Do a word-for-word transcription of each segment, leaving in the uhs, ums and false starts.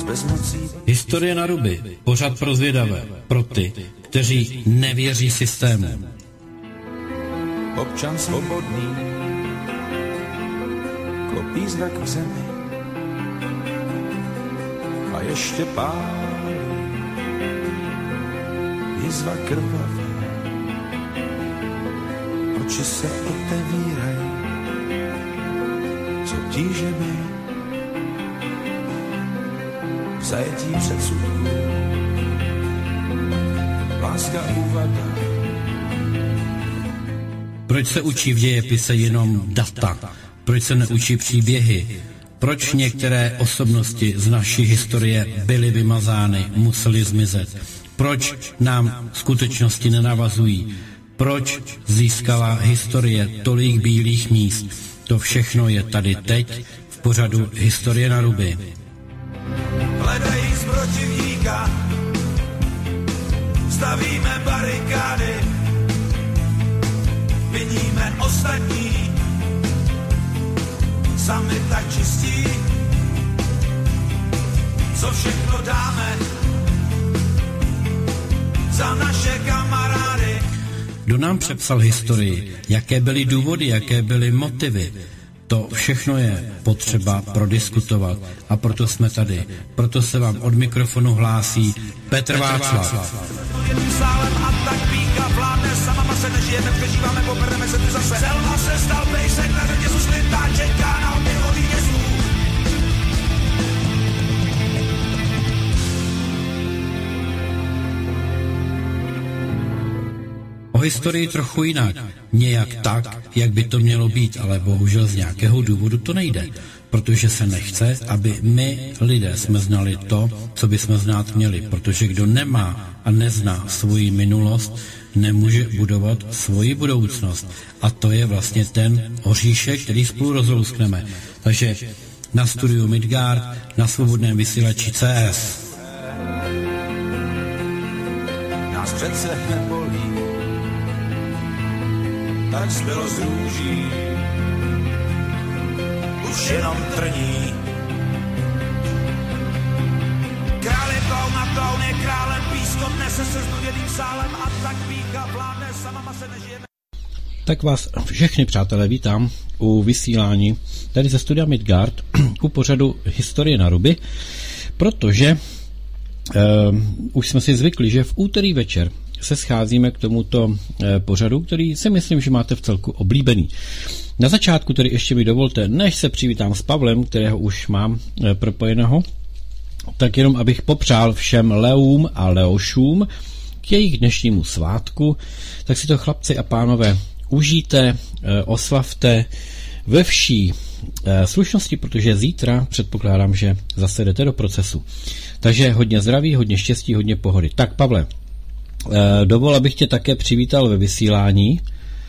Historie na ruby, pořad pro zvědavé, pro ty, kteří nevěří systému. Občan svobodný, klopí zrak v zemi a ještě pálí jizva krvavá. Oči se otevírají, co tížemi v zajetí předsudků. Láska úvada. Proč se učí v dějepise jenom data? Proč se neučí příběhy? Proč některé osobnosti z naší historie byly vymazány, musely zmizet? Proč nám skutečnosti nenavazují? Proč získala historie tolik bílých míst? To všechno je tady teď v pořadu Historie na ruby. Hledají z protivníka, stavíme barikády, viníme ostatní, sami tak čistí, co všechno dáme za naše kamarády. Kdo nám přepsal historii? Jaké byly důvody, jaké byly motivy? To všechno je potřeba prodiskutovat a proto jsme tady. Proto se vám od mikrofonu hlásí Petr Václav. O historii trochu jinak, nějak tak, jak by to mělo být, ale bohužel z nějakého důvodu to nejde, protože se nechce, aby my, lidé, jsme znali to, co bychom znát měli, protože kdo nemá a nezná svoji minulost, nemůže budovat svoji budoucnost. A to je vlastně ten oříšek, který spolu rozlouskneme. Takže na studiu Midgard, na svobodném vysílači C S. Nás přece nebolí, tak zbylo z růží, už jenom trní. Král je toun a toun je králem, písko nese se znuděným sálem a tak pícha vládne, sama se nežijeme. Tak vás všechny, přátelé, vítám u vysílání tady ze studia Midgard u pořadu Historie na ruby, protože uh, už jsme si zvykli, že v úterý večer se scházíme k tomuto eh, pořadu, který si myslím, že máte v celku oblíbený. Na začátku tedy ještě mi dovolte, než se přivítám s Pavlem, kterého už mám eh, propojeného, tak jenom abych popřál všem Leům a Leošům k jejich dnešnímu svátku, tak si to, chlapci a pánové, užijte, eh, oslavte ve vší eh, slušnosti, protože zítra předpokládám, že zase jdete do procesu. Takže hodně zdraví, hodně štěstí, hodně pohody. Tak, Pavle, dovol, abych tě také přivítal ve vysílání.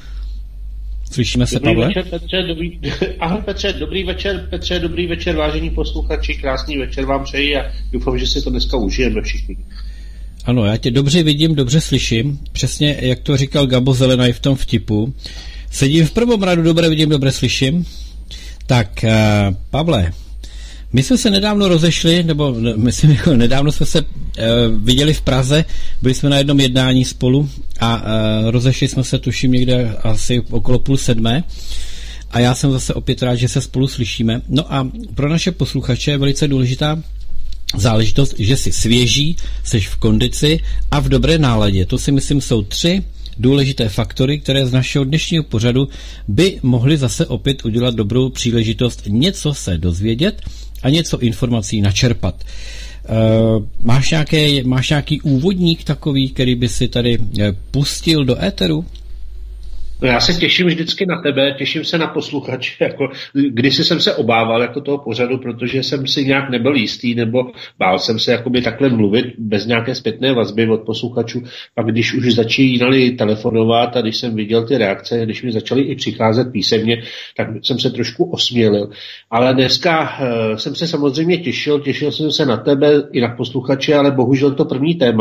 Slyšíme se, dobrý Pavle? Večer, Petře, dobrý, ahoj Petře, dobrý večer, Petře, dobrý večer, vážení posluchači, krásný večer vám přeji a doufám, že si to dneska užijeme všichni. Ano, já tě dobře vidím, dobře slyším, přesně jak to říkal Gabo Zelenaj v tom vtipu. Sedím v prvom radu, dobře vidím, dobře slyším. Tak, Pavle, my jsme se nedávno rozešli, nebo myslím, jako nedávno jsme se uh, viděli v Praze, byli jsme na jednom jednání spolu a uh, rozešli jsme se, tuším, někde asi okolo půl sedmé a já jsem zase opět rád, že se spolu slyšíme. No a pro naše posluchače je velice důležitá záležitost, že jsi svěží, jsi v kondici a v dobré náladě. To si myslím jsou tři důležité faktory, které z našeho dnešního pořadu by mohly zase opět udělat dobrou příležitost něco se dozvědět a něco informací načerpat. Uh, máš, nějaké, máš nějaký úvodník takový, který by si tady pustil do éteru? No já se těším vždycky na tebe, těším se na posluchače, jako kdysi jsem se obával jako toho pořadu, protože jsem si nějak nebyl jistý, nebo bál jsem se jakoby takhle mluvit bez nějaké zpětné vazby od posluchačů, pak když už začínali telefonovat a když jsem viděl ty reakce, když mi začaly i přicházet písemně, tak jsem se trošku osmělil. Ale dneska uh, jsem se samozřejmě těšil, těšil jsem se na tebe i na posluchače, ale bohužel to první téma,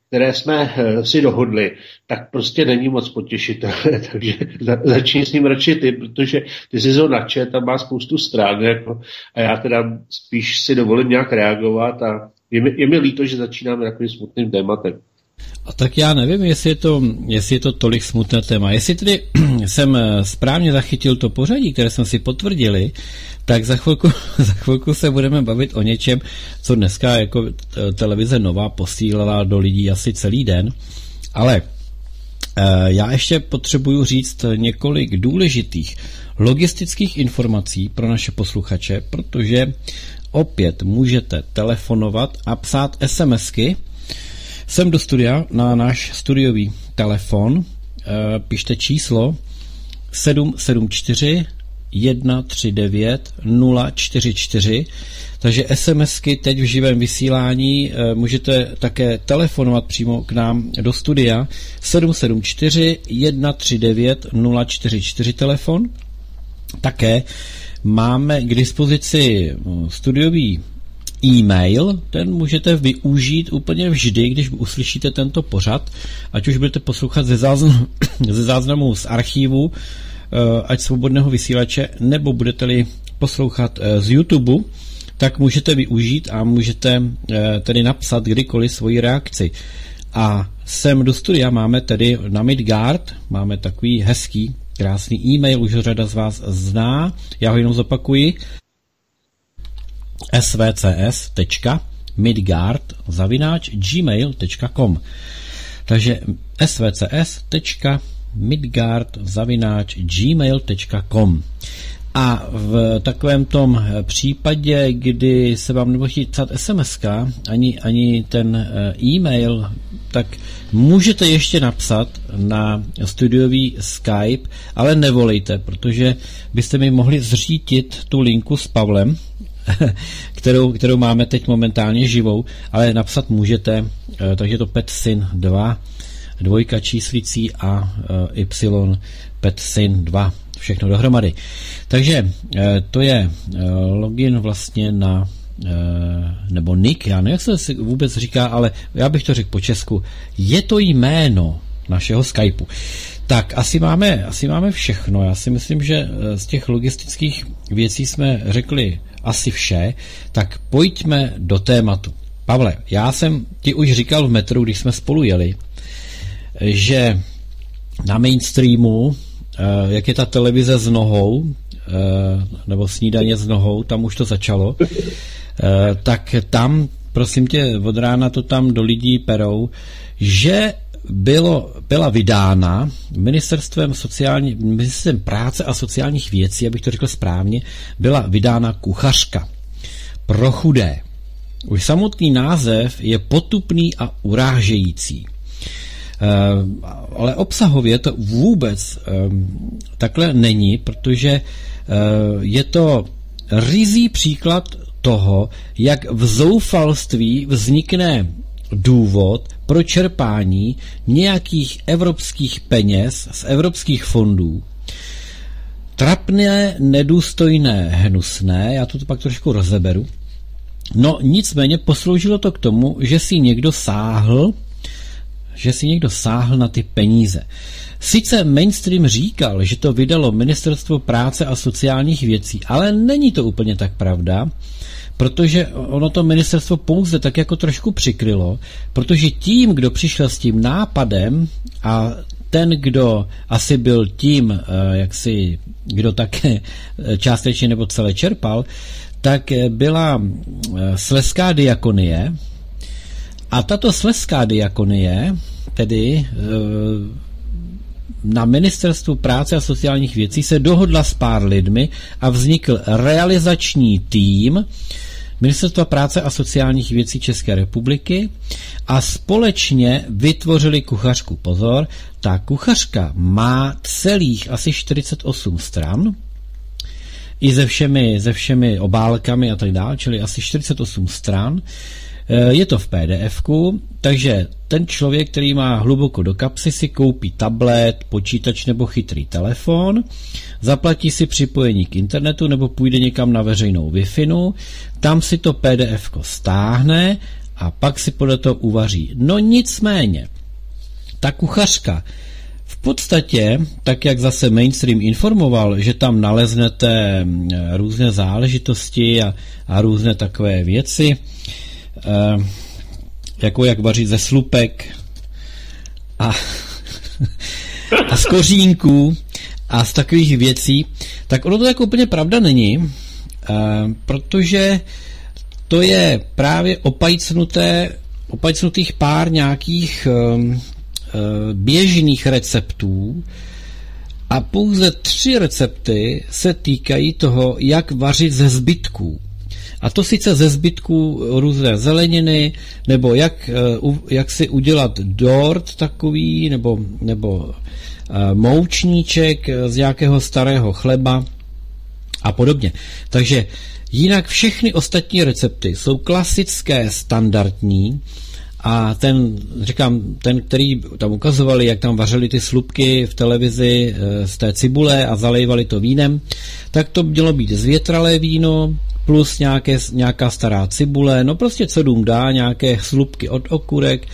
které jsme si dohodli, tak prostě není moc potěšitelné, takže začni s ním radši ty, protože ty jsi ho načet a má spoustu stran, jako, a já teda spíš si dovolím nějak reagovat a je mi, je mi líto, že začínáme takovým smutným tématem. A tak já nevím, jestli je to, jestli je to tolik smutné téma. Jestli tedy jsem správně zachytil to pořadí, které jsme si potvrdili, tak za chvilku, za chvilku se budeme bavit o něčem, co dneska jako televize Nova posílala do lidí asi celý den. Ale já ještě potřebuju říct několik důležitých logistických informací pro naše posluchače, protože opět můžete telefonovat a psát SMSky sem do studia na náš studiový telefon. E, pište číslo sedm sedm čtyři jedna tři devět nula čtyři čtyři, takže SMSky teď v živém vysílání e, můžete také telefonovat přímo k nám do studia sedm sedm čtyři jedna tři devět nula čtyři čtyři telefon. Také máme k dispozici studiový e-mail, ten můžete využít úplně vždy, když uslyšíte tento pořad, ať už budete poslouchat ze záznamu, ze záznamu z archivu, ať svobodného vysílače, nebo budete-li poslouchat z YouTube, tak můžete využít a můžete tedy napsat kdykoliv svoji reakci. A sem do studia máme tedy na Midgard, máme takový hezký, krásný e-mail, už řada z vás zná, já ho jenom zopakuji, svcs tečka midgard zavináč gmail tečka com. Takže svcs tečka midgard zavináč gmail tečka com. A v takovém tom případě, kdy se vám nebude chtít psát SMSka, ani, ani ten e-mail, tak můžete ještě napsat na studiový Skype, ale nevolejte, protože byste mi mohli zřítit tu linku s Pavlem, kterou, kterou máme teď momentálně živou, ale napsat můžete, takže to Petsin dva, dvojka číslicí a Y Petsin dva, všechno dohromady. Takže to je login vlastně na, nebo nick, já nevím, jak se vůbec říká, ale já bych to řekl po česku, je to jméno našeho Skypeu. Tak asi máme, asi máme všechno. Já si myslím, že z těch logistických věcí jsme řekli asi vše, tak pojďme do tématu. Pavle, já jsem ti už říkal v metru, když jsme spolu jeli, že na mainstreamu, jak je ta televize s nohou, nebo snídaně s nohou, tam už to začalo, tak tam, prosím tě, od rána to tam do lidí perou, že bylo, byla vydána ministerstvem, sociální, ministerstvem práce a sociálních věcí, abych to řekl správně, byla vydána kuchařka pro chudé. Už samotný název je potupný a urážející. E, ale obsahově to vůbec e, takhle není, protože e, je to ryzí příklad toho, jak v zoufalství vznikne důvod pro čerpání nějakých evropských peněz z evropských fondů. Trapné, nedůstojné, hnusné, já to pak trošku rozeberu. No nicméně posloužilo to k tomu, že si někdo sáhl, že si někdo sáhl na ty peníze. Sice mainstream říkal, že to vydalo Ministerstvo práce a sociálních věcí, ale není to úplně tak pravda, protože ono to ministerstvo pouze tak jako trošku přikrylo, protože tím, kdo přišel s tím nápadem a ten, kdo asi byl tím, jak si, kdo také částečně nebo celé čerpal, tak byla Slezská diakonie a tato Slezská diakonie tedy na Ministerstvu práce a sociálních věcí se dohodla s pár lidmi a vznikl realizační tým Ministerstva práce a sociálních věcí České republiky a společně vytvořili kuchařku. Pozor, ta kuchařka má celých asi čtyřicet osm stran, i se všemi, se všemi obálkami a tak dále, čili asi čtyřicet osm stran. Je to v P D F ku, takže ten člověk, který má hluboko do kapsy, si koupí tablet, počítač nebo chytrý telefon, zaplatí si připojení k internetu nebo půjde někam na veřejnou Wi-Fi, tam si to P D F ko stáhne a pak si podle toho uvaří. No nicméně, ta kuchařka v podstatě, tak jak zase mainstream informoval, že tam naleznete různé záležitosti a, a různé takové věci, eh, jako jak vařit ze slupek a, a z kořínků a z takových věcí, tak ono to jako úplně pravda není, eh, protože to je právě opajcnuté, opajcnutých pár nějakých eh, běžných receptů a pouze tři recepty se týkají toho, jak vařit ze zbytků. A to sice ze zbytků různé zeleniny, nebo jak, jak si udělat dort takový, nebo, nebo moučníček z nějakého starého chleba a podobně. Takže jinak všechny ostatní recepty jsou klasické, standardní, a ten, říkám, ten, který tam ukazovali, jak tam vařili ty slupky v televizi z té cibule a zalejvali to vínem, tak to mělo být zvětralé víno plus nějaké, nějaká stará cibule, no prostě co dům dá, nějaké slupky od okurek,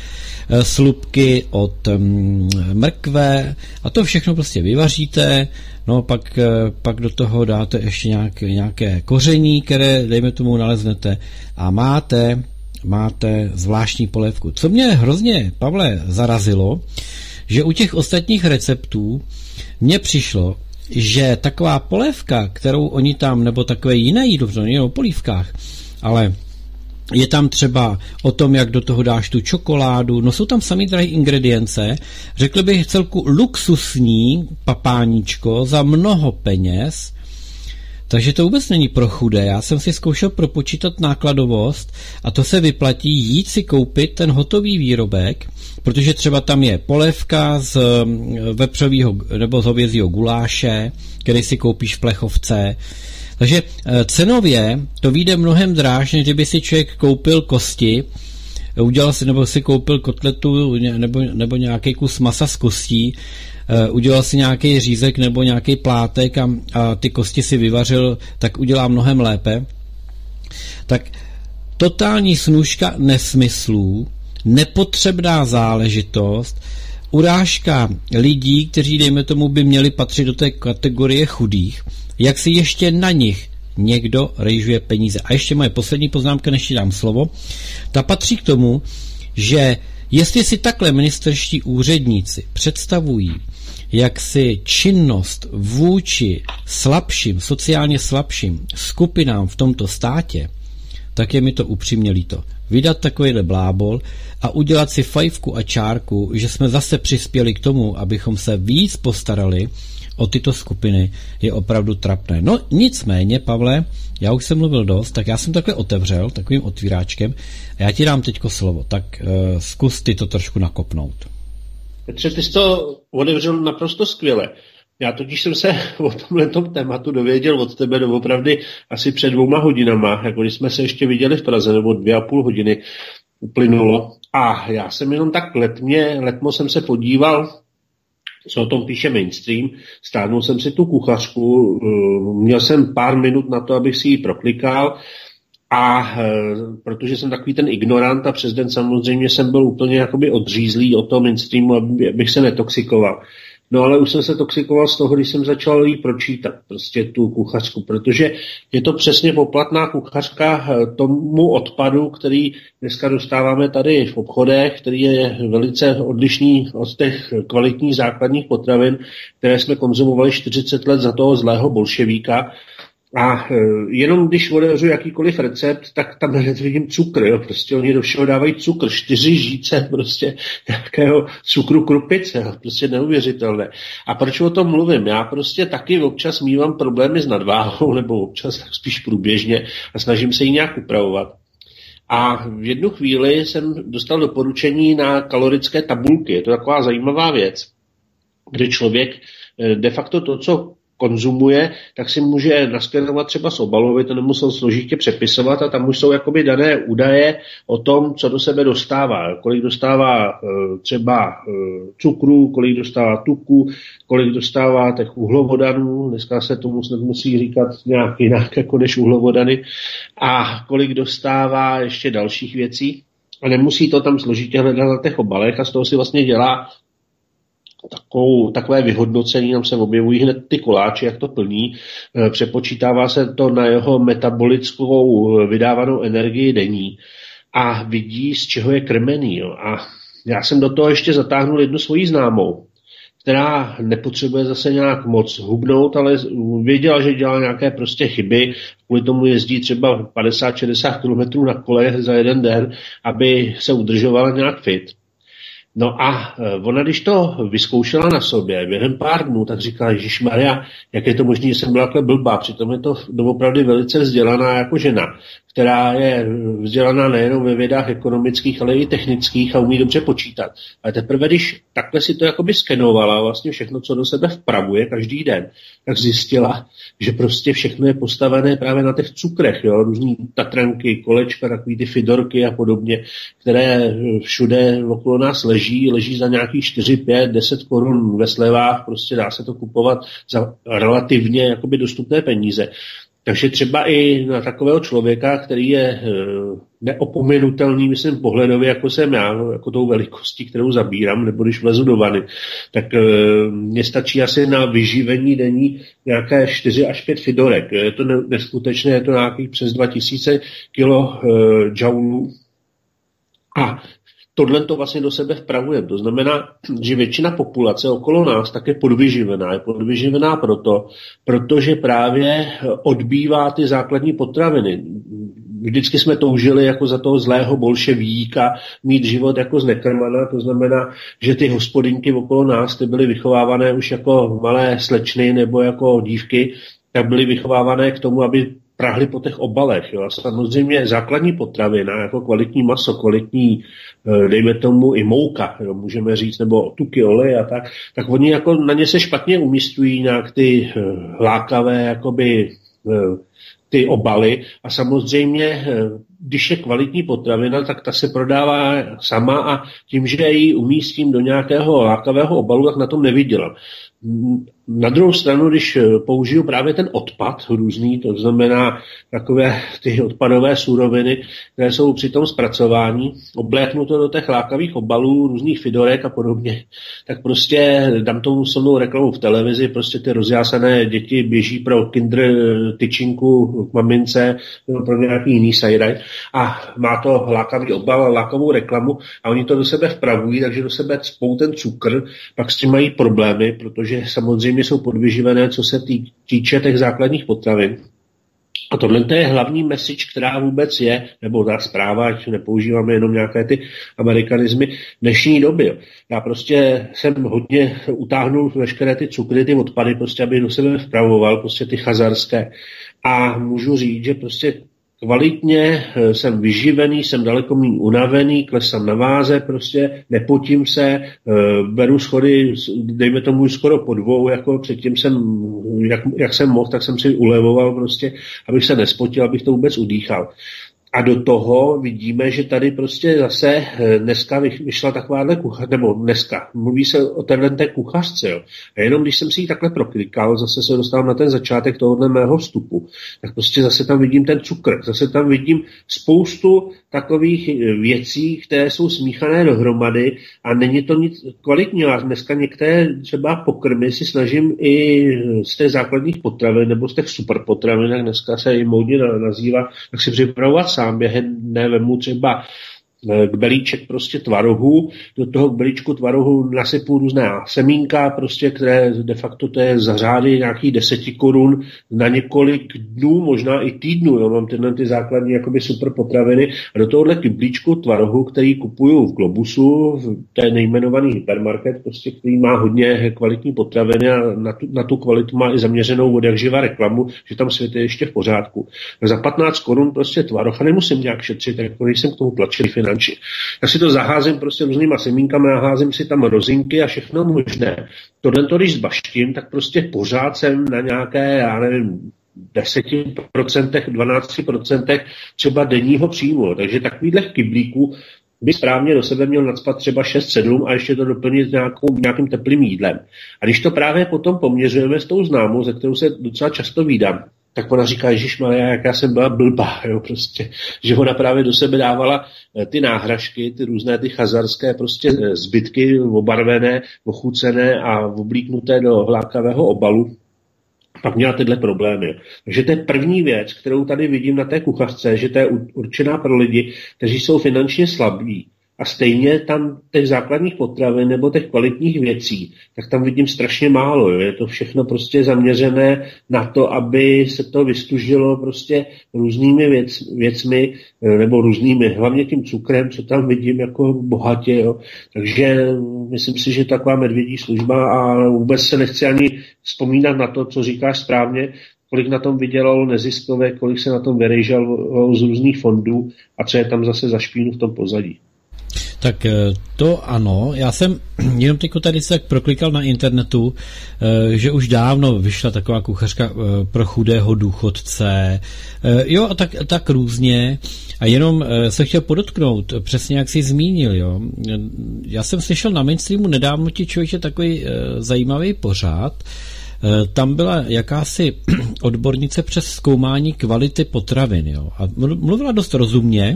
slupky od um, mrkve a to všechno prostě vyvaříte, no pak, pak do toho dáte ještě nějaké, nějaké koření, které, dejme tomu, naleznete a máte máte zvláštní polévku. Co mě hrozně, Pavle, zarazilo, že u těch ostatních receptů mně přišlo, že taková polévka, kterou oni tam, nebo takové jiné jídlo, to není o polívkách, ale je tam třeba o tom, jak do toho dáš tu čokoládu, no jsou tam samý drahé ingredience, řekl bych celku luxusní papáníčko za mnoho peněz. Takže to vůbec není pro chudé. Já jsem si zkoušel propočítat nákladovost a to se vyplatí jít si koupit ten hotový výrobek, protože třeba tam je polévka z vepřového nebo z hovězího guláše, který si koupíš v plechovce. Takže cenově to vyjde mnohem dráž, než kdyby si člověk koupil kosti, udělal si nebo si koupil kotletu nebo, nebo nějaký kus masa z kostí, Uh, udělal si nějaký řízek nebo nějaký plátek a, a ty kosti si vyvařil, tak udělá mnohem lépe. Tak totální snůška nesmyslů, nepotřebná záležitost, urážka lidí, kteří, dejme tomu, by měli patřit do té kategorie chudých, jak si ještě na nich někdo rejžuje peníze. A ještě moje poslední poznámka, než ti dám slovo, ta patří k tomu, že jestli si takhle ministerští úředníci představují, jak si činnost vůči slabším, sociálně slabším skupinám v tomto státě, tak je mi to upřímně líto. Vydat takovýhle blábol a udělat si fajfku a čárku, že jsme zase přispěli k tomu, abychom se víc postarali o tyto skupiny, je opravdu trapné. No nicméně, Pavle, já už jsem mluvil dost, tak já jsem takhle otevřel takovým otvíráčkem a já ti dám teďko slovo, tak uh, zkus ty to trošku nakopnout. Petře, ty jsi to otevřel naprosto skvěle. Já totiž jsem se o tomhletom tématu dověděl od tebe doopravdy asi před dvouma hodinama, jako když jsme se ještě viděli v Praze, nebo dvě a půl hodiny uplynulo. A já jsem jenom tak letmě, letmo jsem se podíval, co o tom píše mainstream, stáhnul jsem si tu kuchařku, měl jsem pár minut na to, abych si ji proklikal a protože jsem takový ten ignorant a přes den samozřejmě jsem byl úplně jakoby odřízlý od toho mainstreamu, abych se netoxikoval. No ale už jsem se toxikoval z toho, když jsem začal jí pročítat, prostě tu kuchařku, protože je to přesně poplatná kuchařka tomu odpadu, který dneska dostáváme tady v obchodech, který je velice odlišný od těch kvalitních základních potravin, které jsme konzumovali čtyřicet let za toho zlého bolševíka. A jenom když otevřu jakýkoliv recept, tak tam hned vidím cukr, jo, prostě oni do všeho dávají cukr, čtyři žíce prostě nějakého cukru krupice, jo, prostě neuvěřitelné. A proč o tom mluvím? Já prostě taky občas mívám problémy s nadváhou, nebo občas tak spíš průběžně a snažím se ji nějak upravovat. A v jednu chvíli jsem dostal doporučení na kalorické tabulky. Je to taková zajímavá věc, kde člověk de facto to, co konzumuje, tak si může naskenovat třeba z obalovy, to nemusel složitě přepisovat a tam už jsou jakoby dané údaje o tom, co do sebe dostává. Kolik dostává e, třeba e, cukru, kolik dostává tuku, kolik dostává těch uhlovodanů, dneska se tomu musí říkat nějak jinak jako než uhlovodany, a kolik dostává ještě dalších věcí. a nemusí to tam složitě hledat na těch obalech a z toho si vlastně dělá takovou, takové vyhodnocení, tam se objevují hned ty koláče, jak to plní, přepočítává se to na jeho metabolickou vydávanou energii denní a vidí, z čeho je krmený. Jo. A já jsem do toho ještě zatáhnul jednu svoji známou, která nepotřebuje zase nějak moc hubnout, ale věděla, že dělá nějaké prostě chyby, kvůli tomu jezdí třeba padesát šedesát kilometrů na kole za jeden den, aby se udržovala nějak fit. No a ona, když to vyzkoušela na sobě během pár dnů, tak říkala, ježišmarja, jak je to možné, že jsem byla takhle blbá, přitom je to doopravdy velice vzdělaná jako žena, která je vzdělaná nejenom ve vědách ekonomických, ale i technických a umí dobře počítat. Ale teprve, když takhle si to jakoby skenovala, vlastně všechno, co do sebe vpravuje každý den, tak zjistila, že prostě všechno je postavené právě na těch cukrech, jo, různý tatranky, kolečka, takový ty fidorky a podobně, které všude okolo nás leží, leží za nějakých čtyři, pět, deset korun ve slevách, prostě dá se to kupovat za relativně jakoby dostupné peníze. Takže třeba i na takového člověka, který je neopomenutelný, myslím, pohledově, jako jsem já, jako tou velikostí, kterou zabírám, nebo když vlezu do vany, tak mně stačí asi na vyživení denní nějaké čtyři až pět fidorek. Je to neskutečné, je to nějakých přes dva tisíce kilo džaulů. A tohle to vlastně do sebe vpravujeme. To znamená, že většina populace okolo nás tak je podvyživená. Je podvyživená proto, protože právě odbývá ty základní potraviny. Vždycky jsme toužili jako za toho zlého bolševíka mít život jako z nekrmana, to znamená, že ty hospodinky okolo nás ty byly vychovávané už jako malé slečny nebo jako dívky, tak byly vychovávané k tomu, aby prahli po těch obalech. Jo. A samozřejmě základní potravina, jako kvalitní maso, kvalitní, dejme tomu i mouka, jo, můžeme říct, nebo tuky, olej a tak, tak oni jako na ně se špatně umístují nějak ty lákavé, jakoby ty obaly a samozřejmě, když je kvalitní potravina, tak ta se prodává sama a tím, že ji umístím do nějakého lákavého obalu, tak na tom nevydělám. Na druhou stranu, když použiju právě ten odpad různý, to znamená takové ty odpadové suroviny, které jsou při tom zpracování, obléknu to do těch lákavých obalů, různých fidorek a podobně, tak prostě dám tomu silnou reklamu v televizi, prostě ty rozjásané děti běží pro kinder tyčinku k mamince nebo pro nějaký jiný sajraj a má to lákavý obal a lákavou reklamu a oni to do sebe vpravují, takže do sebe cpou ten cukr, pak s tím mají problémy, protože samozřejmě jsou podvyživené, co se tý, týče těch základních potravin. A tohle je hlavní message, která vůbec je, nebo ta zpráva, ať nepoužíváme jenom nějaké ty amerikanizmy dnešní doby. Já prostě jsem hodně utáhnul veškeré ty cukry, ty odpady, prostě aby do sebe vpravoval, prostě ty chazarské. A můžu říct, že prostě kvalitně jsem vyživený, jsem daleko méně unavený, klesám na váze, prostě nepotím se, beru schody, dejme tomu skoro po dvou, jako předtím jsem, jak, jak jsem mohl, tak jsem si ulevoval prostě, abych se nespotil, abych to vůbec udýchal. A do toho vidíme, že tady prostě zase dneska vyšla takováhle kuchař, nebo dneska, mluví se o téhle kuchařce, jo. A jenom když jsem si ji takhle proklikal, zase se dostal na ten začátek tohohle mého vstupu, tak prostě zase tam vidím ten cukr, zase tam vidím spoustu takových věcí, které jsou smíchané dohromady a není to nic kvalitního. A dneska některé třeba pokrmy si snažím i z těch základních potravin, nebo z těch superpotravin, jak dneska se i módně nazývá, tak si připravovat sám během dne, vemu třeba kbelíček prostě tvarohu, do toho kbelíčku tvarohu nasypu různé semínka, prostě, které de facto to je za řády nějakých deseti korun na několik dnů, možná i týdnů, jo, mám tyhle ty základní jakoby super potraviny a do tohohle kbelíčku tvarohu, který kupuju v Globusu, to je nejmenovaný hypermarket, prostě, který má hodně kvalitní potraviny a na tu, na tu kvalitu má i zaměřenou od jak živa reklamu, že tam svět je ještě v pořádku. Za patnáct korun prostě tvaroh a nemusím nějak šetřit, jako nejsem k tomu tlačený finančně. Já si to zaházím prostě různýma semínkami, naházím si tam rozinky a všechno možné. Tohle to, když zbaštím, tak prostě pořád jsem na nějaké, já nevím, deset procent, dvanáct procent třeba denního příjmu. Takže takovýhle kyblíků by správně do sebe měl nacpat třeba šest sedm a ještě to doplnit nějakou, nějakým teplým jídlem. A když to právě potom poměřujeme s tou známou, ze kterou se docela často vídám, tak ona říká, ježišmarja, jak já jsem byla blbá, jo, prostě, že ona právě do sebe dávala ty náhražky, ty různé ty chazarské prostě zbytky obarvené, ochucené a oblíknuté do hlákavého obalu. Pak měla tyhle problémy. Takže to je první věc, kterou tady vidím na té kuchařce, že to je určená pro lidi, kteří jsou finančně slabí. A stejně tam těch základních potravin nebo těch kvalitních věcí, tak tam vidím strašně málo. Jo. Je to všechno prostě zaměřené na to, aby se to vystužilo prostě různými věc, věcmi nebo různými, hlavně tím cukrem, co tam vidím jako bohatě. Jo. Takže myslím si, že taková medvědí služba a vůbec se nechci ani vzpomínat na to, co říkáš správně, kolik na tom vydělalo neziskové, kolik se na tom vyrejžalo z různých fondů a co je tam zase za špínu v tom pozadí. Tak to ano, já jsem jenom teď tady se tak proklikal na internetu, že už dávno vyšla taková kuchařka pro chudého důchodce, jo a tak, tak různě a jenom se chtěl podotknout, přesně jak jsi zmínil, jo. Já jsem slyšel na mainstreamu nedávno ti člověče takový zajímavý pořád, tam byla jakási odbornice přes zkoumání kvality potravin, jo, a mluvila dost rozumně.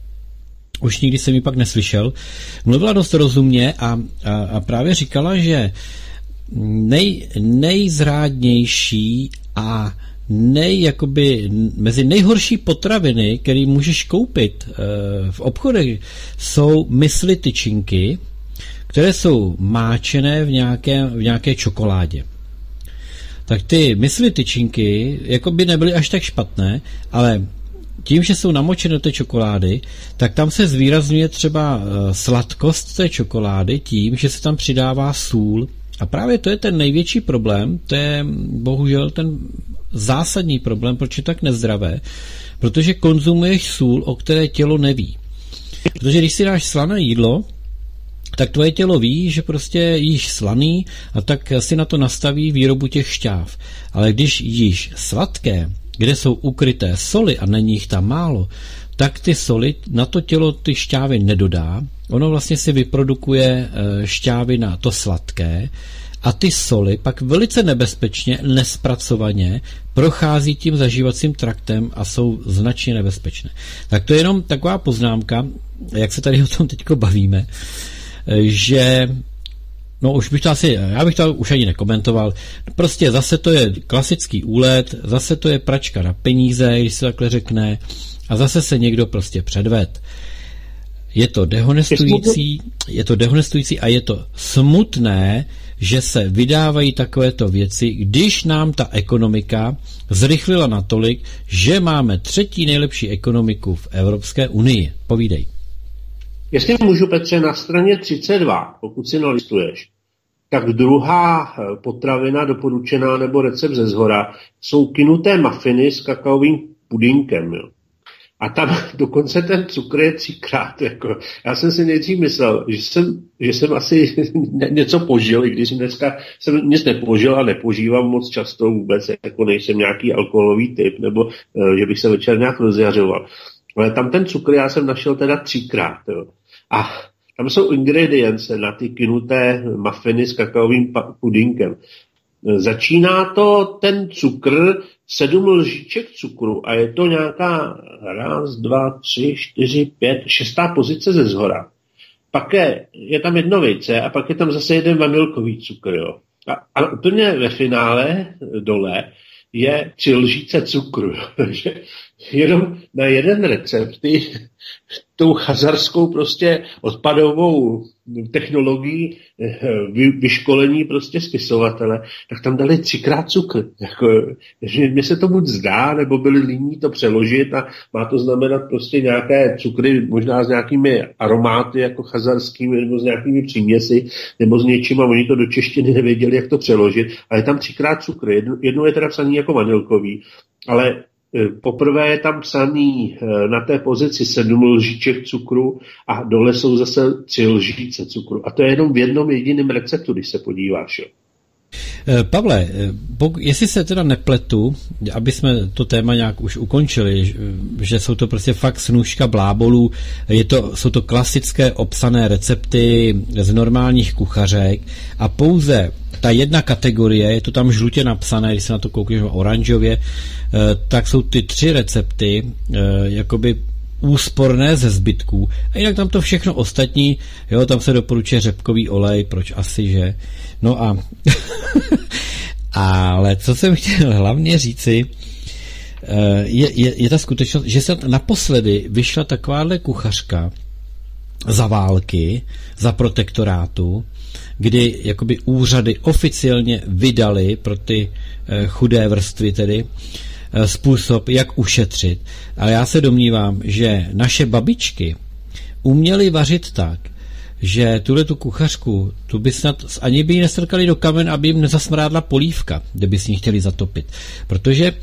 Už nikdy jsem ji pak neslyšel. Mluvila dost rozumně a, a, a právě říkala, že nej, nejzrádnější a nej, jakoby, mezi nejhorší potraviny, které můžeš koupit e, v obchodech, jsou mysli tyčinky, které jsou máčené v nějaké, v nějaké čokoládě. Tak ty mysli tyčinky jako by nebyly až tak špatné, ale tím, že jsou namočeny do té čokolády, tak tam se zvýrazňuje třeba sladkost té čokolády tím, že se tam přidává sůl. A právě to je ten největší problém, to je bohužel ten zásadní problém, proč je tak nezdravé, protože konzumuješ sůl, o které tělo neví. Protože když si dáš slané jídlo, tak tvoje tělo ví, že prostě jíš slaný a tak si na to nastaví výrobu těch šťáv. Ale když jíš sladké, kde jsou ukryté soli a není jich tam málo, tak ty soli na to tělo ty šťávy nedodá. Ono vlastně si vyprodukuje šťávy na to sladké a ty soli pak velice nebezpečně, nespracovaně prochází tím zažívacím traktem a jsou značně nebezpečné. Tak to je jenom taková poznámka, jak se tady o tom teďko bavíme, že no už bych to asi, já bych to už ani nekomentoval, prostě zase to je klasický úlet, zase to je pračka na peníze, když se takhle řekne, a zase se někdo prostě předved. Je to dehonestující, je to dehonestující a je to smutné, že se vydávají takovéto věci, když nám ta ekonomika zrychlila natolik, že máme třetí nejlepší ekonomiku v Evropské unii. Povídej. Jestli můžu, Petře, na straně třicet dva, pokud si nalistuješ, tak druhá potravina doporučená nebo recept ze zhora jsou kynuté mafiny s kakaovým pudinkem. Jo. A tam dokonce ten cukr je třikrát. Jako. Já jsem si nejdřív myslel, že jsem, že jsem asi něco požil, i když dneska jsem nic nepožil a nepožívám moc často vůbec, jako nejsem nějaký alkoholový typ, nebo že bych se večer nějak rozjařoval. Ale tam ten cukr já jsem našel teda třikrát. Jo. A tam jsou ingredience na ty kynuté mafiny s kakaovým pudinkem. Začíná to ten cukr, sedm lžiček cukru a je to nějaká raz, dva, tři, čtyři, pět, šestá pozice ze zhora. Pak je, je tam jedno vejce a pak je tam zase jeden vanilkový cukr. Jo. A, a úplně ve finále dole je tři lžíce cukru. Takže jenom na jeden recept ty, tou chazarskou prostě odpadovou technologií vy, vyškolení prostě spisovatele, tak tam dali třikrát cukr. Jako, že mi se to buď zdá, nebo byli líní to přeložit a má to znamenat prostě nějaké cukry, možná s nějakými aromáty jako chazarskými, nebo s nějakými příměsi, nebo s něčím a oni to do češtiny nevěděli, jak to přeložit. Ale je tam třikrát cukr. Jedno, jedno je teda psaný jako vanilkový, ale poprvé je tam psaný na té pozici sedm lžiček cukru a dole jsou zase tři lžíce cukru. A to je jenom v jednom jediném receptu, když se podíváš. Jo. Pavle, jestli se teda nepletu, aby jsme to téma nějak už ukončili, že jsou to prostě fakt snůška blábolů, je to, jsou to klasické obsané recepty z normálních kuchařek a pouze ta jedna kategorie, je to tam žlutě napsané, když se na to koukneš oranžově, tak jsou ty tři recepty jakoby úsporné ze zbytků. A jinak tam to všechno ostatní, jo, tam se doporučuje řepkový olej, proč asi, že? No a ale co jsem chtěl hlavně říci, je, je, je ta skutečnost, že se naposledy vyšla takováhle kuchařka za války, za protektorátu, kdy jakoby úřady oficiálně vydali pro ty chudé vrstvy tedy způsob, jak ušetřit. Ale já se domnívám, že naše babičky uměly vařit tak, že tuhle tu kuchařku, tu by snad ani by ji nestrkali do kamen, aby jim nezasmrádla polívka, kdyby si ji chtěli zatopit. Protože e,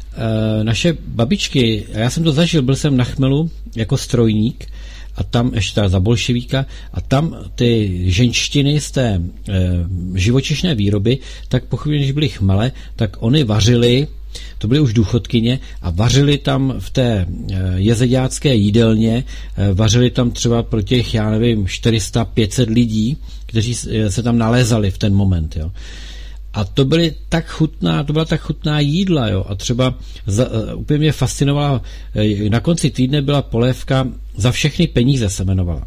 naše babičky, a já jsem to zažil, byl jsem na Chmelu jako strojník, a tam ještě za bolševíka, a tam ty ženštiny z té e, živočišné výroby, tak pochopitelně, když byly chmele, tak oni vařili, to byly už důchodkyně, a vařili tam v té jezeďácké jídelně, vařili tam třeba pro těch, já nevím, čtyři sta pět set lidí, kteří se tam nalézali v ten moment, jo. A to byly tak chutná, to byla tak chutná jídla, jo. A třeba za, úplně mě fascinovala, na konci týdne byla polévka za všechny peníze se jmenovala.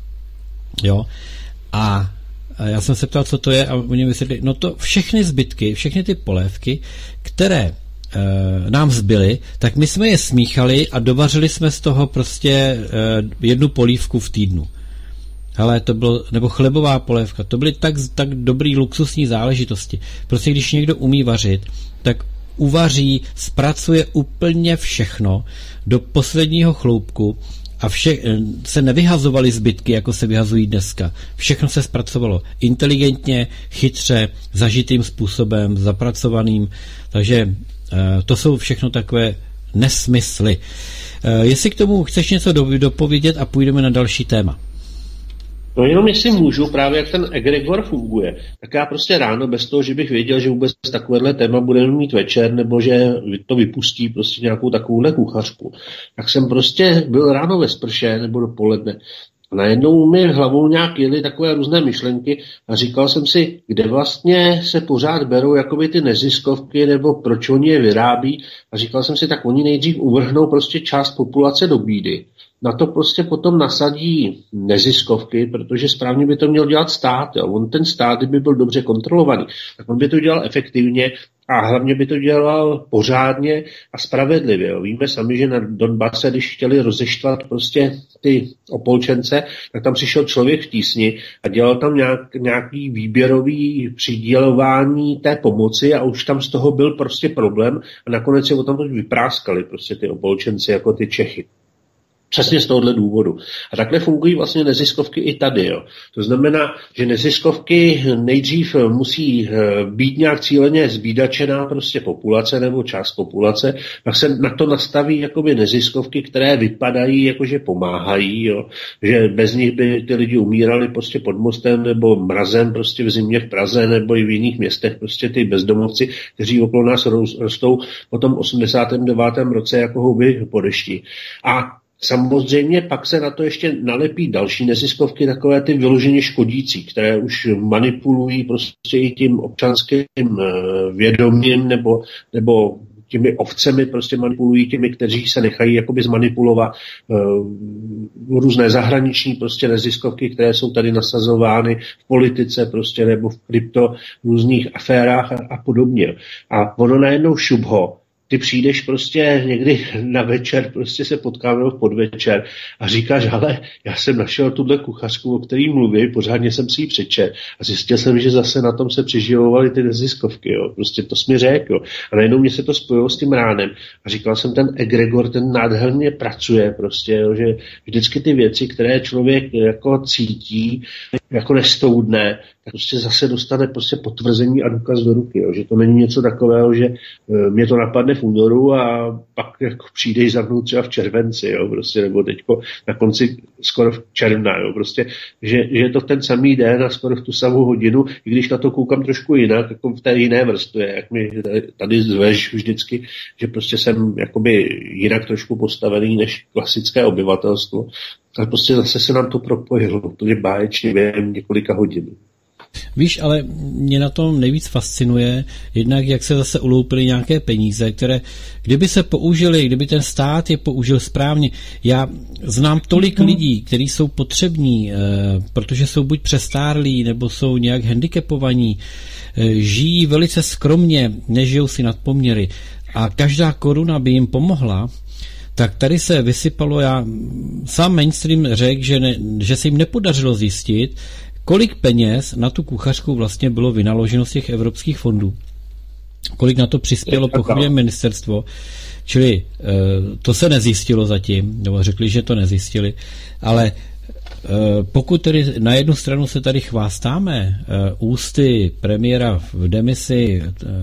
Jo. A já jsem se ptal, co to je, a oni vysvětlili, no to všechny zbytky, všechny ty polévky, které nám zbyly, tak my jsme je smíchali a dovařili jsme z toho prostě jednu polívku v týdnu. Hele, to bylo, nebo chlebová polévka, to byly tak, tak dobrý luxusní záležitosti. Prostě když někdo umí vařit, tak uvaří, zpracuje úplně všechno do posledního chloupku a vše, se nevyhazovaly zbytky, jako se vyhazují dneska. Všechno se zpracovalo inteligentně, chytře, zažitým způsobem, zapracovaným, takže to jsou všechno takové nesmysly. Jestli k tomu chceš něco dopovědět a půjdeme na další téma. No jenom jestli můžu, právě jak ten egregor funguje, tak já prostě ráno bez toho, že bych věděl, že vůbec takovéhle téma budeme mít večer, nebo že to vypustí prostě nějakou takovouhle kuchařku, tak jsem prostě byl ráno ve sprše nebo dopoledne. A najednou mi hlavou nějak jeli takové různé myšlenky a říkal jsem si, kde vlastně se pořád berou jakoby ty neziskovky, nebo proč oni je vyrábí. A říkal jsem si, tak oni nejdřív uvrhnou prostě část populace do bídy. Na to prostě potom nasadí neziskovky, protože správně by to měl dělat stát. Jo. On ten stát, kdyby byl dobře kontrolovaný, tak on by to dělal efektivně a hlavně by to dělal pořádně a spravedlivě. Jo. Víme sami, že na Donbase, když chtěli rozeštvat prostě ty opolčence, tak tam přišel člověk v tísni a dělal tam nějak, nějaký výběrový přidělování té pomoci a už tam z toho byl prostě problém a nakonec se o tam vypráskali prostě ty opolčenci jako ty Čechy. Přesně z tohohle důvodu. A takhle fungují vlastně neziskovky i tady. Jo. To znamená, že neziskovky nejdřív musí být nějak cíleně zbídačená prostě populace nebo část populace, pak se na to nastaví jakoby neziskovky, které vypadají jakože pomáhají, jo. Že bez nich by ty lidi umírali prostě pod mostem nebo mrazem prostě v zimě v Praze nebo i v jiných městech, prostě ty bezdomovci, kteří okolo nás rostou po tom osmdesátém devátém roce jako houby po dešti. A samozřejmě pak se na to ještě nalepí další neziskovky, takové ty vyloženě škodící, které už manipulují prostě i tím občanským vědomím nebo, nebo těmi ovcemi prostě manipulují těmi, kteří se nechají jakoby zmanipulovat, uh, různé zahraniční prostě neziskovky, které jsou tady nasazovány v politice prostě nebo v krypto různých aférách a, a podobně. A ono najednou šubho. Ty přijdeš prostě někdy na večer, prostě se potkáme v podvečer a říkáš, ale já jsem našel tuhle kuchařku, o který mluví, pořádně jsem si ji přečet a zjistil jsem, že zase na tom se přiživovaly ty neziskovky, jo. Prostě to jsi mi řekl, jo. A najednou mě se to spojilo s tím ránem a říkal jsem, ten egregor, ten nádherně pracuje prostě, jo, že vždycky ty věci, které člověk jako cítí, jako nestoudné, tak prostě zase dostane prostě potvrzení a důkaz do ruky, jo. Že to není něco takového, že uh, mě to napadne v únoru a pak jako přijdeš za mnou třeba v červenci, jo, prostě, nebo teďko na konci skoro v června, jo, prostě, že, že je to v ten samý den a skoro v tu samou hodinu, i když na to koukám trošku jinak, jako v té jiné vrstvě, jak mi tady zveš vždycky, že prostě jsem jakoby jinak trošku postavený než klasické obyvatelstvo, ale prostě zase se nám to propojilo, to je báječně během několika hodin. Víš, ale mě na tom nejvíc fascinuje, jednak jak se zase uloupily nějaké peníze, které, kdyby se použili, kdyby ten stát je použil správně. Já znám tolik lidí, kteří jsou potřební, eh, protože jsou buď přestárlí, nebo jsou nějak handicapovaní, eh, žijí velice skromně, nežijou si nad poměry a každá koruna by jim pomohla. Tak tady se vysypalo, já sám mainstream řekl, že, ne, že se jim nepodařilo zjistit, kolik peněz na tu kuchařku vlastně bylo vynaloženo z těch evropských fondů. Kolik na to přispělo pochopně ministerstvo. Čili to se nezjistilo zatím, nebo řekli, že to nezjistili, ale pokud tedy na jednu stranu se tady chvástáme ústy premiéra v demisi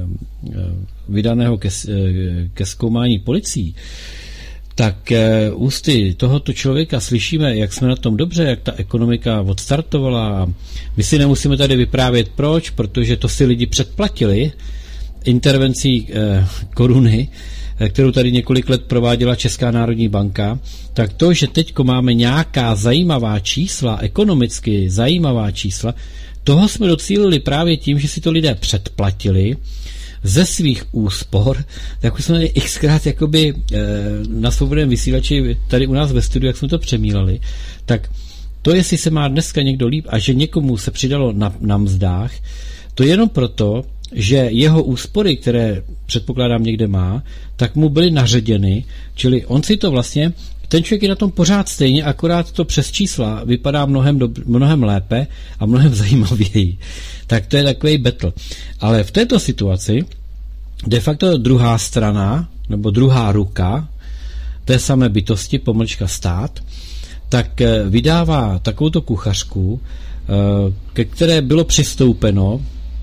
vydaného ke, ke zkoumání policií, tak ústy tohoto člověka slyšíme, jak jsme na tom dobře, jak ta ekonomika odstartovala. My si nemusíme tady vyprávět proč, protože to si lidi předplatili intervencí eh, koruny, kterou tady několik let prováděla Česká národní banka, tak to, že teďko máme nějaká zajímavá čísla, ekonomicky zajímavá čísla, toho jsme docílili právě tím, že si to lidé předplatili ze svých úspor, tak už jsme xkrát jakoby e, na svobodném vysílači tady u nás ve studiu, jak jsme to přemílali, tak to, jestli se má dneska někdo líp a že někomu se přidalo na, na mzdách, to jenom proto, že jeho úspory, které předpokládám někde má, tak mu byly naředěny, čili on si to vlastně, ten člověk je na tom pořád stejně, akorát to přes čísla vypadá mnohem, do, mnohem lépe a mnohem zajímavěji. Tak to je takový battle. Ale v této situaci de facto druhá strana, nebo druhá ruka té samé bytosti, pomlčka stát, tak vydává takovouto kuchařku, ke které bylo přistoupeno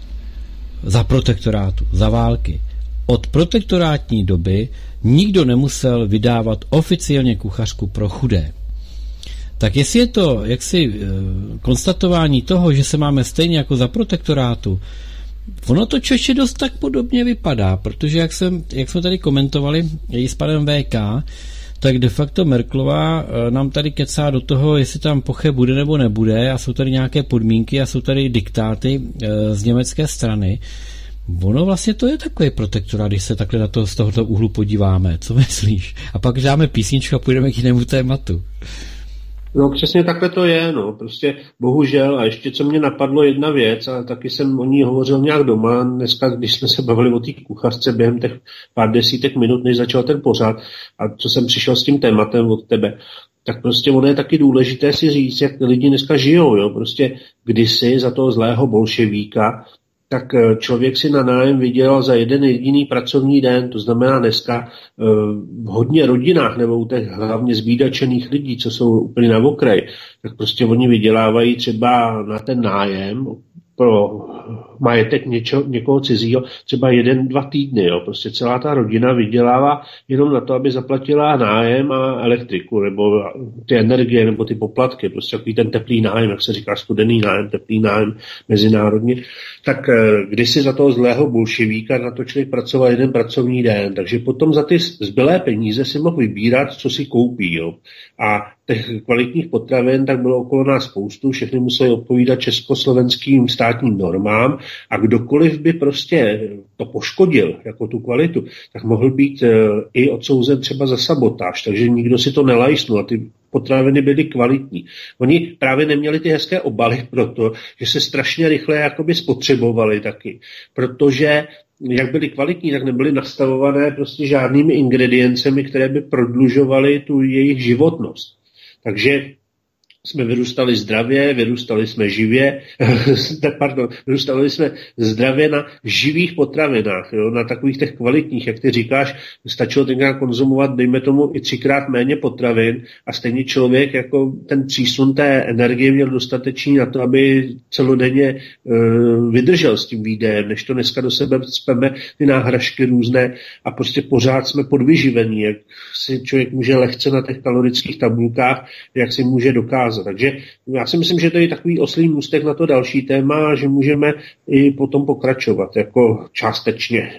za protektorátu, za války. Od protektorátní doby nikdo nemusel vydávat oficiálně kuchařku pro chudé. Tak jestli je to jaksi e, konstatování toho, že se máme stejně jako za protektorátu, ono to člověče dost tak podobně vypadá, protože jak, jsem, jak jsme tady komentovali i s panem V K, tak de facto Merkelová e, nám tady kecá do toho, jestli tam Poche bude nebo nebude a jsou tady nějaké podmínky a jsou tady diktáty e, z německé strany. Ono vlastně to je takový protektorát, když se takhle na to z tohoto úhlu podíváme. Co myslíš? A pak dáme písničku a půjdeme k jinému tématu. No přesně takhle to je, no, prostě bohužel, a ještě co mě napadlo jedna věc, a taky jsem o ní hovořil nějak doma, dneska, když jsme se bavili o té kuchařce během těch pár desítek minut, než začal ten pořad, a co jsem přišel s tím tématem od tebe, tak prostě ono je taky důležité si říct, jak lidi dneska žijou, jo, prostě kdysi za toho zlého bolševíka, tak člověk si na nájem vydělal za jeden jediný pracovní den, to znamená dneska v hodně rodinách nebo u těch hlavně zbídačených lidí, co jsou úplně na okraji, tak prostě oni vydělávají třeba na ten nájem pro majetek něčo, někoho cizího třeba jeden, dva týdny. Jo. Prostě celá ta rodina vydělává jenom na to, aby zaplatila nájem a elektriku, nebo ty energie, nebo ty poplatky. Prostě takový ten teplý nájem, jak se říká, studený nájem, teplý nájem mezinárodně. Tak kdysi za toho zlého bolševíka na to člověk pracoval jeden pracovní den, takže potom za ty zbylé peníze si mohl vybírat, co si koupí. Jo. A těch kvalitních potravin tak bylo okolo nás spoustu, všechny museli odpovídat československým státním normám a kdokoliv by prostě to poškodil, jako tu kvalitu, tak mohl být e, i odsouzen třeba za sabotáž, takže nikdo si to nelajsnul a ty potraviny byly kvalitní. Oni právě neměli ty hezké obaly proto, že se strašně rychle jakoby spotřebovali taky, protože jak byly kvalitní, tak nebyly nastavované prostě žádnými ingrediencemi, které by prodlužovaly tu jejich životnost. Takže jsme vyrůstali zdravě, vyrůstali jsme živě, pardon, vyrůstali jsme zdravě na živých potravinách, jo, na takových těch kvalitních, jak ty říkáš, stačilo tenkrát konzumovat, dejme tomu, i třikrát méně potravin a stejně člověk jako ten přísun té energie měl dostatečný na to, aby celodenně uh, vydržel s tím výdejem, než to dneska do sebe cpeme ty náhražky různé a prostě pořád jsme podvyživení, jak si člověk může lehce na těch kalorických tabulkách, jak si může dokázat. Takže já si myslím, že to je takový oslý můstek na to další téma, že můžeme i potom pokračovat jako částečně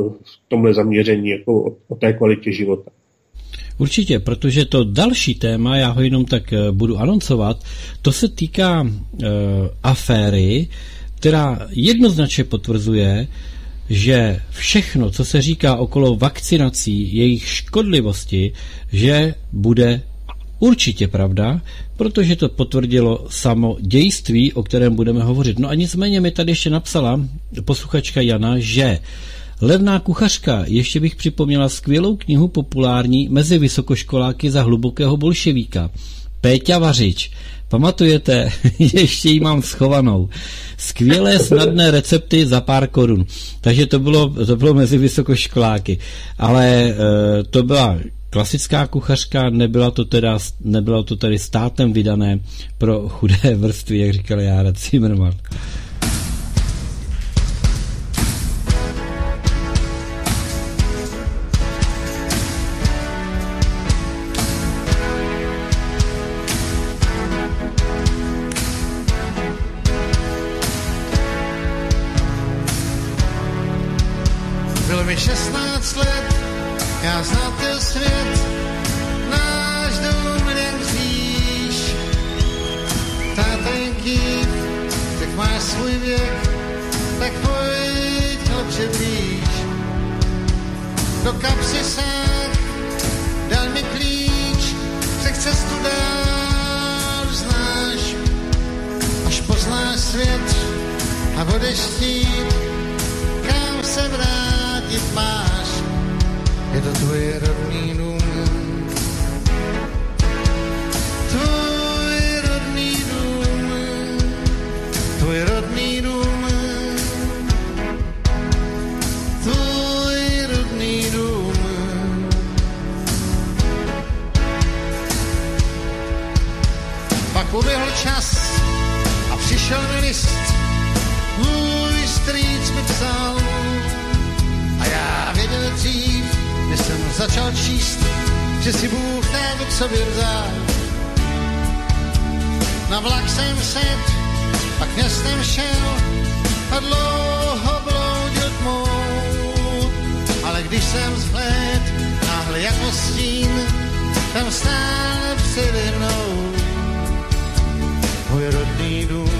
v tomhle zaměření jako o, o té kvalitě života. Určitě, protože to další téma, já ho jenom tak budu anoncovat, to se týká uh, aféry která jednoznačně potvrzuje, že všechno, co se říká okolo vakcinací, jejich škodlivosti, že bude určitě pravda, protože to potvrdilo samo dějství, o kterém budeme hovořit. No a nicméně mi tady ještě napsala posluchačka Jana, že Levná kuchařka, ještě bych připomněla skvělou knihu populární mezi vysokoškoláky za hlubokého bolševíka. Péťa Vařič. Pamatujete? Ještě ji mám schovanou. Skvělé snadné recepty za pár korun. Takže to bylo, to bylo mezi vysokoškoláky. Ale e, to byla klasická kuchařka, nebyla to teda, nebylo to tedy státem vydané pro chudé vrstvy, jak říkal Jára Zimmermann. Bylo mi šestnáct let, já znal ten svět, náš dům jen kříž. Táta jen kýv, tak máš svůj věk, tak pojď chlapče blíž. Do kapsy sáh, dal mi klíč, řek cestu dál znáš, až poznáš svět a budeš chtít, kam se vrátit máš. Je to tvůj rodný dům, tvůj rodný dům, tvůj rodný dům, tvůj rodný dům. Pak uběhl čas a přišel mi list, můj strýc mi psal a já věděl dřív, než jsem začal číst, že si Bůh tebe k sobě vzal. Na vlak jsem sedl, pak městem šel a dlouho bloudil tmou. Ale když jsem zhléd, náhle jako stín, tam stál přede mnou můj rodný dům.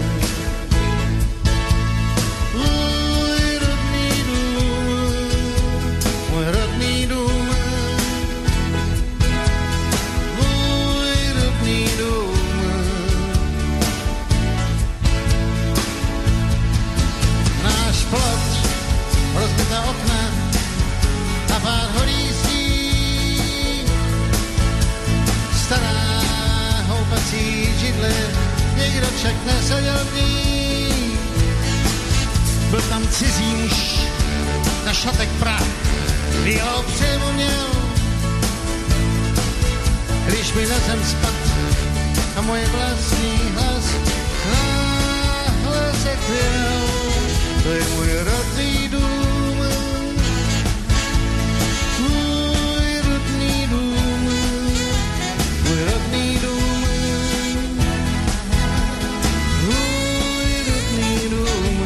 Rozbitá okna a pár holízí, stará houpací židle, někdo však neseděl v ní. Byl tam cizí muž, na šatek prach, bílou přemu měl. Když mi na zem spad a moje vlastní hlas náhle se chvěl, to je můj rodný dům, můj rodný dům, můj rodný dům, můj rodný dům.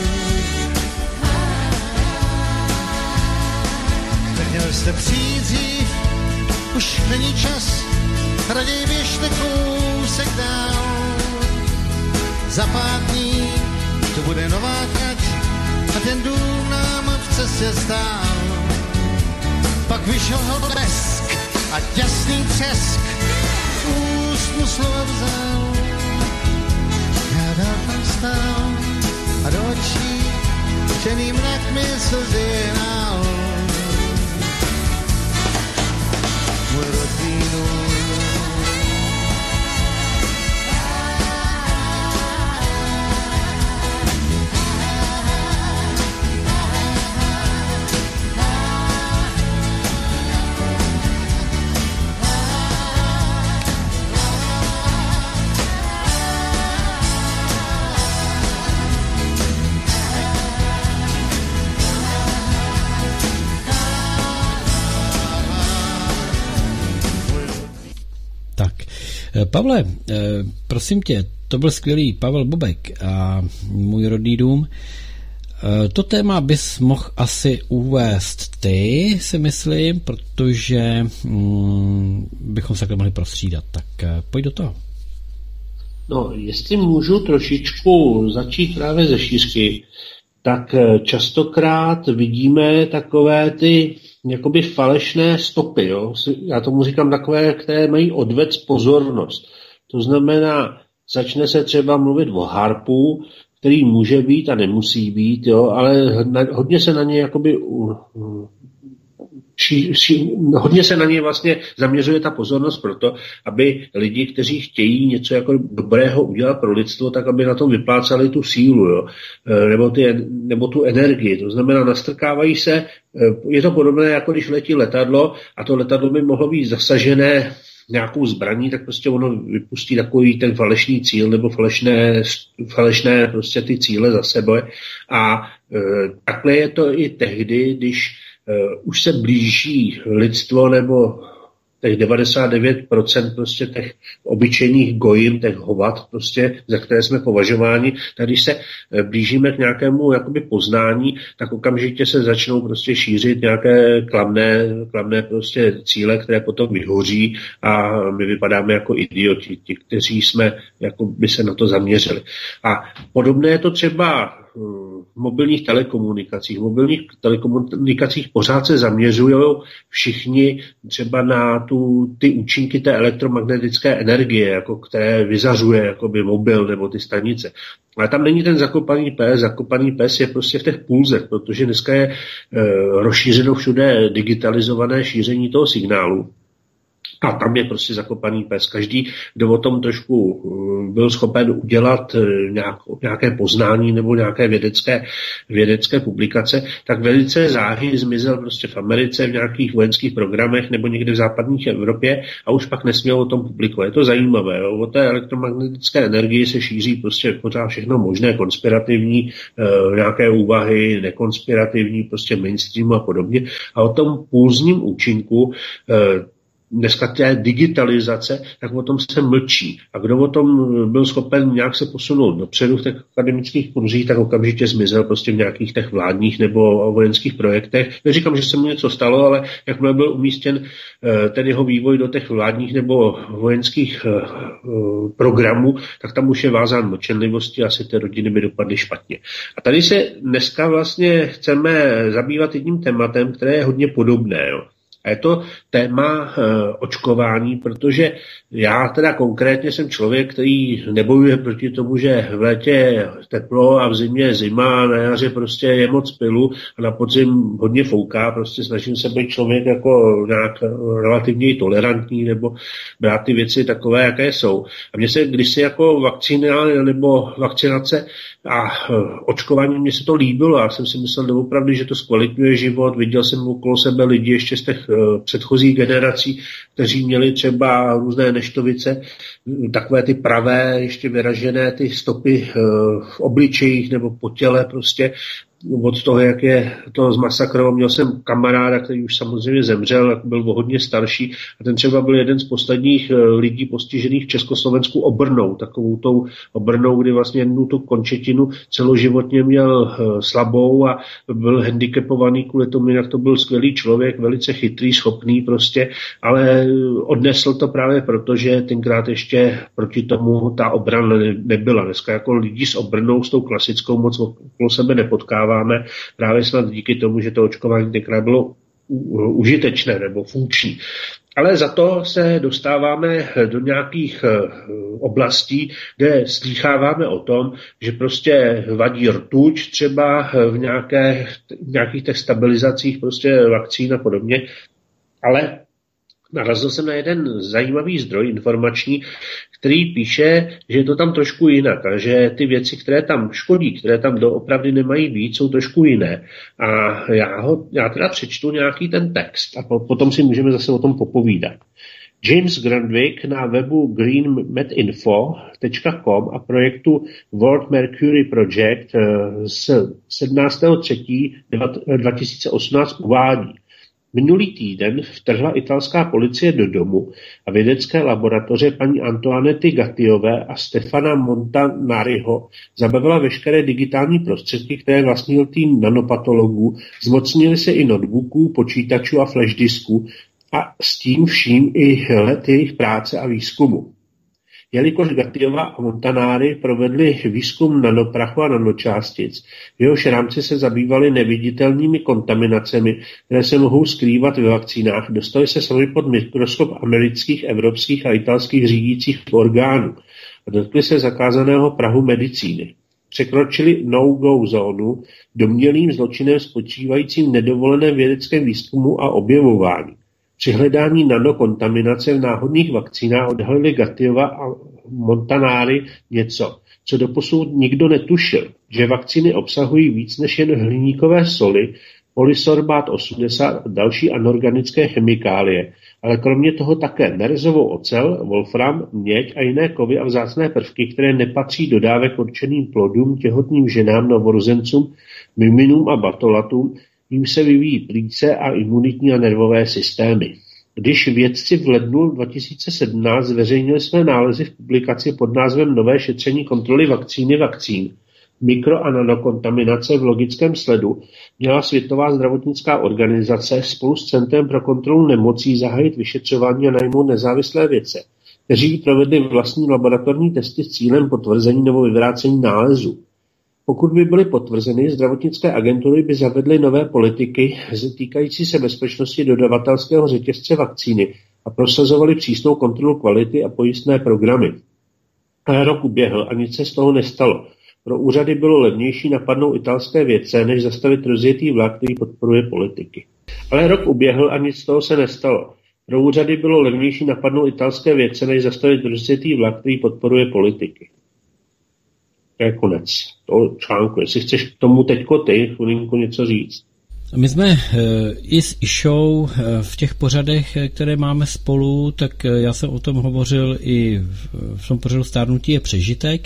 Neměl jste přijít dřív, už není čas, raději běžte kousek dál. Za pár dní to bude nová trať a ten dům nám v cestě stál. Pak vyšel blesk a jasný třesk, úst mu slova vzal. Já dál tam stál a do očí černý mrak mi slzy hnal. Můj rodný dům. Pavle, prosím tě, to byl skvělý Pavel Bobek a můj rodný dům. To téma bys mohl asi uvést ty, si myslím, protože mm, bychom se takhle mohli prostřídat. Tak pojď do toho. No, jestli můžu trošičku začít právě ze šířky, tak častokrát vidíme takové ty jakoby falešné stopy, jo? Já tomu říkám takové, které mají odvést pozornost. To znamená, začne se třeba mluvit o harpu, který může být a nemusí být, jo? Ale hodně se na ně jakoby Ši, ši, hodně se na ně vlastně zaměřuje ta pozornost proto, aby lidi, kteří chtějí něco jako dobrého udělat pro lidstvo, tak aby na tom vyplácali tu sílu, jo? Nebo, ty, nebo tu energii. To znamená, nastrkávají se, je to podobné, jako když letí letadlo a to letadlo by mohlo být zasažené nějakou zbraní, tak prostě ono vypustí takový ten falešný cíl nebo falešné, falešné prostě ty cíle za sebe. A e, takhle je to i tehdy, když Uh, už se blíží lidstvo nebo těch devadesát devět procent prostě těch obyčejných gojim, těch hovat, prostě, za které jsme považováni, tak když se blížíme k nějakému jakoby poznání, tak okamžitě se začnou prostě šířit nějaké klamné, klamné prostě cíle, které potom vyhoří a my vypadáme jako idioti, ti, kteří jsme jako by se na to zaměřili. A podobné je to třeba v mobilních telekomunikacích. V mobilních telekomunikacích pořád se zaměřují všichni třeba na tu, ty účinky té elektromagnetické energie, jako které vyzařuje jakoby mobil nebo ty stanice. Ale tam není ten zakopaný pes. Zakopaný pes je prostě v těch pulzech, protože dneska je e, rozšířeno všude digitalizované šíření toho signálu. A tam je prostě zakopaný pes. Každý, kdo o tom trošku byl schopen udělat nějaké poznání nebo nějaké vědecké, vědecké publikace, tak velice záhy zmizel prostě v Americe v nějakých vojenských programech nebo někde v západní Evropě a už pak nesměl o tom publikovat. Je to zajímavé. Jo? O té elektromagnetické energii se šíří prostě pořád všechno možné, konspirativní, e, nějaké úvahy, nekonspirativní, prostě mainstream a podobně. A o tom pulzním účinku e, dneska té digitalizace, tak o tom se mlčí. A kdo o tom byl schopen nějak se posunout dopředu v těch akademických kurzích, tak okamžitě zmizel prostě v nějakých těch vládních nebo vojenských projektech. Neříkám, že se mu něco stalo, ale jakmile byl umístěn ten jeho vývoj do těch vládních nebo vojenských programů, tak tam už je vázán mlčenlivosti a asi ty rodiny by dopadly špatně. A tady se dneska vlastně chceme zabývat jedním tématem, které je hodně podobné, jo. A je to téma e, očkování, protože já teda konkrétně jsem člověk, který nebojuje proti tomu, že v létě je teplo a v zimě je zima a na jaře prostě je moc pilu a na podzim hodně fouká, prostě snažím se být člověk jako nějak relativně tolerantní nebo brát ty věci takové, jaké jsou. A mně se kdysi jako vakcína nebo vakcinace a očkování, mně se to líbilo, já jsem si myslel doopravdy, že to zkvalitňuje život, viděl jsem okolo sebe lidi ještě z těch předchozích generací, kteří měli třeba různé neštovice, takové ty pravé, ještě vyražené ty stopy v obličejích nebo po těle prostě, od toho, jak je to zmasakroval. Měl jsem kamaráda, který už samozřejmě zemřel, byl o hodně starší a ten třeba byl jeden z posledních lidí postižených v Československu obrnou, takovou tou obrnou, kdy vlastně jednu tu končetinu celoživotně měl slabou a byl handicapovaný kvůli tomu, jak to byl skvělý člověk, velice chytrý, schopný prostě, ale odnesl to právě proto, že tenkrát ještě proti tomu ta obrana nebyla. Dneska jako lidi s obrnou, s tou klasickou moc okolo sebe nepotkáváme, právě snad díky tomu, že to očkování tenkrát bylo užitečné nebo funkční. Ale za to se dostáváme do nějakých oblastí, kde slýcháváme o tom, že prostě vadí rtuť třeba v nějaké, nějakých těch stabilizacích prostě vakcín a podobně, ale narazil jsem na jeden zajímavý zdroj informační, který píše, že je to tam trošku jinak a že ty věci, které tam škodí, které tam doopravdy nemají být, jsou trošku jiné. A já, ho, já teda přečtu nějaký ten text a po, potom si můžeme zase o tom popovídat. James Grandwick na webu green med info tečka com a projektu World Mercury Project z sedmnáctého třetího dva tisíce osmnáct uvádí. Minulý týden vtrhla italská policie do domu a vědecké laboratoře paní Antoinety Gattiové a Stefana Montanariho zabavila veškeré digitální prostředky, které vlastnil tým nanopatologů, zmocnili se i notebooků, počítačů a flashdisků a s tím vším i let jejich práce a výzkumu. jelikož Gattiova a Montanari provedli výzkum nanoprachu a nanočástic, v jehož rámci se zabývali neviditelnými kontaminacemi, které se mohou skrývat ve vakcínách, dostali se sami pod mikroskop amerických, evropských a italských řídících orgánů a dotkli se zakázaného prahu medicíny. Překročili no-go zónu domnělým zločinem spočívajícím v nedovoleném vědeckém výzkumu a objevování. Při hledání nanokontaminace v náhodných vakcínách odhalili Gattiova a Montanari něco, co doposud nikdo netušil, že vakcíny obsahují víc než jen hliníkové soli, polysorbát osmdesát a další anorganické chemikálie, ale kromě toho také nerzovou ocel, wolfram, měď a jiné kovy a vzácné prvky, které nepatří do dávek určeným plodům, těhotným ženám, novorozencům, miminům a batolatům, jim se vyvíjí plíce a imunitní a nervové systémy. Když vědci v lednu dva tisíce sedmnáct zveřejnili své nálezy v publikaci pod názvem Nové šetření kontroly vakcíny vakcín, mikro- a nanokontaminace v logickém sledu, měla Světová zdravotnická organizace spolu s Centrem pro kontrolu nemocí zahájit vyšetřování a najmout nezávislé vědce, kteří provedli vlastní laboratorní testy s cílem potvrzení nebo vyvrácení nálezu. Pokud by byly potvrzeny, zdravotnické agentury by zavedly nové politiky týkající se bezpečnosti dodavatelského řetězce vakcíny a prosazovaly přísnou kontrolu kvality a pojistné programy. Ale rok uběhl a nic se z toho nestalo. Pro úřady bylo levnější napadnout italské vědce, než zastavit rozjetý vlak, který podporuje politiky. Ale rok uběhl a nic z toho se nestalo. Pro úřady bylo levnější napadnout italské vědce, než zastavit rozjetý vlak, který podporuje politiky. To je konec toho článku. Jestli chceš k tomu teďko ty, chvilinku něco říct. My jsme i s Išou v těch pořadech, které máme spolu, tak já jsem o tom hovořil i v tom pořadu Stárnutí je přežitek,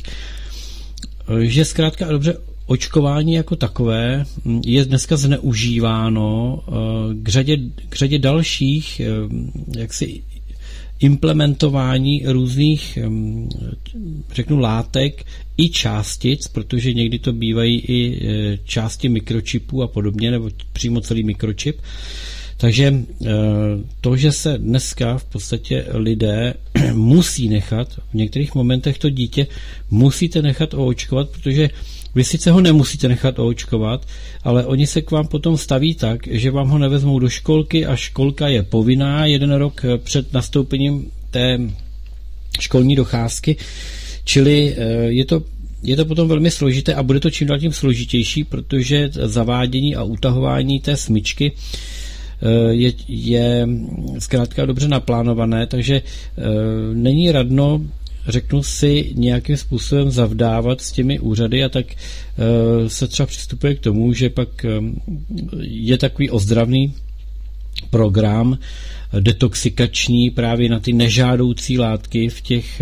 že zkrátka dobře očkování jako takové je dneska zneužíváno k řadě, k řadě dalších jaksi implementování různých, řeknu, látek i částic, protože někdy to bývají i části mikročipů a podobně, nebo přímo celý mikročip. Takže to, že se dneska v podstatě lidé musí nechat, v některých momentech to dítě musíte nechat oočkovat, protože vy sice ho nemusíte nechat oočkovat, ale oni se k vám potom staví tak, že vám ho nevezmou do školky a školka je povinná jeden rok před nastoupením té školní docházky, čili je to, je to potom velmi složité a bude to čím dál tím složitější, protože zavádění a utahování té smyčky je, je zkrátka dobře naplánované, takže není radno, řeknu si, nějakým způsobem zavdávat s těmi úřady a tak se třeba přistupuje k tomu, že pak je takový ozdravný program detoxikační právě na ty nežádoucí látky v těch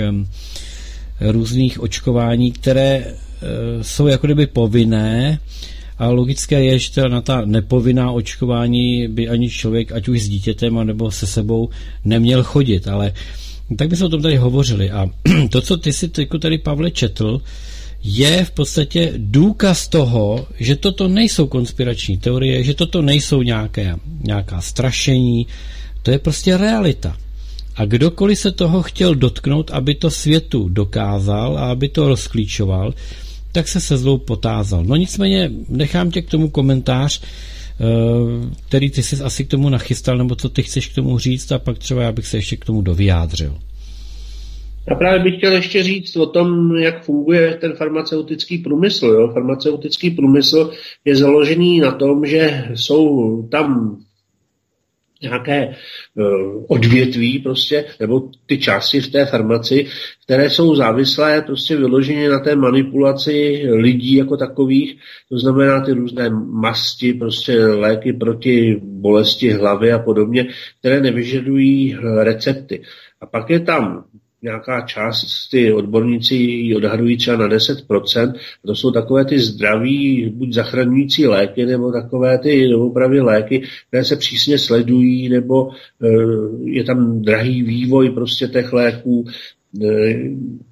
různých očkování, které jsou jako kdyby povinné, a logické je, že na ta nepovinná očkování by ani člověk, ať už s dítětem, nebo se sebou, neměl chodit, ale tak by se o tom tady hovořili. A to, co ty si tady, Pavle, četl, je v podstatě důkaz toho, že toto nejsou konspirační teorie, že toto nejsou nějaké, nějaká strašení, to je prostě realita. A kdokoliv se toho chtěl dotknout, aby to světu dokázal a aby to rozklíčoval, tak se se zlou potázal. No nicméně nechám tě k tomu komentář, který ty jsi asi k tomu nachystal, nebo co ty chceš k tomu říct, a pak třeba já bych se ještě k tomu dovyjádřil. Já právě bych chtěl ještě říct o tom, jak funguje ten farmaceutický průmysl. Jo? Farmaceutický průmysl je založený na tom, že jsou tam nějaké uh, odvětví prostě, nebo ty části v té farmaci, které jsou závislé prostě vyloženě na té manipulaci lidí jako takových, to znamená ty různé masti, prostě léky proti bolesti hlavy a podobně, které nevyžadují recepty. A pak je tam nějaká část, ty odborníci ji odhadují třeba na deset procent, to jsou takové ty zdraví, buď zachraňující léky, nebo takové ty doopravdy léky, které se přísně sledují, nebo e, je tam drahý vývoj prostě těch léků. E,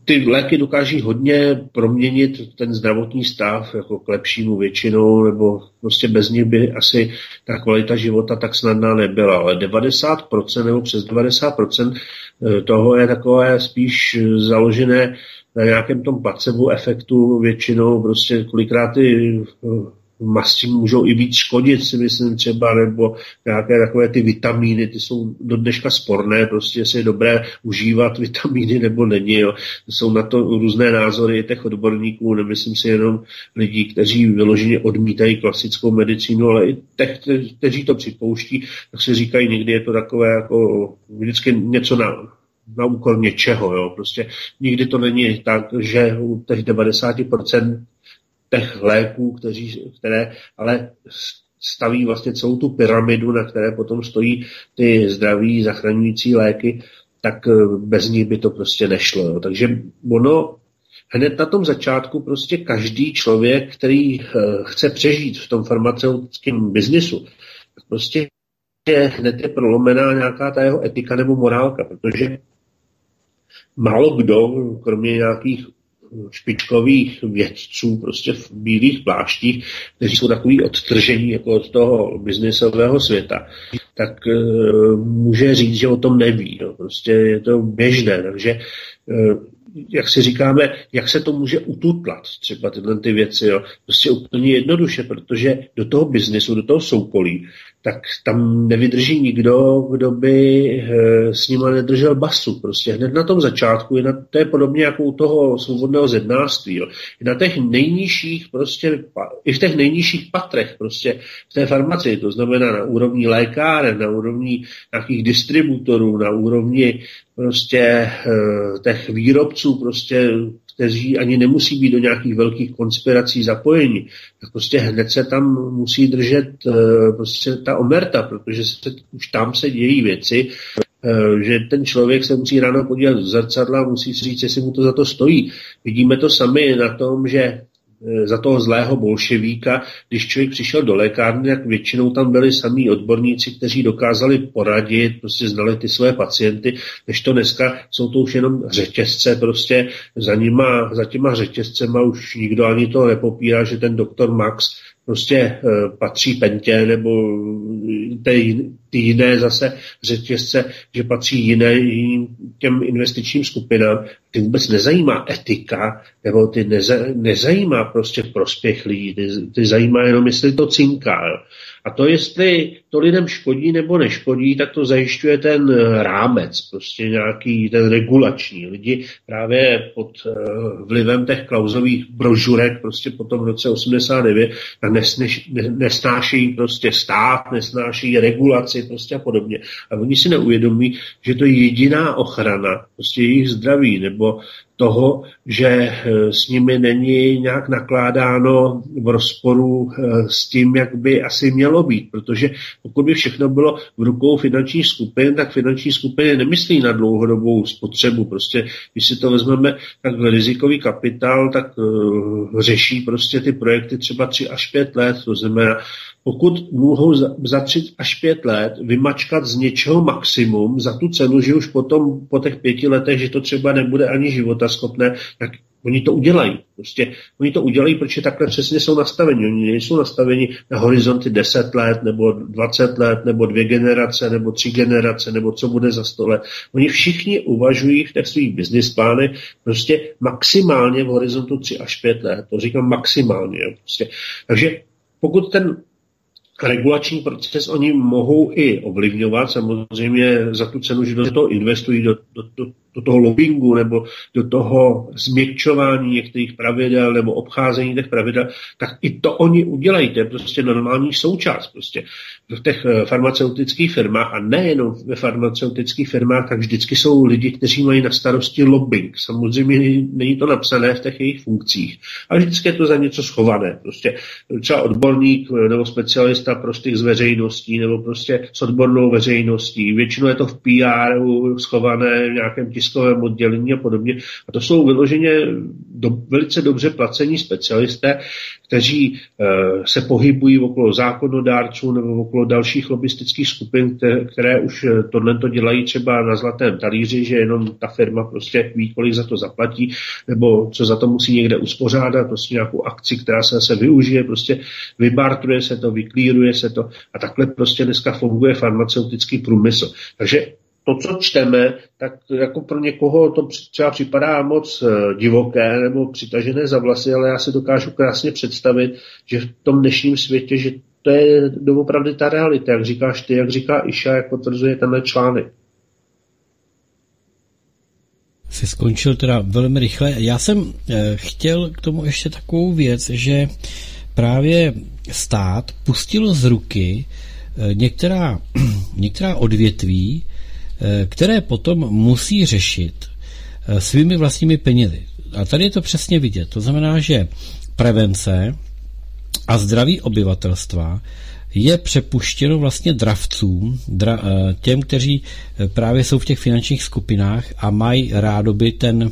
ty léky dokáží hodně proměnit ten zdravotní stav jako k lepšímu většinou, nebo prostě bez nich by asi ta kvalita života tak snadná nebyla. Ale devadesát procent nebo přes devadesát procent toho je takové spíš založené na nějakém tom placebo efektu většinou, prostě kolikrát ty masti můžou i víc škodit, si myslím třeba, nebo nějaké takové ty vitamíny, ty jsou do dneška sporné, prostě jestli je dobré užívat vitamíny nebo není. Jo. Jsou na to různé názory těch odborníků, nemyslím si jenom lidí, kteří vyloženě odmítají klasickou medicínu, ale i těch, kteří to připouští, tak si říkají, někdy je to takové jako vždycky něco na na úkor něčeho. Jo. Prostě nikdy to není tak, že u těch devadesát procent těch léků, kteří, které ale staví vlastně celou tu pyramidu, na které potom stojí ty zdraví zachraňující léky, tak bez nich by to prostě nešlo. Jo. Takže ono hned na tom začátku prostě každý člověk, který chce přežít v tom farmaceutickém biznisu, tak prostě hned je prolomená nějaká ta jeho etika nebo morálka, protože málo kdo, kromě nějakých špičkových vědců prostě v bílých pláštích, kteří jsou takový odtržení jako od toho biznisového světa, tak e, může říct, že o tom neví. No. Prostě je to běžné, takže e, jak si říkáme, jak se to může ututlat, třeba tyhle ty věci, jo. Prostě úplně jednoduše, protože do toho biznisu, do toho soukolí, tak tam nevydrží nikdo, kdo by e, s nima nedržel basu. Prostě hned na tom začátku, je na, to je podobně jako u toho svobodného zednářství. Jo. I na těch nejnižších, prostě, i v těch nejnižších patrech, prostě v té farmacii, to znamená na úrovni lékáren, na úrovni nějakých distributorů, na úrovni prostě e, těch výrobců, prostě kteří ani nemusí být do nějakých velkých konspirací zapojeni, tak prostě hned se tam musí držet prostě ta omerta, protože se, už tam se dějí věci, že ten člověk se musí ráno podívat do zrcadla, musí si říct, jestli mu to za to stojí. Vidíme to sami na tom, že za toho zlého bolševíka, když člověk přišel do lékárny, tak většinou tam byli samí odborníci, kteří dokázali poradit, prostě znali ty své pacienty, než to dneska jsou to už jenom řetězce, prostě za nima, za těma řetězcema už nikdo ani to nepopírá, že ten doktor Max prostě e, patří Pentě, nebo ty, ty jiné zase řetězce, že patří jiné jiným těm investičním skupinám. Ty vůbec nezajímá etika, nebo ty neza, nezajímá prostě prospěch lidí, ty, ty zajímá jenom, jestli to cinká. Jo. A to, jestli to lidem škodí nebo neškodí, tak to zajišťuje ten rámec, prostě nějaký ten regulační. Lidi právě pod uh, vlivem těch Klausových brožurek prostě po tom roce osmdesát devět nesneš, ne, nesnášejí prostě stát, nesnášejí regulaci prostě a podobně. A oni si neuvědomí, že to je jediná ochrana prostě jejich zdraví, nebo toho, že s nimi není nějak nakládáno v rozporu s tím, jak by asi mělo být. Protože pokud by všechno bylo v rukou finančních skupin, tak finanční skupiny nemyslí na dlouhodobou spotřebu. Prostě, když si to vezmeme, tak rizikový kapitál, tak uh, řeší prostě ty projekty třeba tři až pět let. To znamená, pokud mohou za, za tři až pět let vymačkat z něčeho maximum za tu cenu, že už potom po těch pěti letech, že to třeba nebude ani životaschopné, tak oni to udělají. Prostě oni to udělají, protože takhle přesně jsou nastaveni. Oni nejsou nastaveni na horizonty deset let, nebo dvacet let, nebo dvě generace, nebo tři generace, nebo co bude za sto let. Oni všichni uvažují v těch svých business plánech prostě maximálně v horizontu tři až pět let. To říkám maximálně. Jo. Prostě. Takže pokud ten regulační proces oni mohou i ovlivňovat, samozřejmě za tu cenu, že do toho investují, do, do, do, do toho lobbingu nebo do toho změkčování některých pravidel nebo obcházení těch pravidel, tak i to oni udělají, to je prostě normální součást prostě v těch farmaceutických firmách a nejenom ve farmaceutických firmách, tak vždycky jsou lidi, kteří mají na starosti lobbying. Samozřejmě není to napsané v těch jejich funkcích, ale vždycky je to za něco schované. Prostě třeba odborník nebo specialista pro styk s veřejností nebo prostě s odbornou veřejností. Většinou je to v P R schované v nějakém tiskovém oddělení a podobně. A to jsou vyloženě do, velice dobře placení specialisté, kteří e, se pohybují okolo zákonodárců nebo okolo dalších lobistických skupin, které, které už tohle dělají třeba na zlatém talíři, že jenom ta firma prostě ví, kolik za to zaplatí, nebo co za to musí někde uspořádat, prostě nějakou akci, která se zase využije, prostě vybartruje se to, vyklíruje se to a takhle prostě dneska funguje farmaceutický průmysl. Takže to, co čteme, tak jako pro někoho to třeba připadá moc divoké nebo přitažené za vlasy, ale já si dokážu krásně představit, že v tom dnešním světě, že to je doopravdy ta realita, jak říkáš ty, jak říká Iša, jak potvrzuje tenhle článek. Jsi skončil teda velmi rychle. Já jsem eh, chtěl k tomu ještě takovou věc, že právě stát pustil z ruky eh, některá, některá odvětví, eh, které potom musí řešit eh, svými vlastními penězi. A tady je to přesně vidět. To znamená, že prevence a zdraví obyvatelstva je přepuštěno vlastně dravcům, dra, těm, kteří právě jsou v těch finančních skupinách a mají rádoby ten,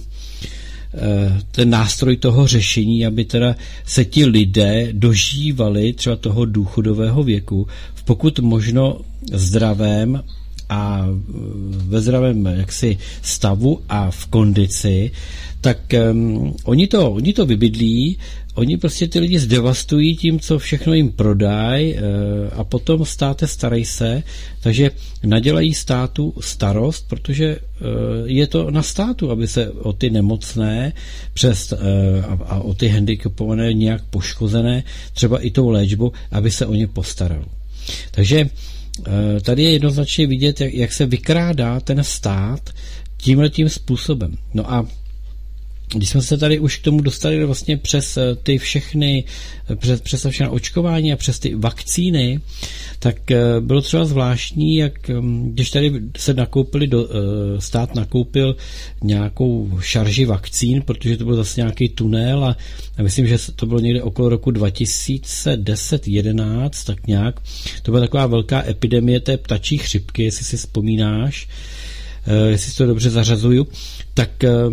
ten nástroj toho řešení, aby teda se ti lidé dožívali třeba toho důchodového věku v pokud možno zdravém a ve zdravém jaksi stavu a v kondici, tak um, oni, to, oni to vybydlí, oni prostě ty lidi zdevastují tím, co všechno jim prodají uh, a potom státe starej se, takže nadělají státu starost, protože uh, je to na státu, aby se o ty nemocné přes, uh, a, a o ty handicapované nějak poškozené, třeba i tou léčbou, aby se o ně postaral. Takže tady je jednoznačně vidět, jak, jak se vykrádá ten stát tímhletím způsobem. No a když jsme se tady už k tomu dostali vlastně přes ty všechny, přes, přes všechny očkování a přes ty vakcíny, tak bylo třeba zvláštní, jak když tady se nakoupili, do, stát nakoupil nějakou šarži vakcín, protože to byl zase nějaký tunel a, a myslím, že to bylo někde okolo roku dva tisíce deset jedenáct, tak nějak. To byla taková velká epidemie té ptačí chřipky, jestli si vzpomínáš, jestli si to dobře zařazuju, tak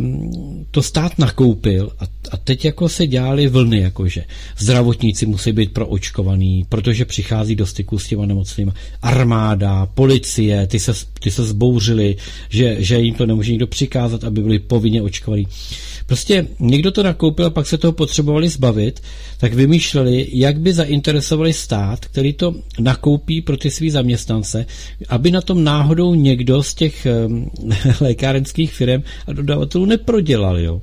to stát nakoupil a, a teď jako se dělaly vlny, jakože zdravotníci musí být proočkovaný, protože přichází do styku s těma nemocnými. Armáda, policie, ty se, ty se zbouřili, že, že jim to nemůže nikdo přikázat, aby byli povinně očkovaní. Prostě někdo to nakoupil a pak se toho potřebovali zbavit, tak vymýšleli, jak by zainteresovali stát, který to nakoupí pro ty svý zaměstnance, aby na tom náhodou někdo z těch um, lékárenských firm a dodavatelů neprodělal, jo.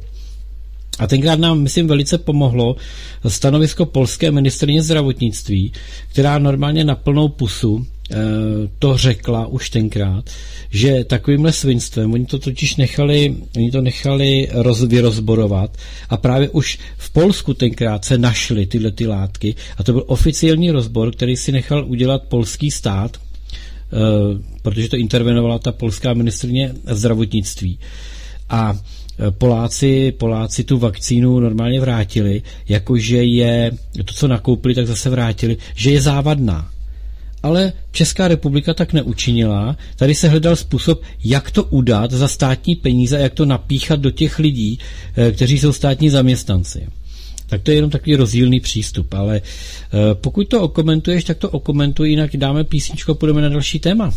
A tenkrát nám, myslím, velice pomohlo stanovisko polské ministryně zdravotnictví, která normálně na plnou pusu e, to řekla už tenkrát, že takovýmhle svinstvem, oni to totiž nechali, oni to nechali roz, vyrozborovat a právě už v Polsku tenkrát se našly tyhle ty látky a to byl oficiální rozbor, který si nechal udělat polský stát, e, protože to intervenovala ta polská ministryně zdravotnictví. A Poláci, Poláci tu vakcínu normálně vrátili, jakože je, to, co nakoupili, tak zase vrátili, že je závadná. Ale Česká republika tak neučinila. Tady se hledal způsob, jak to udat za státní peníze a jak to napíchat do těch lidí, kteří jsou státní zaměstnanci. Tak to je jenom takový rozdílný přístup, ale pokud to okomentuješ, tak to okomentuj, jinak dáme písničku a půjdeme na další téma.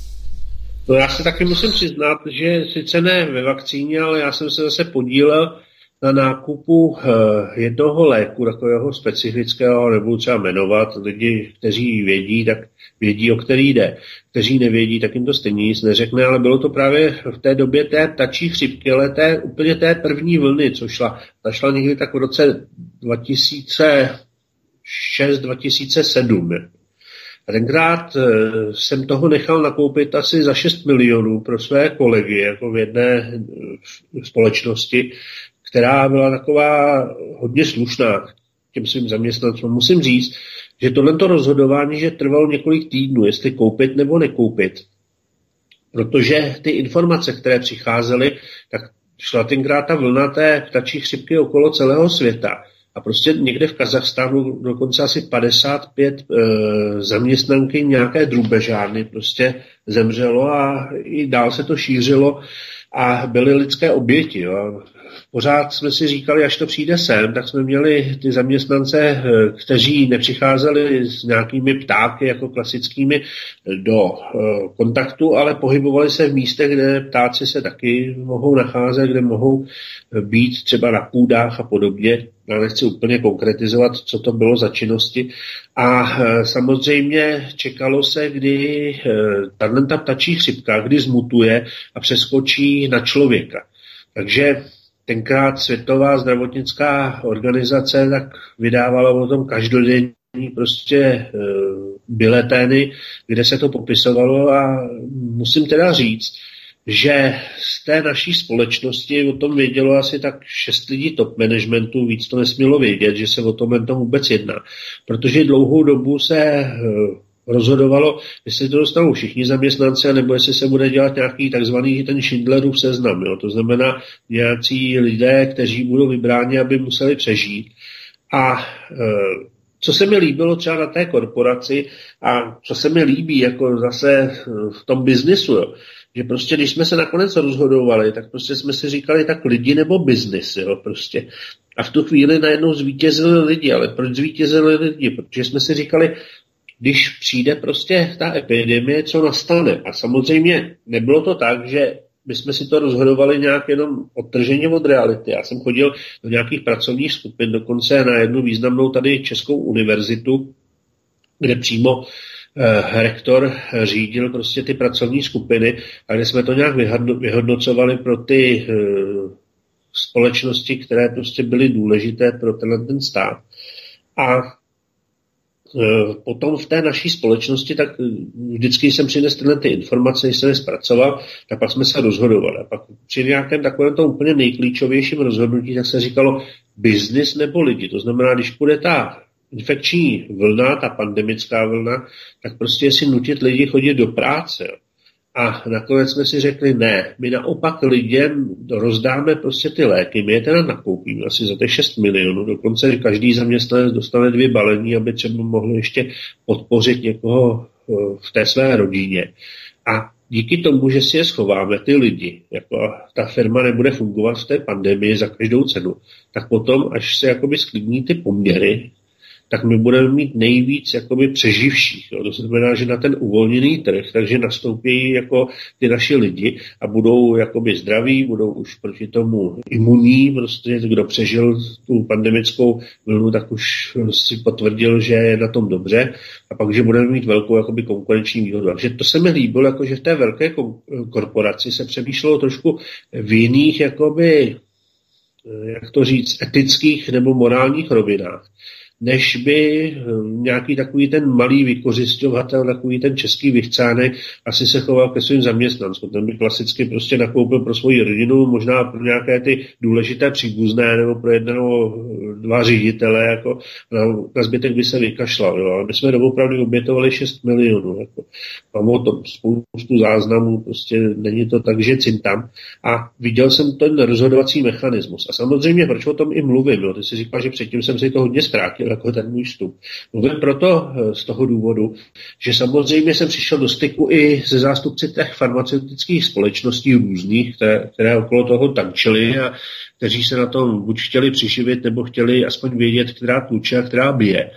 No já se taky musím přiznat, že sice ne ve vakcíně, ale já jsem se zase podílel na nákupu eh, jednoho léku, takového specifického, nebudu třeba jmenovat, lidi, kteří vědí, tak vědí, o který jde. Kteří nevědí, tak jim to stejně nic neřekne, ale bylo to právě v té době té ptačí chřipky, ale té, úplně té první vlny, co šla. Ta šla někdy tak v roce dva tisíce šest dva tisíce sedm. A tenkrát jsem toho nechal nakoupit asi za šest milionů pro své kolegy, jako v jedné společnosti, která byla taková hodně slušná těm svým zaměstnancům. Musím říct, že tohleto rozhodování, že trvalo několik týdnů, jestli koupit nebo nekoupit, protože ty informace, které přicházely, tak šla tenkrát ta vlna té ptačí chřipky okolo celého světa. A prostě někde v Kazachstánu dokonce asi padesát pět e, zaměstnanky nějaké drůbežárny prostě zemřelo a i dál se to šířilo. a byly lidské oběti. Jo. Pořád jsme si říkali, až to přijde sem, tak jsme měli ty zaměstnance, kteří nepřicházeli s nějakými ptáky jako klasickými do kontaktu, ale pohybovali se v místech, kde ptáci se taky mohou nacházet, kde mohou být třeba na půdách a podobně. Já nechci úplně konkretizovat, co to bylo za činnosti. A samozřejmě čekalo se, kdy tato ptačí chřipka, kdy zmutuje a přeskočí na člověka. Takže tenkrát Světová zdravotnická organizace tak vydávala o tom každodenní prostě biletény, kde se to popisovalo a musím teda říct, že z té naší společnosti o tom vědělo asi tak šest lidí top managementu, víc to nesmělo vědět, že se o tom to vůbec jedná. Protože dlouhou dobu se rozhodovalo, jestli to dostanou všichni zaměstnanci, nebo jestli se bude dělat nějaký takzvaný ten Schindlerův seznam. Jo. To znamená nějací lidé, kteří budou vybráni, aby museli přežít. A e, co se mi líbilo třeba na té korporaci a co se mi líbí jako zase v tom biznisu, jo, že prostě když jsme se nakonec rozhodovali, tak prostě jsme si říkali tak lidi nebo biznis, jo, prostě. A v tu chvíli najednou zvítězili lidi, ale proč zvítězili lidi? Protože jsme si říkali, když přijde prostě ta epidemie, co nastane. A samozřejmě nebylo to tak, že my jsme si to rozhodovali nějak jenom odtrženě od reality. Já jsem chodil do nějakých pracovních skupin, dokonce na jednu významnou tady Českou univerzitu, kde přímo eh, rektor řídil prostě ty pracovní skupiny a kde jsme to nějak vyhodnocovali pro ty eh, společnosti, které prostě byly důležité pro tenhle ten stát. A potom v té naší společnosti, tak vždycky jsem přinesl tyhle ty informace, když jsem je zpracoval, tak pak jsme se rozhodovali. A pak při nějakém takovém tom úplně nejklíčovějším rozhodnutí, tak se říkalo biznis nebo lidi. To znamená, když půjde ta infekční vlna, ta pandemická vlna, tak prostě si nutit lidi chodit do práce. Jo. A nakonec jsme si řekli, ne, my naopak lidem rozdáme prostě ty léky, my je teda nakoupíme asi za těch šest milionů, dokonce každý zaměstnanec dostane dvě balení, aby třeba mohli ještě podpořit někoho v té své rodině. A díky tomu, že si je schováme, ty lidi, jako ta firma nebude fungovat v té pandemii za každou cenu, tak potom, až se jakoby sklidní ty poměry, tak my budeme mít nejvíc jakoby přeživších. Jo. To znamená, že na ten uvolněný trh, takže nastoupí jako ty naši lidi a budou jakoby zdraví, budou už proti tomu imunní, prostě kdo přežil tu pandemickou vlnu, tak už si potvrdil, že je na tom dobře a pak, že budeme mít velkou jakoby konkurenční výhodu. Takže to se mi líbilo, jako že v té velké korporaci se přemýšlelo trošku v jiných jakoby, jak to říct, etických nebo morálních rovinách, než by nějaký takový ten malý vykořisťovatel, takový ten český vychcánek asi se choval ke svým zaměstnancům. Ten by klasicky prostě nakoupil pro svoji rodinu, možná pro nějaké ty důležité příbuzné nebo pro jednoho dva ředitele, jako na, na zbytek by se vykašlal. Jo. Ale my jsme doopravdy obětovali šest milionů. Jako. Mám o tom spoustu záznamů, prostě není to tak, že cintam. A viděl jsem ten rozhodovací mechanismus. A samozřejmě, proč o tom i mluvím? Jo. Ty si říkal, že předtím jsem si to hodně zkrátil, jako ten můj vstup. Mluvím proto z toho důvodu, že samozřejmě jsem přišel do styku i se zástupci těch farmaceutických společností různých, které, které okolo toho tančily a kteří se na tom buď chtěli přiživit, nebo chtěli aspoň vědět, která tluče a která bije.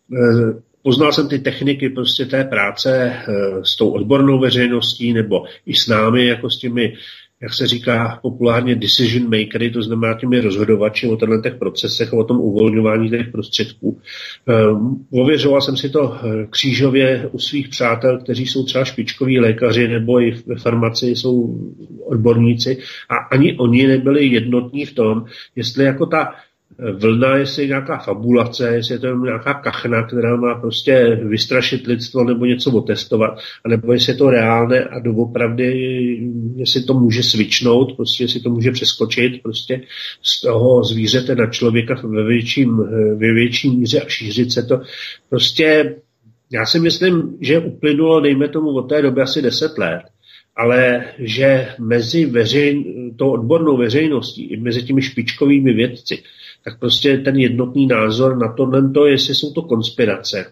Poznal jsem ty techniky prostě té práce s tou odbornou veřejností, nebo i s námi, jako s těmi, jak se říká populárně, decision makery, to znamená těmi rozhodovači o těchto těch procesech, o tom uvolňování těch prostředků. Um, ověřoval jsem si to křížově u svých přátel, kteří jsou třeba špičkoví lékaři nebo i ve farmacii jsou odborníci a ani oni nebyli jednotní v tom, jestli jako ta vlna, jestli je nějaká fabulace, jestli je to nějaká kachna, která má prostě vystrašit lidstvo nebo něco otestovat, anebo jestli je to reálné a doopravdy, jestli to může svičnout, prostě jestli to může přeskočit prostě z toho zvířete na člověka ve větším, ve větší míře a šířit se to. Prostě já si myslím, že uplynulo, dejme tomu od té doby asi deset let, ale že mezi veřejn, tou odbornou veřejností i mezi těmi špičkovými vědci, tak prostě ten jednotný názor na tohle, jestli jsou to konspirace,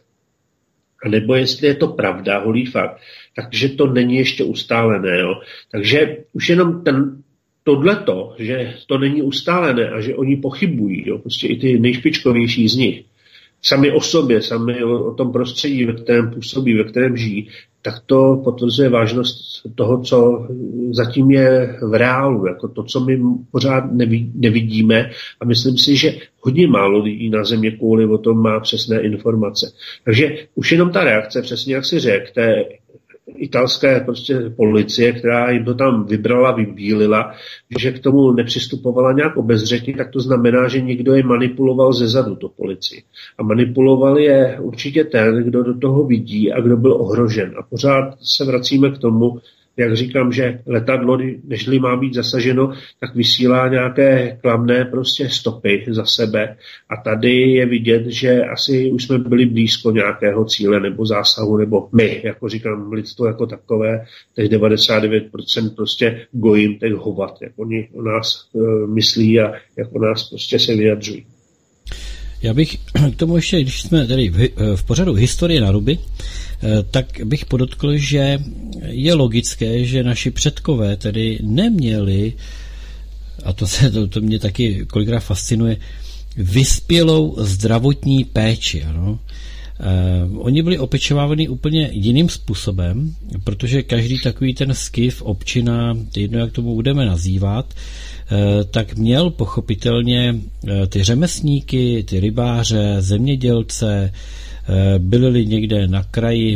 nebo jestli je to pravda, holý fakt, takže to není ještě ustálené. Jo. Takže už jenom ten tohleto, že to není ustálené a že oni pochybují, jo, prostě i ty nejšpičkovější z nich, sami o sobě, sami o, o tom prostředí, ve kterém působí, ve kterém žijí, tak to potvrzuje vážnost toho, co zatím je v reálu, jako to, co my pořád neví, nevidíme, a myslím si, že hodně málo lidí na země kouli o tom má přesné informace. Takže už jenom ta reakce, přesně jak si řekl, té italské prostě policie, která jim to tam vybrala, vybílila, že k tomu nepřistupovala nějak obezřetně, tak to znamená, že někdo je manipuloval zezadu, to policii. A manipuloval je určitě ten, kdo do toho vidí a kdo byl ohrožen. A pořád se vracíme k tomu, jak říkám, že letadlo, nežli má být zasaženo, tak vysílá nějaké klamné prostě stopy za sebe. A tady je vidět, že asi už jsme byli blízko nějakého cíle nebo zásahu, nebo my, jako říkám, lidstvo jako takové, těch devadesát devět procent prostě gojím, těch hovat, jak oni o nás e, myslí a jak o nás prostě se vyjadřují. Já bych k tomu ještě, když jsme tady v, v pořadu Historie na ruby, tak bych podotkl, že je logické, že naši předkové tedy neměli, a to, se, to, to mě taky kolikrát fascinuje, vyspělou zdravotní péči. Ano. Eh, oni byli opečovávaní úplně jiným způsobem, protože každý takový ten skiv, občina, jedno jak tomu budeme nazývat, eh, tak měl pochopitelně eh, ty řemeslníky, ty rybáře, zemědělce, byli někde na kraji,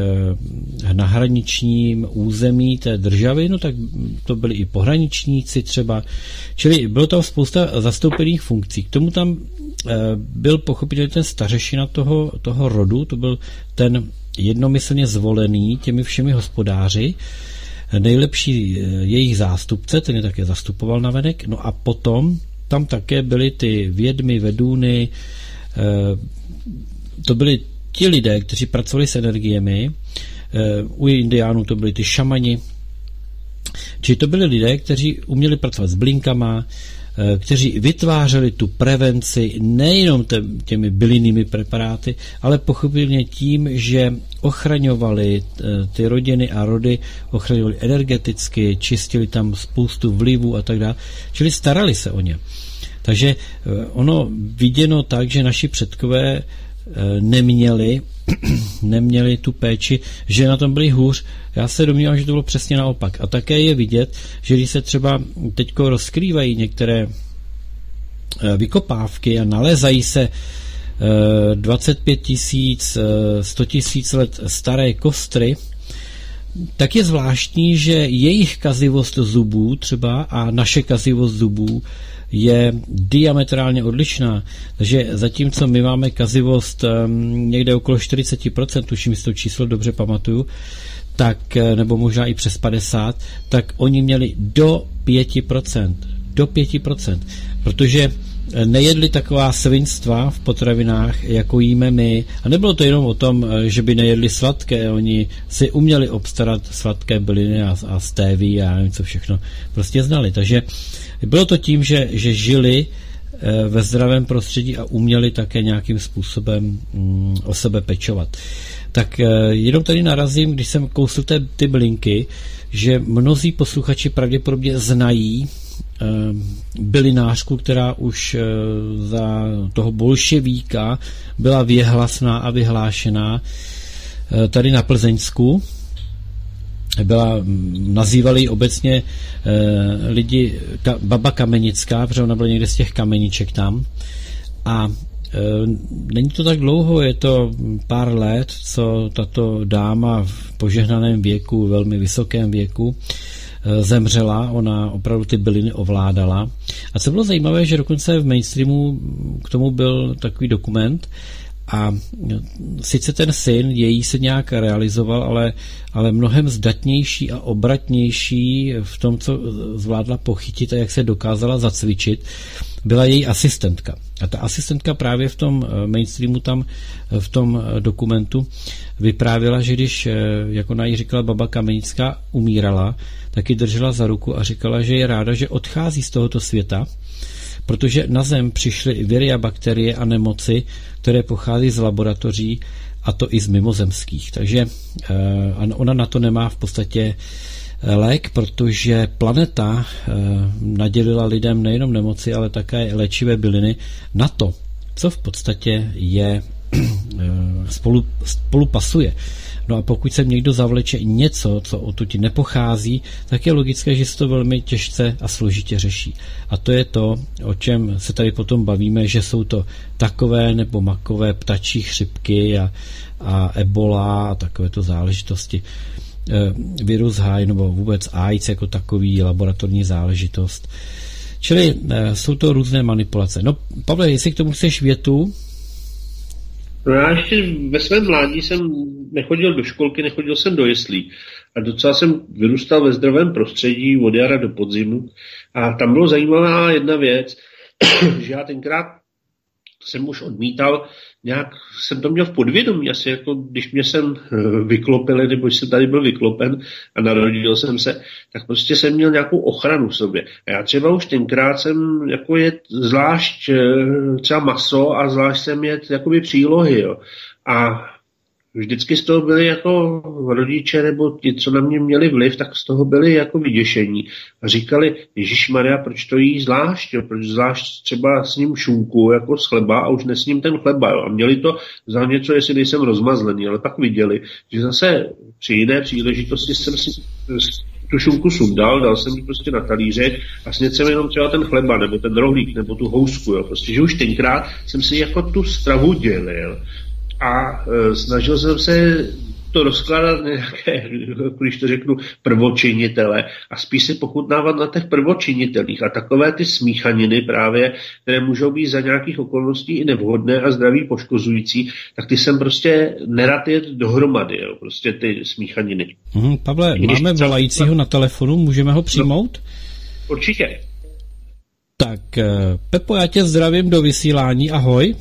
na hraničním území té državy, no tak to byli i pohraničníci třeba, čili bylo tam spousta zastoupených funkcí. K tomu tam byl pochopitelně ten stařešina toho, toho rodu, to byl ten jednomyslně zvolený těmi všemi hospodáři, nejlepší jejich zástupce, ten je také zastupoval navenek, no a potom tam také byly ty vědmy, vedůny, to byli ti lidé, kteří pracovali s energiemi, u indiánů to byli ty šamani, čili to byli lidé, kteří uměli pracovat s blinkama, kteří vytvářeli tu prevenci nejenom těmi bylinnými preparáty, ale pochopitelně tím, že ochraňovali ty rodiny a rody, ochraňovali energeticky, čistili tam spoustu vlivů a tak dále, čili starali se o ně. Takže ono viděno tak, že naši předkové neměli, neměli tu péči, že na tom byli hůř. Já se domnívám, že to bylo přesně naopak. A také je vidět, že když se třeba teďko rozkrývají některé vykopávky a nalézají se dvacet pět tisíc, sto tisíc let staré kostry, tak je zvláštní, že jejich kazivost zubů třeba a naše kazivost zubů je diametrálně odlišná. Takže zatímco my máme kazivost um, někde okolo čtyřicet procent, tuším, si to číslo dobře pamatuju, tak, nebo možná i přes padesát, tak oni měli do pět procent. Do pět procent. Protože nejedli taková svinstva v potravinách, jako jíme my. A nebylo to jenom o tom, že by nejedli sladké. Oni si uměli obstarat sladké byliny a, a stéví a nevím co všechno. Prostě znali. Takže bylo to tím, že, že žili ve zdravém prostředí a uměli také nějakým způsobem mm, o sebe pečovat. Tak jenom tady narazím, když jsem kousl té, ty bylinky, že mnozí posluchači pravděpodobně znají bylinářku, která už za toho bolševíka byla věhlasná a vyhlášená tady na Plzeňsku. Byla, nazývali ji obecně lidi ka, baba Kamenická, protože ona byla někde z těch kameniček tam. A není to tak dlouho, je to pár let, co tato dáma v požehnaném věku, velmi vysokém věku, zemřela, ona opravdu ty byliny ovládala. A co bylo zajímavé, že dokonce v mainstreamu k tomu byl takový dokument a sice ten syn její se nějak realizoval, ale, ale mnohem zdatnější a obratnější v tom, co zvládla pochytit a jak se dokázala zacvičit, byla její asistentka. A ta asistentka právě v tom mainstreamu tam v tom dokumentu vyprávěla, že když, jak ona jí říkala, baba Kamenická umírala, tak ji držela za ruku a říkala, že je ráda, že odchází z tohoto světa, protože na Zem přišly viry a bakterie a nemoci, které pochází z laboratoří, a to i z mimozemských. Takže ona na to nemá v podstatě lék, protože planeta nadělila lidem nejenom nemoci, ale také léčivé byliny na to, co v podstatě je spolu, spolu pasuje. No a pokud se někdo zavleče něco, co odtud nepochází, tak je logické, že se to velmi těžce a složitě řeší. A to je to, o čem se tady potom bavíme, že jsou to takové nebo makové ptačí chřipky a, a ebola a takovéto záležitosti. Virus H nebo vůbec AIDS jako takový laboratorní záležitost. Čili jsou to různé manipulace. No, Pavle, jestli k tomu chceš větu? No já ještě ve svém mládí jsem nechodil do školky, nechodil jsem do jeslí. A docela jsem vyrůstal ve zdravém prostředí od jara do podzimu. A tam bylo zajímavá jedna věc, že já tenkrát jsem už odmítal, nějak jsem to měl v podvědomí, asi jako když mě jsem vyklopili, nebo když jsem tady byl vyklopen a narodil jsem se, tak prostě jsem měl nějakou ochranu v sobě. A já třeba už tenkrát jsem jako jet zvlášť třeba maso a zvlášť jsem jet jakoby přílohy, jo. A vždycky z toho byli jako rodiče nebo ti, co na mě měli vliv, tak z toho byli jako vyděšení. A říkali, Ježišmarja, proč to jí zvlášť, jo? Proč zvlášť třeba s ním šunku jako z chleba a už nesním ten chleba. Jo? A měli to za něco, jestli nejsem rozmazlený, ale pak viděli, že zase při jiné příležitosti jsem si tu šunku sundal, dal jsem ji prostě na talířek a snědl jsem jenom třeba ten chleba, nebo ten rohlík, nebo tu housku. Jo? Prostě, že už tenkrát jsem si jako tu stravu dělil. A e, snažil jsem se to rozkládat nějaké, když to řeknu, prvočinitele a spíš se pochutnávat na těch prvočinitelích. A takové ty smíchaniny právě, které můžou být za nějakých okolností i nevhodné a zdraví poškozující, tak ty jsem prostě nerad jet dohromady, jo, prostě ty smíchaniny. Hmm, Pavle, když máme třeba volajícího na telefonu, můžeme ho přijmout? No, určitě. Tak, Pepo, já tě zdravím do vysílání, ahoj.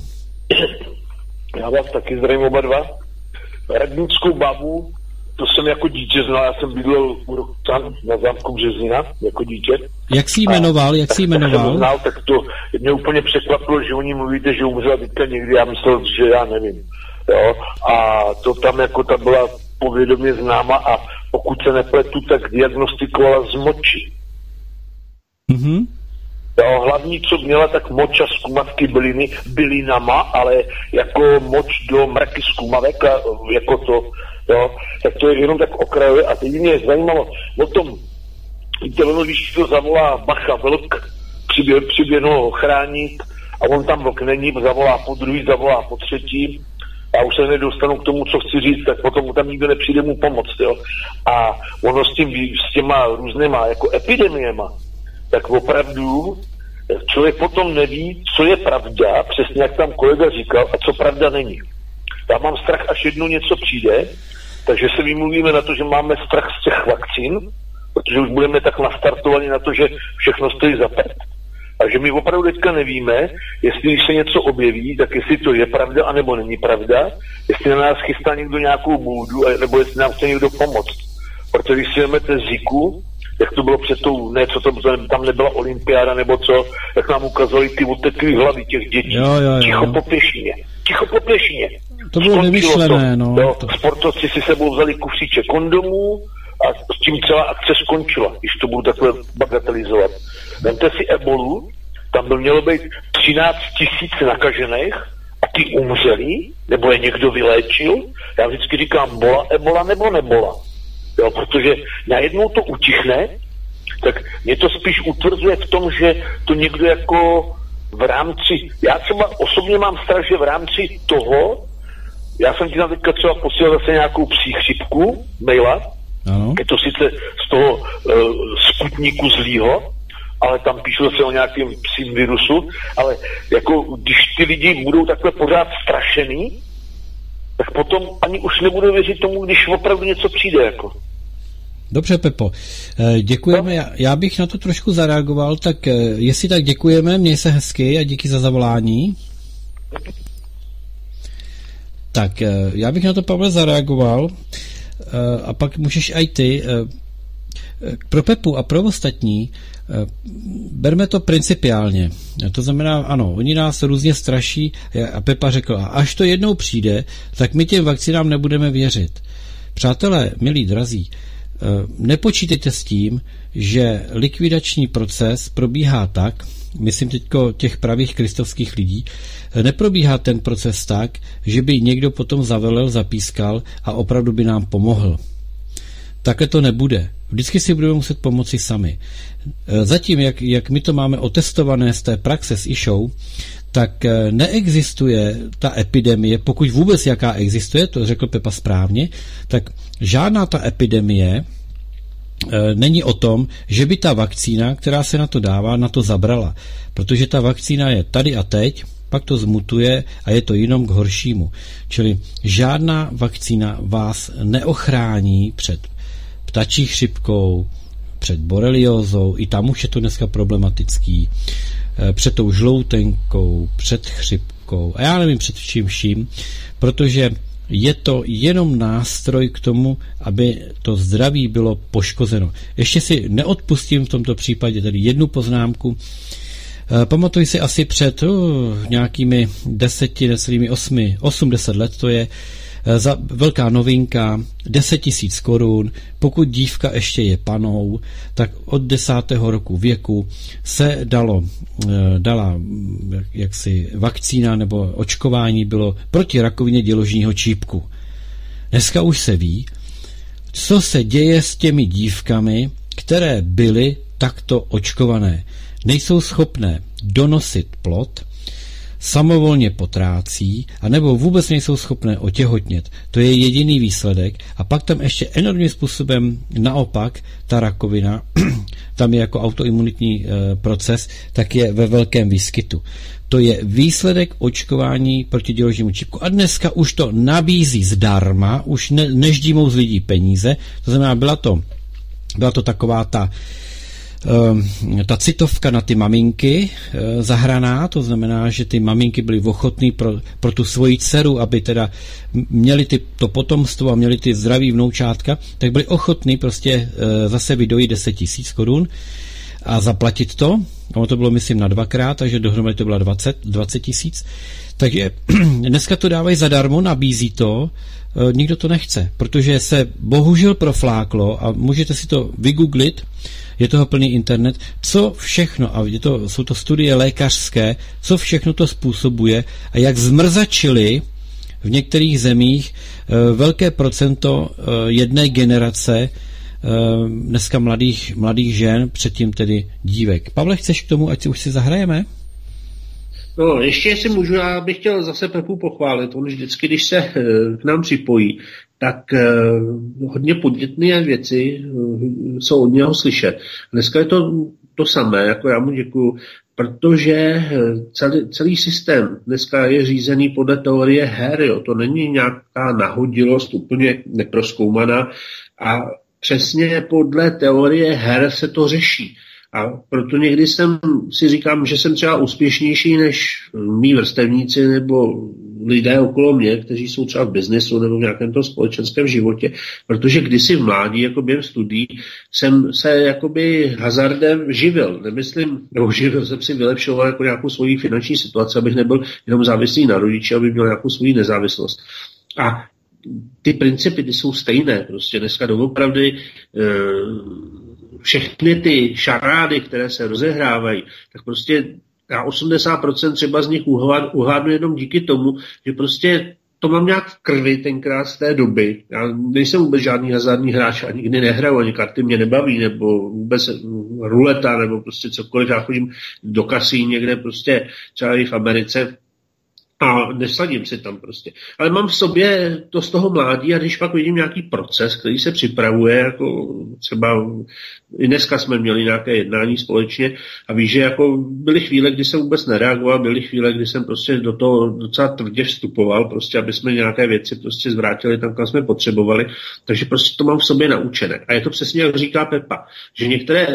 Já vás taky zdravím oba dva. Radnickou babu, to jsem jako dítě znal, já jsem bydlel u Roxan na zámku Březina jako dítě. Jak jsi jmenoval, jak jsi jmenoval? Jsem znal, tak to mě úplně překvapilo, že oni mluvíte, že umřela teďka někdy, já myslel, že já nevím. Jo? A to tam jako ta byla povědomě známa a pokud se nepletu, tak diagnostikovala z moči. Mhm. Jo, hlavní, co měla, tak moč a zkumavky byliny, bylinama, ale jako moč do mraky zkumavek, a jako to, jo, tak to je jenom tak okrajové. A teď mě zajímalo o tom, víte, ono, když to zavolá bacha vlk, přibě, přiběhnu ho chránit a on tam vlk není, zavolá po druhý, zavolá po třetí a už se nedostanu k tomu, co chci říct, tak potom tam nikdo nepřijde mu pomoct, jo. A ono s, tím, s těma různýma jako epidemiema, tak opravdu člověk potom neví, co je pravda, přesně jak tam kolega říkal, a co pravda není. Já mám strach, až jednou něco přijde, takže se vymluvíme na to, že máme strach z těch vakcín, protože už budeme tak nastartovaní na to, že všechno stojí za prd. A že my opravdu teďka nevíme, jestli se něco objeví, tak jestli to je pravda, anebo není pravda, jestli na nás chystá někdo nějakou bůdu, nebo jestli nám chce někdo pomoct. Protože když si vezmete Ziku, jak to bylo před tou, ne, co to, tam nebyla olympiáda, nebo co, jak nám ukazovali ty oteklý hlavy těch dětí. Jo, jo, jo. Ticho po pěšině. Ticho po pěšině. To bylo vymyšlené, no. Jo, to... Sportovci si sebou vzali kufříček kondomů a s tím celá akce skončila, když to budu takhle bagatelizovat. Vemte si ebolu, tam by mělo být třináct tisíc nakažených a ty umřeli, nebo je někdo vyléčil. Já vždycky říkám, bola ebola nebo nebola. Jo, protože najednou to utichne, tak mě to spíš utvrzuje v tom, že to někdo jako v rámci, já třeba osobně mám strach, že v rámci toho, já jsem ti tam teďka třeba posílal zase nějakou psí chřipku, maila, ano. Je to sice z toho uh, Sputniku zlýho, ale tam píšu zase o nějakém psím virusu, ale jako když ty lidi budou takhle pořád strašený, tak potom ani už nebudu věřit tomu, když opravdu něco přijde. Jako. Dobře, Pepo. Děkujeme. Já, já bych na to trošku zareagoval, tak jestli tak děkujeme, měj se hezky a díky za zavolání. Tak já bych na to, Pavle, zareagoval a pak můžeš i ty. Pro Pepu a pro ostatní berme to principiálně. To znamená, ano, oni nás různě straší a Pepa řekl, a až to jednou přijde, tak my těm vakcinám nebudeme věřit. Přátelé, milí drazí, nepočítejte s tím, že likvidační proces probíhá tak, myslím teďko těch pravých kristovských lidí, neprobíhá ten proces tak, že by někdo potom zavelel, zapískal a opravdu by nám pomohl. Takhle to nebude. Vždycky si budeme muset pomoci sami. Zatím, jak, jak my to máme otestované z té praxe s Išou, tak neexistuje ta epidemie, pokud vůbec jaká existuje, to řekl Pepa správně, tak žádná ta epidemie není o tom, že by ta vakcína, která se na to dává, na to zabrala. Protože ta vakcína je tady a teď, pak to zmutuje a je to jenom k horšímu. Čili žádná vakcína vás neochrání před ptačí chřipkou, před boreliózou, i tam už je to dneska problematický, před tou žloutenkou, před chřipkou a já nevím před čím vším, protože je to jenom nástroj k tomu, aby to zdraví bylo poškozeno. Ještě si neodpustím v tomto případě tedy jednu poznámku. Pamatuji si asi před uh, nějakými deseti, necelými osmi, osm, deset let to je, za velká novinka, deset tisíc korun, pokud dívka ještě je panou, tak od desátého roku věku se dalo, dala jaksi vakcína nebo očkování bylo proti rakovině děložního čípku. Dneska už se ví, co se děje s těmi dívkami, které byly takto očkované. Nejsou schopné donosit plod, samovolně potrácí, anebo vůbec nejsou schopné otěhotnět. To je jediný výsledek. A pak tam ještě enormním způsobem naopak ta rakovina, tam je jako autoimunitní e, proces, tak je ve velkém výskytu. To je výsledek očkování proti děložnímu čípku. A dneska už to nabízí zdarma, už ne, neždímou z lidí peníze. To znamená, byla to, byla to taková ta ta citovka na ty maminky zahraná, to znamená, že ty maminky byly ochotný pro, pro tu svoji dceru, aby teda měli ty, to potomstvo a měli ty zdraví vnoučátka, tak byli ochotný prostě zase vydojit deset tisíc korun a zaplatit to. Ono to bylo, myslím, na dvakrát, takže dohromady to bylo dvacet tisíc. Takže dneska to dávají zadarmo, nabízí to, nikdo to nechce, protože se bohužel profláklo a můžete si to vygooglit, je toho plný internet, co všechno, a je to, jsou to studie lékařské, co všechno to způsobuje a jak zmrzačili v některých zemích e, velké procento e, jedné generace e, dneska mladých, mladých žen, předtím tedy dívek. Pavle, chceš k tomu, ať si už si zahrajeme? No, ještě jestli můžu, já bych chtěl zase Pepu pochválit. On vždycky, když se k nám připojí, tak eh, hodně podnětné věci eh, jsou od něho slyšet. Dneska je to to samé, jako já mu děkuju, protože celý, celý systém dneska je řízený podle teorie her, jo. To není nějaká nahodilost úplně neprozkoumaná a přesně podle teorie her se to řeší. A proto někdy jsem si říkám, že jsem třeba úspěšnější než mý vrstevníci nebo lidé okolo mě, kteří jsou třeba v biznesu nebo v nějakém tom společenském životě, protože kdysi v mládí, jako během studií, jsem se jakoby hazardem živil. Nemyslím, nebo živil jsem si vylepšoval jako nějakou svoji finanční situaci, abych nebyl jenom závislý na rodiči, aby měl nějakou svoji nezávislost. A ty principy, ty jsou stejné. Prostě dneska doopravdy e, všechny ty šarády, které se rozehrávají, tak prostě já osmdesát procent třeba z nich uhádnu jenom díky tomu, že prostě to mám nějak v krvi tenkrát z té doby. Já nejsem vůbec žádný hazardní hráč a nikdy nehraju, ani karty mě nebaví, nebo vůbec ruleta, nebo prostě cokoliv. Já chodím do kasín někde prostě třeba i v Americe a nesadím si tam prostě. Ale mám v sobě to z toho mládí a když pak vidím nějaký proces, který se připravuje, jako třeba i dneska jsme měli nějaké jednání společně a víš, že jako byly chvíle, kdy jsem vůbec nereagoval, byly chvíle, kdy jsem prostě do toho docela tvrdě vstupoval, prostě, aby jsme nějaké věci prostě zvrátili tam, kam jsme potřebovali, takže prostě to mám v sobě naučené. A je to přesně, jak říká Pepa, že některé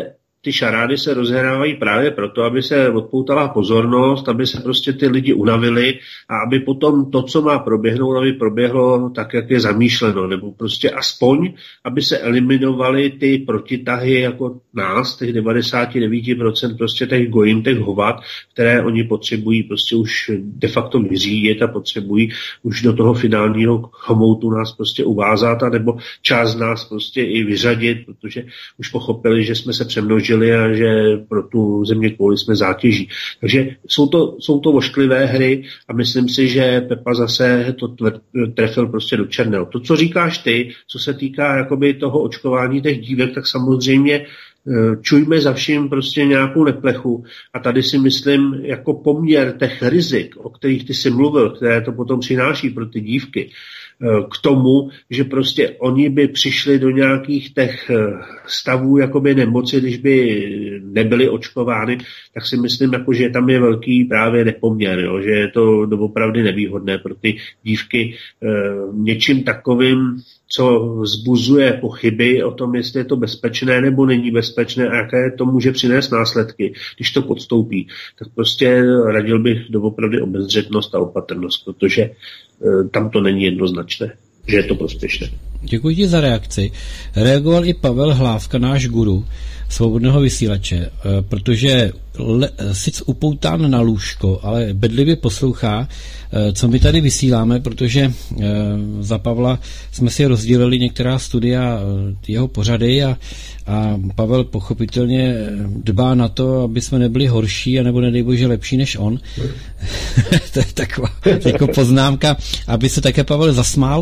ty šarády se rozehrávají právě proto, aby se odpoutala pozornost, aby se prostě ty lidi unavili a aby potom to, co má proběhnout, aby proběhlo tak, jak je zamýšleno, nebo prostě aspoň, aby se eliminovaly ty protitahy jako nás, těch devadesát devět procent prostě těch gojím, těch hovat, které oni potřebují prostě už de facto vyřídit a potřebují už do toho finálního chomoutu nás prostě uvázat, a nebo část nás prostě i vyřadit, protože už pochopili, že jsme se přemnožili a že pro tu země kvůli jsme zátěží. Takže jsou to, jsou to ošklivé hry a myslím si, že Pepa zase to trefil prostě do černel. To, co říkáš ty, co se týká jakoby toho očkování těch dívek, tak samozřejmě čujme za vším prostě nějakou neplechu a tady si myslím jako poměr těch rizik, o kterých ty jsi mluvil, které to potom přináší pro ty dívky, k tomu, že prostě oni by přišli do nějakých těch stavů jakoby nemoci, když by nebyli očkovány, tak si myslím, jako, že tam je velký právě nepoměr, jo, že je to doopravdy nevýhodné pro ty dívky něčím takovým, co vzbuzuje pochyby o tom, jestli je to bezpečné nebo není bezpečné a jaké to může přinést následky, když to podstoupí. Tak prostě radil bych doopravdy obezřetnost a opatrnost, protože e, tam to není jednoznačné, že je to prospěšné. Děkuji ti za reakci. Reagoval i Pavel Hlávka, náš guru svobodného vysílače, protože le, sice upoután na lůžko, ale bedlivě poslouchá, co my tady vysíláme, protože za Pavla jsme si rozdělili některá studia jeho pořady a, a Pavel pochopitelně dbá na to, aby jsme nebyli horší, anebo nedej bože lepší než on. To je taková jako poznámka, aby se také Pavel zasmál,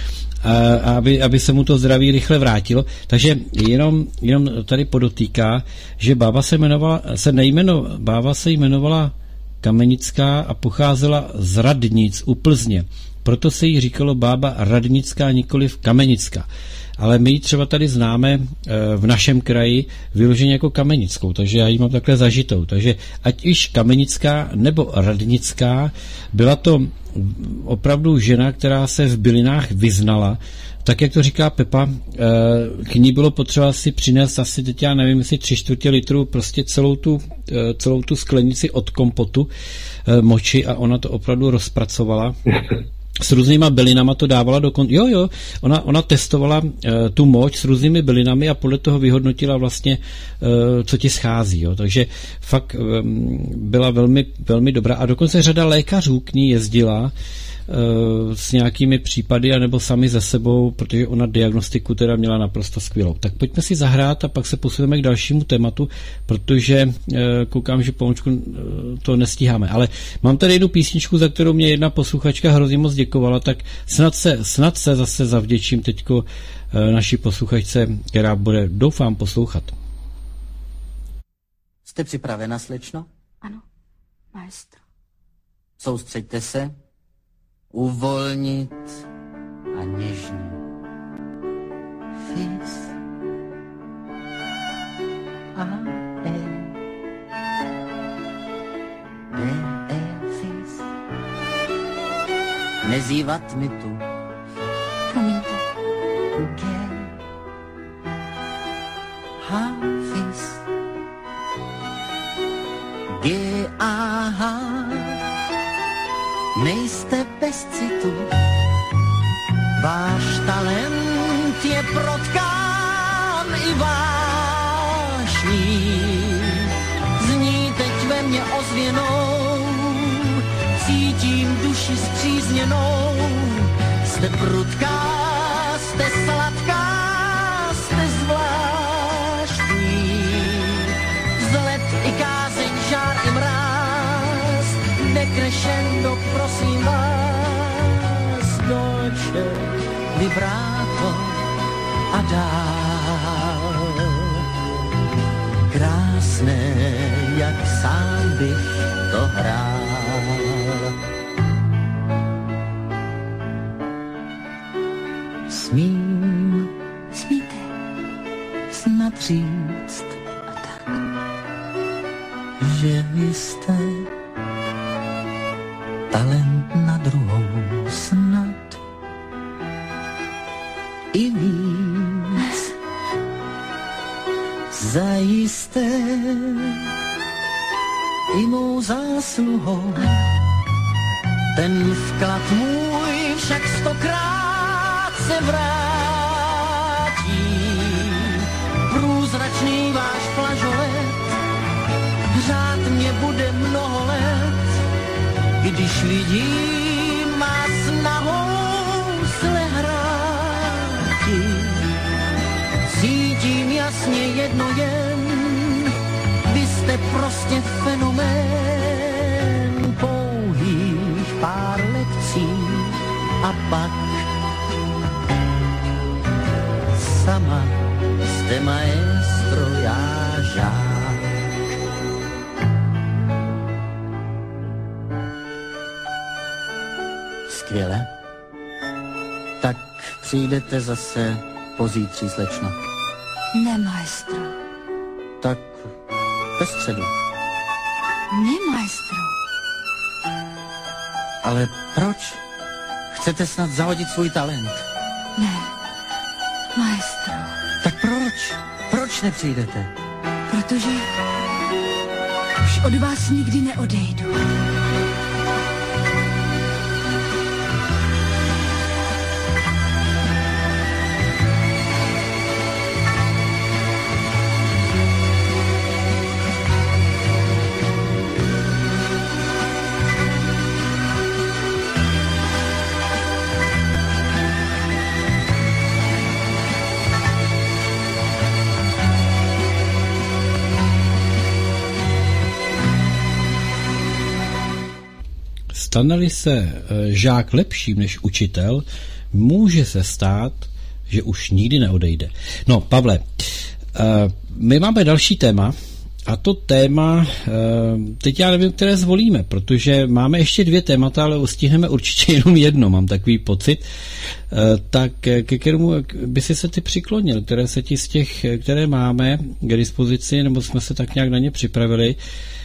a aby, aby se mu to zdraví rychle vrátilo. Takže jenom, jenom tady podotýká, že bába se jmenovala, se nejmeno, bába se jmenovala Kamenická a pocházela z Radnic u Plzně. Proto se jí říkalo bába Radnická, nikoliv Kamenická. Ale my ji třeba tady známe v našem kraji vyloženě jako Kamenickou, takže já ji mám takhle zažitou. Takže ať již Kamenická nebo Radnická, byla to opravdu žena, která se v bylinách vyznala. Tak, jak to říká Pepa, k ní bylo potřeba si přinést asi, teď já nevím, jestli tři čtvrtě litru, prostě celou tu, celou tu sklenici od kompotu moči a ona to opravdu rozpracovala. S různýma bylinama to dávala do kon... Jo, jo, ona, ona testovala uh, tu moč s různými bylinami a podle toho vyhodnotila vlastně, uh, co ti schází. Jo. Takže fakt um, byla velmi, velmi dobrá. A dokonce řada lékařů k ní jezdila uh, s nějakými případy anebo sami ze sebou, protože ona diagnostiku teda měla naprosto skvělou. Tak pojďme si zahrát a pak se posuneme k dalšímu tématu, protože uh, koukám, že pomůžku uh, to nestíháme. Ale mám tady jednu písničku, za kterou mě jedna posluchačka hrozně moc děkovala, tak snad se, snad se zase zavděčím teďko uh, naší posluchačce, která bude, doufám, poslouchat. Jste připravena, slečno? Ano, maestro. Soustřeďte se. Uvolnit a něžně. Fis. A e. De e fis. Nezývat mi tu. Promiňte. Ge. Ha fis. G a h. Nejste bez citu, váš talent je protkán i vášní. Zní teď ve mně ozvěnou, cítím duši spřízněnou. Jste prudká, jste sladká, jste zvláštní. Vzlet i kázeň, žár i mráz, decrescendo, prosím vás, dolce, vibrato a dál. Krásné, jak sám bych to hrál. Smím, Smíte. snad říct, A tak. že vy jste talent na druhou snad i víc. zajisté i mou zásluhou. Ten vklad můj však stokrát se vrátí. Průzračný váš flažolet hřát mě bude mnoho let, když vidím má snahou své hráti. Cítím jasně jedno jen, vy jste prostě fenomén. Pouhých pár lekcí a pak sama jste maestro, já žák. Skvěle. Tak přijdete zase pozítří, slečno. Ne, maestro. Tak ve středu. Ne, maestro. Ale proč? Chcete snad zahodit svůj talent? Ne, maestro. Tak proč? Proč nepřijdete? Protože už od vás nikdy neodejdu. Stane-li se žák lepším než učitel, může se stát, že už nikdy neodejde. No, Pavle, my máme další téma, a to téma, teď já nevím, které zvolíme, protože máme ještě dvě témata, ale stihneme určitě jenom jedno, mám takový pocit. Tak ke kterému by si se ty přiklonil, které se ti z těch, které máme k dispozici, nebo jsme se tak nějak na ně připravili.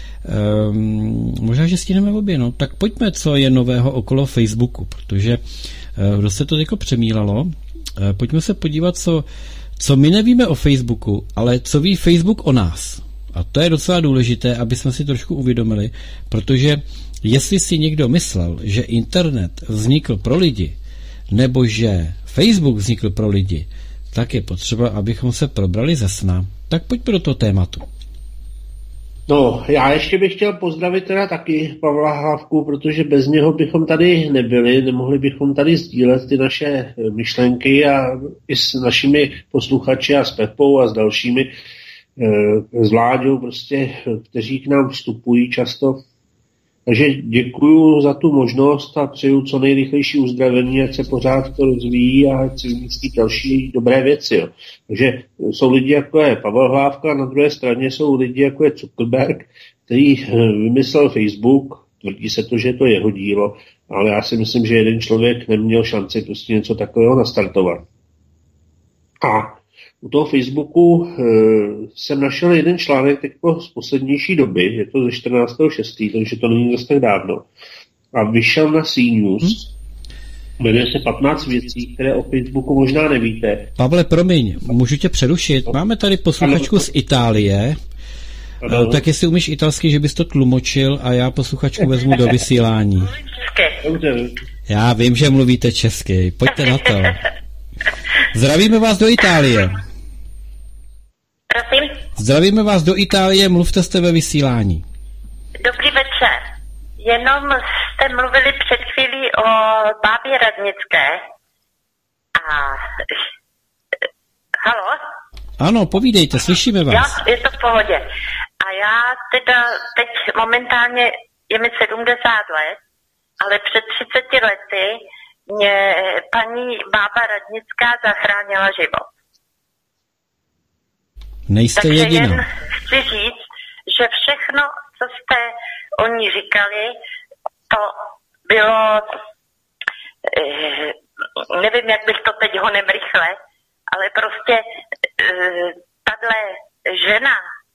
Um, možná, že stihneme obě, no. Tak pojďme, co je nového okolo Facebooku, protože uh, dost se to jako přemílalo. Uh, pojďme se podívat, co, co my nevíme o Facebooku, ale co ví Facebook o nás. A to je docela důležité, aby jsme si trošku uvědomili, protože jestli si někdo myslel, že internet vznikl pro lidi, nebo že Facebook vznikl pro lidi, tak je potřeba, abychom se probrali ze sna. Tak pojďme do toho tématu. No, já ještě bych chtěl pozdravit teda taky Pavla Hlávku, protože bez něho bychom tady nebyli, nemohli bychom tady sdílet ty naše myšlenky a i s našimi posluchači a s Pepou a s dalšími, s Vláďou prostě, kteří k nám vstupují často. Takže děkuju za tu možnost a přeju co nejrychlejší uzdravení, ať se pořád to rozvíjí a ať si vymyslí další dobré věci. Jo. Takže jsou lidi, jako je Pavel Hlávka, a na druhé straně jsou lidi, jako je Zuckerberg, který vymyslel Facebook, tvrdí se to, že je to jeho dílo, ale já si myslím, že jeden člověk neměl šanci prostě něco takového nastartovat. A u toho Facebooku e, jsem našel jeden článek teďko z poslednější doby, je to ze čtrnáctého šestého takže to není dost tak dávno. A vyšel na C News, hmm. jmenuje se patnáct věcí, které o Facebooku možná nevíte. Pavle, promiň, můžu tě přerušit? Máme tady posluchačku ano. z Itálie, ano. tak jestli umíš italsky, že bys to tlumočil a já posluchačku vezmu do vysílání. Já vím, že mluvíte česky, pojďte na to. Zdravíme vás do Itálie. Prosím? Zdravíme vás do Itálie, mluvte jste ve vysílání. Dobrý večer. Jenom jste mluvili před chvílí o bábě Radnické. A... Halo? Ano, povídejte, slyšíme vás. Jo, je to v pohodě. A já teda teď momentálně je mi sedmdesát let, ale před třiceti lety mě paní bába Radnická zachránila život. Nejste Takže jediná. jen chci říct, že všechno, co jste o ní říkali, to bylo, eh, nevím, jak bych to teď honem rychle, ale prostě eh, tahle žena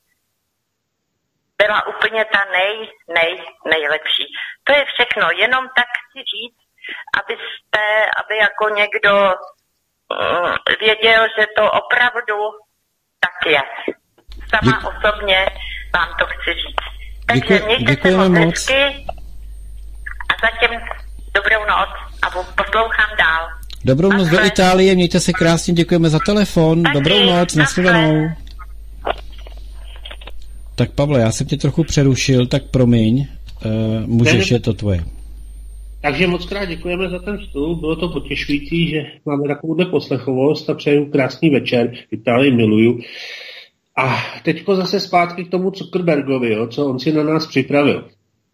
byla úplně ta nej, nej, nejlepší. To je všechno, jenom tak chci říct, abyste, aby jako někdo mm, věděl, že to opravdu tak je. sama Děk... osobně vám to chci říct. Takže Děkuji, mějte děkujeme se moc. hezky a zatím dobrou noc a poslouchám dál. Dobrou noc do Itálie, mějte se krásně, děkujeme za telefon. Taky, Dobrou noc, nashledanou. Tak Pavle, já jsem tě trochu přerušil, tak promiň, uh, můžeš, je to tvoje. Takže moc krát děkujeme za ten vstup, bylo to potěšující, že máme takovou poslechovost a přeju krásný večer, Itálii miluju. A teďko zase zpátky k tomu Zuckerbergovi, jo, co on si na nás připravil.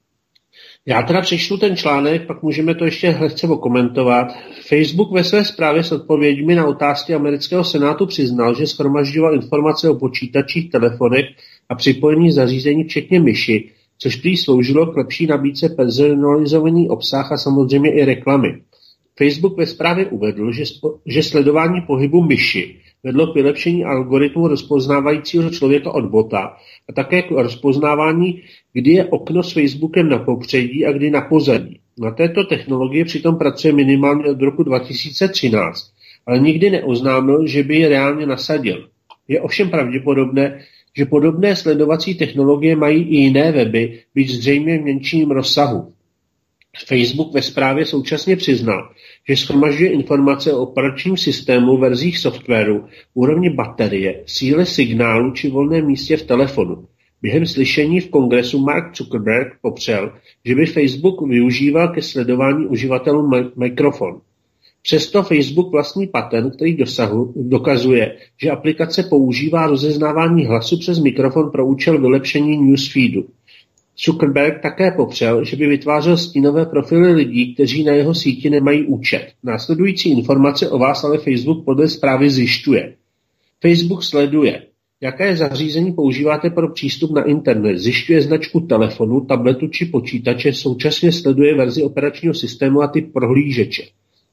Já teda přečtu ten článek, pak můžeme to ještě lehce okomentovat. Facebook ve své zprávě s odpověďmi na otázky amerického senátu přiznal, že shromažďoval informace o počítačích, telefonech a připojení zařízení včetně myši, což prý sloužilo k lepší nabídce personalizovaný obsah a samozřejmě i reklamy. Facebook ve zprávě uvedl, že, spo, že sledování pohybu myši vedlo k vylepšení algoritmu rozpoznávajícího člověka od bota a také k rozpoznávání, kdy je okno s Facebookem na popředí a kdy na pozadí. Na této technologii přitom pracuje minimálně od roku dva tisíce třináct, ale nikdy neoznámil, že by ji reálně nasadil. Je ovšem pravděpodobné, že podobné sledovací technologie mají i jiné weby, byť zřejmě v menším rozsahu. Facebook ve zprávě současně přiznal, že shromažďuje informace o operačním systému, verzích softwaru, úrovni baterie, síle signálu či volném místě v telefonu. Během slyšení v kongresu Mark Zuckerberg popřel, že by Facebook využíval ke sledování uživatelů mikrofon. Přesto Facebook vlastní patent, který dosahu, dokazuje, že aplikace používá rozeznávání hlasu přes mikrofon pro účel vylepšení newsfeedu. Zuckerberg také popřel, že by vytvářel stínové profily lidí, kteří na jeho síti nemají účet. Následující informace o vás ale Facebook podle zprávy zjišťuje. Facebook sleduje, jaké zařízení používáte pro přístup na internet, zjišťuje značku telefonu, tabletu či počítače, současně sleduje verzi operačního systému a typ prohlížeče.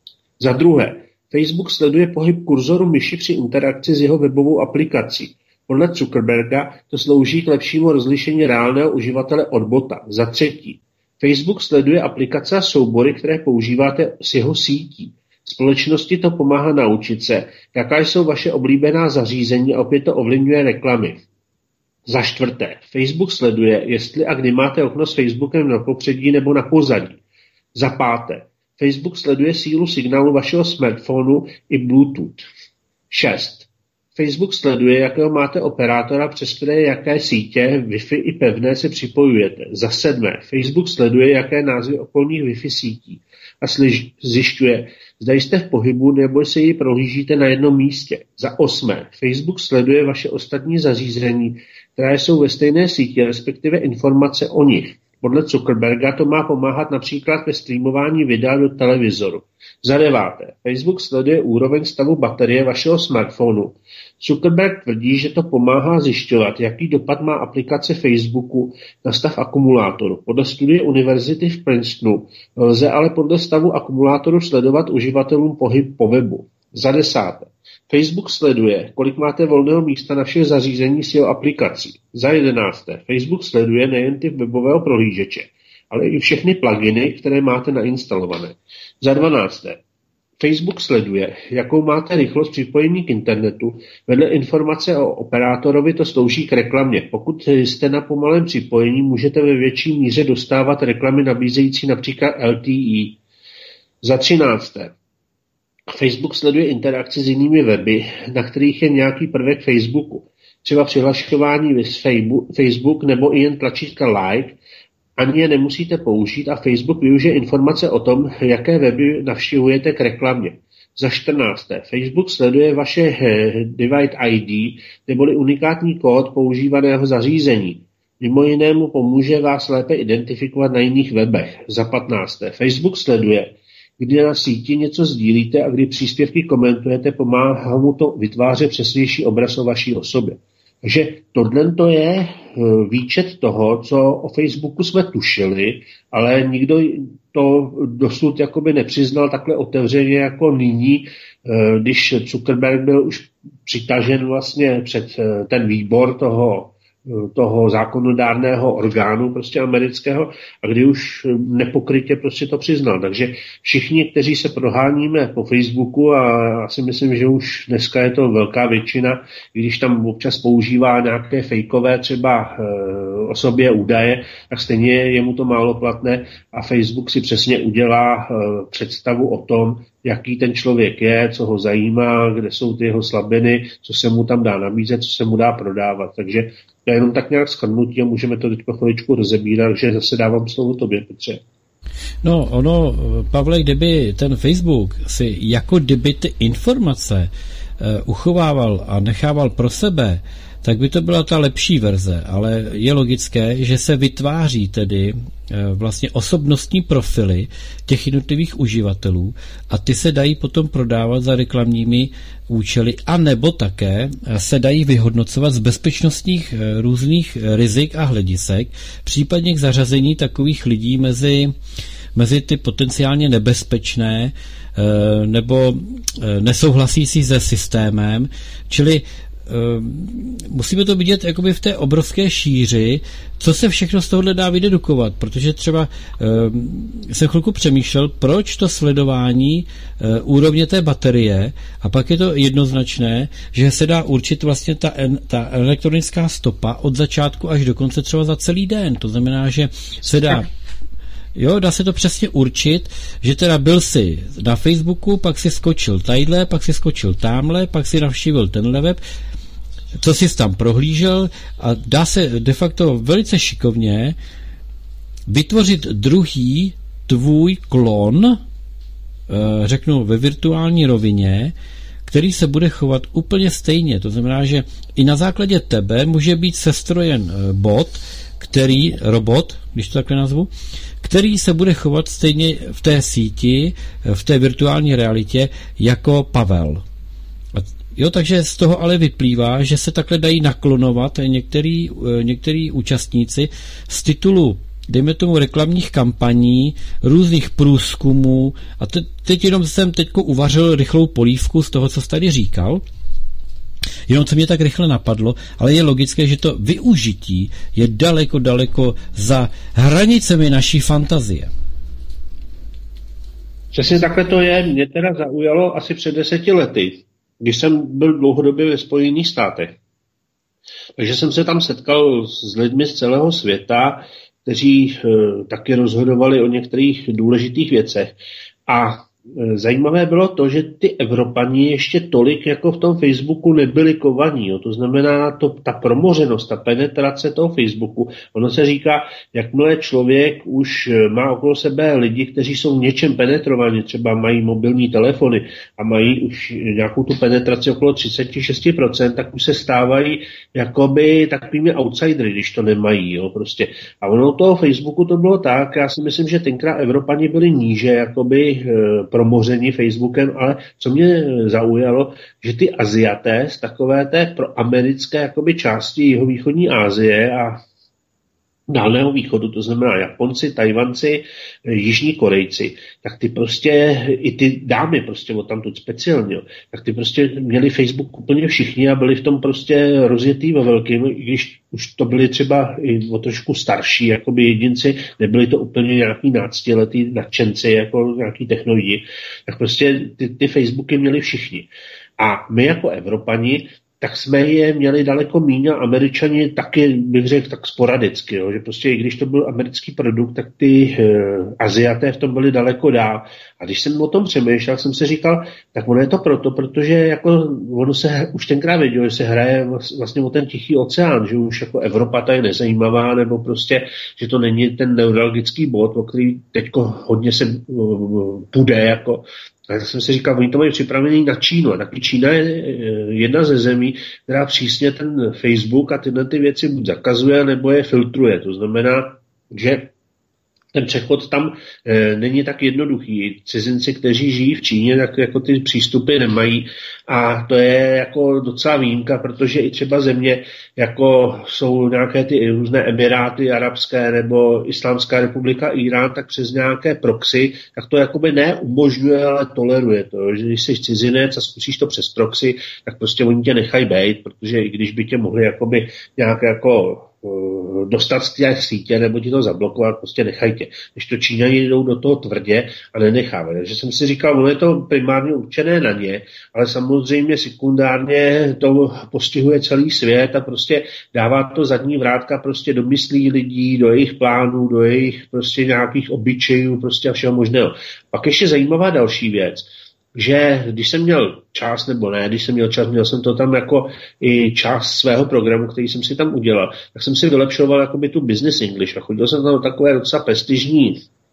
Za druhé, Facebook sleduje pohyb kurzoru myši při interakci s jeho webovou aplikací. Podle Zuckerberga to slouží k lepšímu rozlišení reálného uživatele od bota. Za třetí, Facebook sleduje aplikace a soubory, které používáte s jeho sítí. Společnosti to pomáhá naučit se, jaká jsou vaše oblíbená zařízení a opět to ovlivňuje reklamy. Za čtvrté, Facebook sleduje, jestli a kdy máte okno s Facebookem na popředí nebo na pozadí. Za páté, Facebook sleduje sílu signálu vašeho smartphonu i Bluetooth. šest. Facebook sleduje, jakého máte operátora, přes které jaké sítě, Wi-Fi i pevné se připojujete. Za sedmé, Facebook sleduje, jaké názvy okolních Wi-Fi sítí a sliž, zjišťuje, zda jste v pohybu nebo se ji prohlížíte na jednom místě. Za osmé, Facebook sleduje vaše ostatní zařízení, která jsou ve stejné síti, respektive informace o nich. Podle Zuckerberga to má pomáhat například ve streamování videa do televizoru. Za deváté, Facebook sleduje úroveň stavu baterie vašeho smartphonu. Zuckerberg tvrdí, že to pomáhá zjišťovat, jaký dopad má aplikace Facebooku na stav akumulátoru. Podle studie univerzity v Princetonu lze ale podle stavu akumulátoru sledovat uživatelům pohyb po webu. Za desáté, Facebook sleduje, kolik máte volného místa na všech zařízení s jeho aplikací. Za jedenácté, Facebook sleduje nejen typ webového prohlížeče, ale i všechny pluginy, které máte nainstalované. Za dvanácté, Facebook sleduje, jakou máte rychlost připojení k internetu. Vedle informace o operátorovi to slouží k reklamě. Pokud jste na pomalém připojení, můžete ve větší míře dostávat reklamy nabízející například L T E. Za třinácté, Facebook sleduje interakci s jinými weby, na kterých je nějaký prvek Facebooku. Třeba přihlašování s Facebook nebo i jen tlačítka like, ani je nemusíte použít a Facebook využije informace o tom, jaké weby navštěvujete k reklamě. Za čtrnácté. Facebook sleduje vaše Device I D, neboli unikátní kód používaného zařízení. Mimo jinému pomůže vás lépe identifikovat na jiných webech. Za patnácté. Facebook sleduje, kdy na síti něco sdílíte a kdy příspěvky komentujete, pomáhá mu to vytvářet přesnější obraz o vaší osobě. Takže tohle to je výčet toho, co o Facebooku jsme tušili, ale nikdo to dosud jakoby nepřiznal takhle otevřeně jako nyní, když Zuckerberg byl už přitažen vlastně před ten výbor toho toho zákonodárného orgánu prostě amerického a kdy už nepokrytě prostě to přiznal. Takže všichni, kteří se proháníme po Facebooku a já si myslím, že už dneska je to velká většina, když tam občas používá nějaké fejkové třeba e, o sobě údaje, tak stejně je mu to málo platné a Facebook si přesně udělá e, představu o tom, jaký ten člověk je, co ho zajímá, kde jsou ty jeho slabiny, co se mu tam dá nabízet, co se mu dá prodávat. Takže to je jenom tak nějak shrnutí a můžeme to teď po chviličku rozebírat, že zase dávám slovo tobě, Petře. No, ono, Pavle, kdyby ten Facebook si jako kdyby ty informace uh, uchovával a nechával pro sebe, tak by to byla ta lepší verze, ale je logické, že se vytváří tedy vlastně osobnostní profily těch jednotlivých uživatelů a ty se dají potom prodávat za reklamními účely a nebo také se dají vyhodnocovat z bezpečnostních různých rizik a hledisek, případně k zařazení takových lidí mezi, mezi ty potenciálně nebezpečné nebo nesouhlasící se systémem, čili musíme to vidět jakoby v té obrovské šíři, co se všechno z tohohle dá vydedukovat, protože třeba uh, jsem chvilku přemýšlel, proč to sledování uh, úrovně té baterie a pak je to jednoznačné, že se dá určit vlastně ta, ta elektronická stopa od začátku až do konce třeba za celý den, to znamená, že se dá Jo, dá se to přesně určit, že teda byl si na Facebooku, pak si skočil tadyhle, pak si skočil tamhle, pak si navštívil tenhle web, co jsi tam prohlížel a dá se de facto velice šikovně vytvořit druhý tvůj klon, řeknu ve virtuální rovině, který se bude chovat úplně stejně. To znamená, že i na základě tebe může být sestrojen bot, který, robot, když to takhle nazvu, který se bude chovat stejně v té síti, v té virtuální realitě, jako Pavel. Jo, takže z toho ale vyplývá, že se takhle dají naklonovat některý, některý účastníci z titulu, dejme tomu, reklamních kampaní, různých průzkumů a te, teď jenom jsem teďko uvařil rychlou polívku z toho, co jsi tady říkal, jenom co mě tak rychle napadlo, ale je logické, že to využití je daleko, daleko za hranicemi naší fantazie. Přesně takhle to je. Mě teda zaujalo asi před deseti lety, když jsem byl dlouhodobě ve Spojených státech. Takže jsem se tam setkal s lidmi z celého světa, kteří e, taky rozhodovali o některých důležitých věcech. A zajímavé bylo to, že ty Evropani ještě tolik jako v tom Facebooku nebyli kovaní. Jo. To znamená, to, ta promořenost, ta penetrace toho Facebooku, ono se říká, jakmile člověk už má okolo sebe lidi, kteří jsou něčem penetrovaní, třeba mají mobilní telefony a mají už nějakou tu penetraci okolo třicet šest procent, tak už se stávají jakoby takovými outsidery, když to nemají. Jo, prostě. A ono toho Facebooku to bylo tak, já si myslím, že tenkrát Evropani byli níže, jakoby promoření Facebookem, ale co mě zaujalo, že ty Aziaté z takové té proamerické jakoby části jihovýchodní Asie a Dálného východu, to znamená Japonci, Tajvanci, Jižní Korejci, tak ty prostě, i ty dámy prostě odtamtud speciálně, tak ty prostě měli Facebook úplně všichni a byli v tom prostě rozjetý ve velkým, i když už to byli třeba i o trošku starší, jakoby jedinci, nebyli to úplně nějaký náctiletý nadšenci, jako nějaký technologi, tak prostě ty, ty Facebooky měli všichni. A my jako Evropani, tak jsme je měli daleko míň a Američani taky, bych řekl, tak sporadicky, jo? Že prostě i když to byl americký produkt, tak ty e, Aziaté v tom byli daleko dál. A když jsem o tom přemýšlel, jsem si říkal, tak ono je to proto, protože jako ono se už tenkrát vědělo, že se hraje vlastně o ten Tichý oceán, že už jako Evropa ta je nezajímavá, nebo prostě, že to není ten neuralgický bod, o který teďko hodně se uh, půjde, jako. Tak jsem si říkal, oni to mají připravený na Čínu. A taky Čína je jedna ze zemí, která přísně ten Facebook a tyhle ty věci buď zakazuje, nebo je filtruje. To znamená, že ten přechod tam e, není tak jednoduchý. Cizinci, kteří žijí v Číně, tak jako ty přístupy nemají a to je jako docela výjimka, protože i třeba země, jako jsou nějaké ty různé emiráty arabské nebo Islámská republika Irán, tak přes nějaké proxy, tak to jakoby neumožňuje, ale toleruje to, že když jsi cizinec a zkusíš to přes proxy, tak prostě oni tě nechají bejt, protože i když by tě mohli jakoby nějak jako dostat z té sítě nebo ti to zablokovat, prostě nechají tě. Když to Číňani jdou do toho tvrdě a nenechávají. Takže jsem si říkal, ono je to primárně určené na ně, ale samozřejmě sekundárně to postihuje celý svět a prostě dává to zadní vrátka prostě do myslí lidí, do jejich plánů, do jejich prostě nějakých obyčejů, prostě a všeho možného. Pak ještě zajímavá další věc, že když jsem měl čas, nebo ne, když jsem měl čas, měl jsem to tam jako i část svého programu, který jsem si tam udělal, tak jsem si vylepšoval jakoby tu business English a chodil jsem tam do takové docela prestižní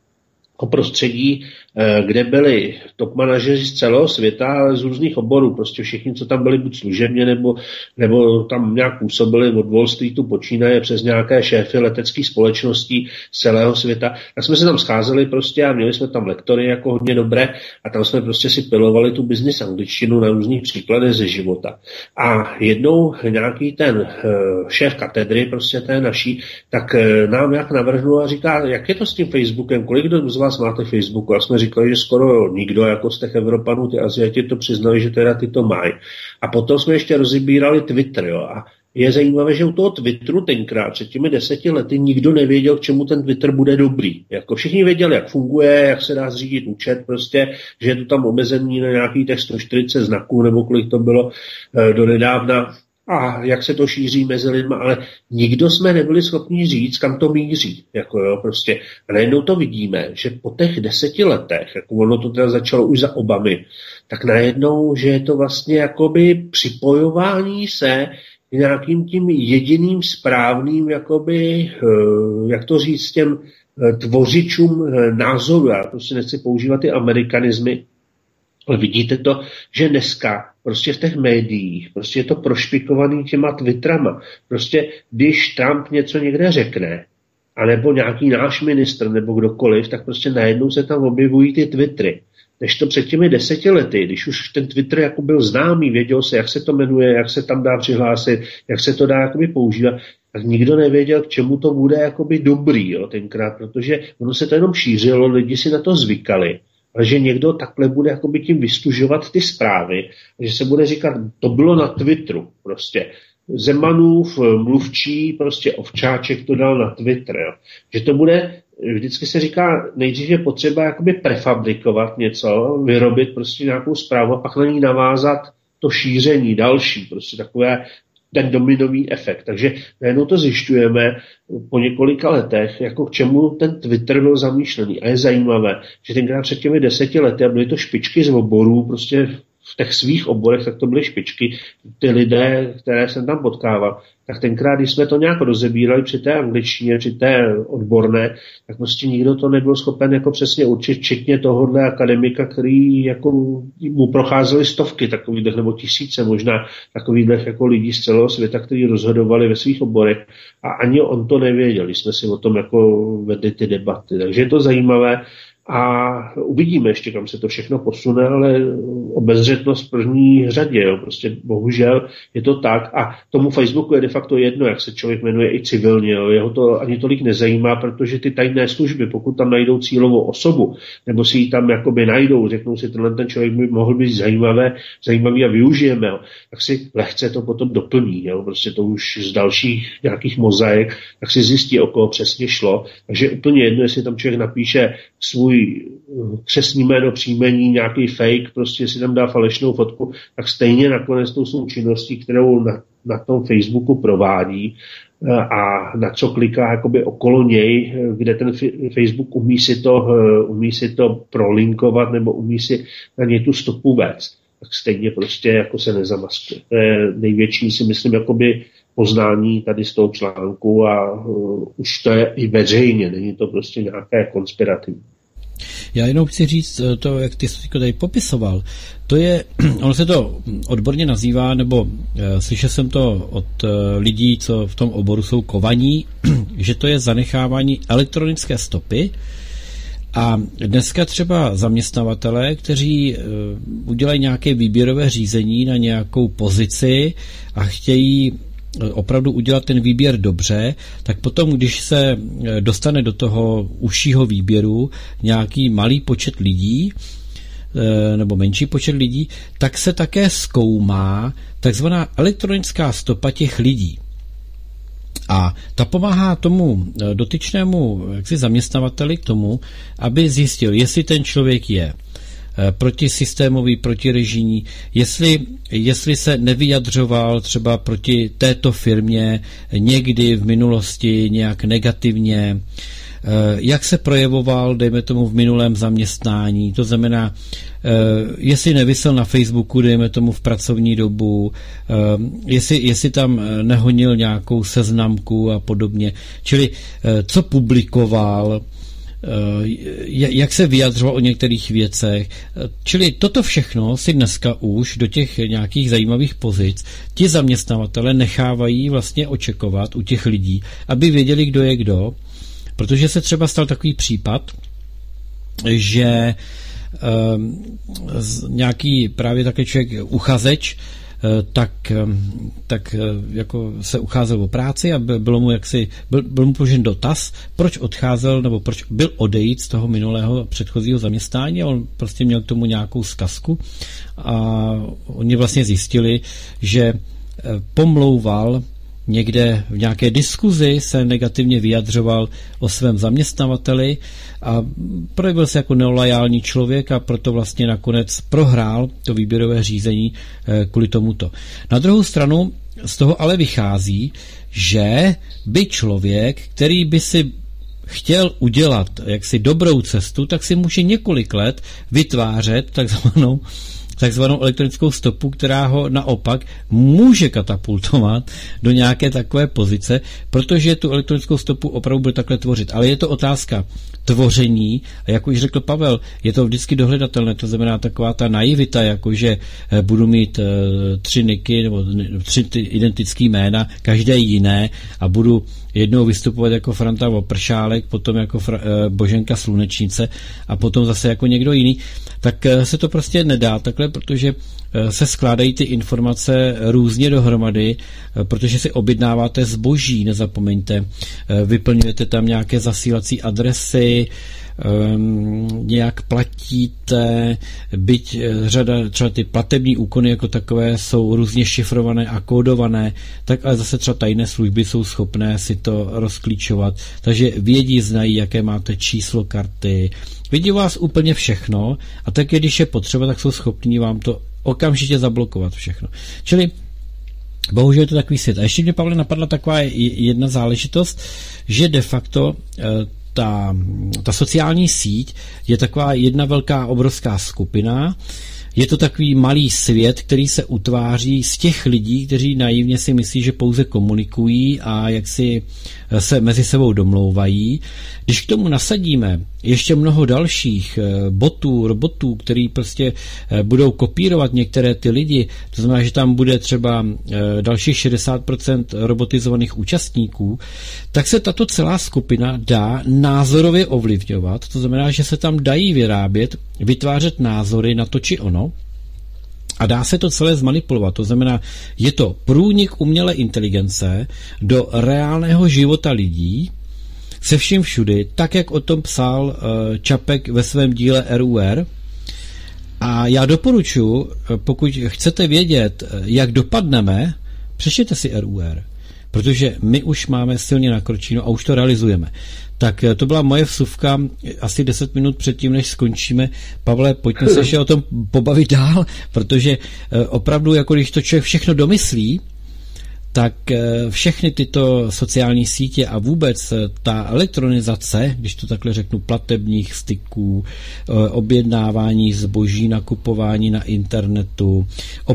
prostředí, kde byli top manažeři z celého světa, ale z různých oborů. Prostě všichni, co tam byli buď služebně, nebo, nebo tam nějak působili od Wall Streetu počínaje přes nějaké šéfy leteckých společností z celého světa. Tak jsme se tam scházeli prostě a měli jsme tam lektory jako hodně dobré a tam jsme prostě si pilovali tu business angličtinu na různých příkladech ze života. A jednou nějaký ten šéf katedry, prostě té naší, tak nám jak navrhnul a říká, jak je to s tím Facebookem, kolik kdo z vás máte Facebooku? A jsme říkali, že skoro nikdo, jako z těch Evropanů, ty Aziati to přiznali, že teda ty to mají. A potom jsme ještě rozebírali Twitter, jo. A je zajímavé, že u toho Twitteru tenkrát před těmi deseti lety nikdo nevěděl, k čemu ten Twitter bude dobrý. Jako všichni věděli, jak funguje, jak se dá zřídit účet, prostě, že je to tam omezený na nějakých těch sto čtyřicet znaků, nebo kolik to bylo do nedávna. A jak se to šíří mezi lidmi, ale nikdo jsme nebyli schopni říct, kam to míří. Jako jo, prostě. A najednou to vidíme, že po těch deseti letech, jako ono to teda začalo už za Obamy, tak najednou, že je to vlastně jakoby připojování se k nějakým tím jediným správným, jakoby, jak to říct, těm tvořičům názoru. Já prostě nechci používat ty amerikanizmy, ale vidíte to, že dneska prostě v těch médiích, prostě je to prošpikovaný těma Twitterama. Prostě když Trump něco někde řekne, anebo nějaký náš ministr, nebo kdokoliv, tak prostě najednou se tam objevují ty Twittery. Než to před těmi deseti lety, když už ten Twitter jako byl známý, věděl se, jak se to jmenuje, jak se tam dá přihlásit, jak se to dá jakoby používat, tak nikdo nevěděl, k čemu to bude jakoby dobrý, jo, tenkrát, protože ono se to jenom šířilo, lidi si na to zvykali. Ale že někdo takhle bude jakoby tím vystužovat ty zprávy, že se bude říkat, to bylo na Twitteru prostě. Zemanův mluvčí, prostě Ovčáček to dal na Twitter. Jo. Že to bude, vždycky se říká, nejdřív je potřeba jakoby prefabrikovat něco, vyrobit prostě nějakou zprávu a pak na ní navázat to šíření další, prostě takové ten dominový efekt. Takže najednou to zjišťujeme po několika letech, jako k čemu ten Twitter byl zamýšlený. A je zajímavé, že tenkrát před těmi deseti lety, a byly to špičky z oborů, prostě v těch svých oborech, tak to byly špičky, ty lidé, které jsem tam potkával, tak tenkrát, když jsme to nějak rozebírali při té angličtině, při té odborné, tak prostě nikdo to nebyl schopen jako přesně určit, včetně tohohle akademika, který jako mu procházely stovky takových, nebo tisíce možná takových jako lidí z celého světa, kteří rozhodovali ve svých oborech a ani on to nevěděl, jsme si o tom jako vedli ty debaty. Takže je to zajímavé. A uvidíme ještě, kam se to všechno posune, ale obezřetnost v první řadě, jo. Prostě bohužel je to tak a tomu Facebooku je de facto jedno, jak se člověk jmenuje i civilně, jo. Jeho to ani tolik nezajímá, protože ty tajné služby, pokud tam najdou cílovou osobu, nebo si ji tam jakoby najdou, řeknou si, tenhle ten člověk by mohl být zajímavé, zajímavý a využijeme, jo. Tak si lehce to potom doplní, jo. Prostě to už z dalších nějakých mozaik, tak si zjistí, o koho přesně šlo. Takže úplně jedno, jestli tam člověk napíše svůj křestní jméno, příjmení, nějaký fake, prostě si tam dá falešnou fotku, tak stejně nakonec tou svou činností, kterou na, na tom Facebooku provádí a na co kliká jakoby okolo něj, kde ten Facebook umí si to, umí si to prolinkovat nebo umí si na něj tu stopu vést, tak stejně prostě jako se nezamaskuje. To je největší, si myslím, jakoby poznání tady z toho článku a uh, už to je i veřejně, není to prostě nějaké konspirativní. Já jenom chci říct to, jak ty jsi to tady popisoval. To je, ono se to odborně nazývá, nebo e, slyšel jsem to od e, lidí, co v tom oboru jsou kovaní, že to je zanechávání elektronické stopy. A dneska třeba zaměstnavatelé, kteří e, udělají nějaké výběrové řízení na nějakou pozici a chtějí opravdu udělat ten výběr dobře, tak potom, když se dostane do toho užšího výběru nějaký malý počet lidí, nebo menší počet lidí, tak se také zkoumá takzvaná elektronická stopa těch lidí. A ta pomáhá tomu dotyčnému jaksi zaměstnavateli k tomu, aby zjistil, jestli ten člověk je protisystémový, protirežijní, jestli, jestli se nevyjadřoval třeba proti této firmě někdy v minulosti nějak negativně, jak se projevoval, dejme tomu, v minulém zaměstnání, to znamená, jestli nevisel na Facebooku, dejme tomu, v pracovní dobu, jestli, jestli tam nehonil nějakou seznamku a podobně, čili co publikoval, jak se vyjadřoval o některých věcech. Čili toto všechno si dneska už do těch nějakých zajímavých pozic ti zaměstnavatele nechávají vlastně očekovat u těch lidí, aby věděli, kdo je kdo, protože se třeba stal takový případ, že um, nějaký právě takový člověk uchazeč tak, tak jako se ucházel o práci a bylo mu jaksi, byl, byl mu položen dotaz, proč odcházel, nebo proč byl odejít z toho minulého předchozího zaměstnání a on prostě měl k tomu nějakou zkazku a oni vlastně zjistili, že pomlouval někde v nějaké diskuzi, se negativně vyjadřoval o svém zaměstnavateli a projevil se jako neolajální člověk a proto vlastně nakonec prohrál to výběrové řízení kvůli tomuto. Na druhou stranu z toho ale vychází, že by člověk, který by si chtěl udělat jaksi dobrou cestu, tak si může několik let vytvářet takzvanou takzvanou elektronickou stopu, která ho naopak může katapultovat do nějaké takové pozice, protože tu elektronickou stopu opravdu bude takhle tvořit. Ale je to otázka tvoření a jak už řekl Pavel, je to vždycky dohledatelné, to znamená taková ta naivita, jako že budu mít tři niky nebo tři ty identické jména, každé jiné a budu jednou vystupovat jako Franta Vopršálek, potom jako Fra, Boženka Slunečnice a potom zase jako někdo jiný, tak se to prostě nedá takhle, protože se skládají ty informace různě dohromady, protože si objednáváte zboží, nezapomeňte, vyplňujete tam nějaké zasílací adresy, Um, nějak platíte, byť řada, třeba ty platební úkony jako takové jsou různě šifrované a kódované, tak ale zase třeba tajné služby jsou schopné si to rozklíčovat, takže vědí, znají, jaké máte číslo karty, vidí vás úplně všechno a tak, když je potřeba, tak jsou schopní vám to okamžitě zablokovat všechno. Čili bohužel je to takový svět. A ještě mě, Pavle, napadla taková jedna záležitost, že de facto Ta, ta sociální síť je taková jedna velká obrovská skupina, je to takový malý svět, který se utváří z těch lidí, kteří naivně si myslí, že pouze komunikují a jak si se mezi sebou domlouvají. Když k tomu nasadíme ještě mnoho dalších botů, robotů, který prostě budou kopírovat některé ty lidi, to znamená, že tam bude třeba dalších šedesát procent robotizovaných účastníků, tak se tato celá skupina dá názorově ovlivňovat, to znamená, že se tam dají vyrábět, vytvářet názory na to či ono a dá se to celé zmanipulovat. To znamená, je to průnik umělé inteligence do reálného života lidí se vším všudy, tak jak o tom psal uh, Čapek ve svém díle R U R. A já doporučuji, pokud chcete vědět, jak dopadneme, přečtěte si R U R, protože my už máme silně nakročeno a už to realizujeme. Tak to byla moje vsuvka asi deset minut předtím, než skončíme. Pavle, pojďme se ještě o tom pobavit dál, protože opravdu, jako když to člověk všechno domyslí, tak všechny tyto sociální sítě a vůbec ta elektronizace, když to takhle řeknu, platebních styků, objednávání zboží, nakupování na internetu,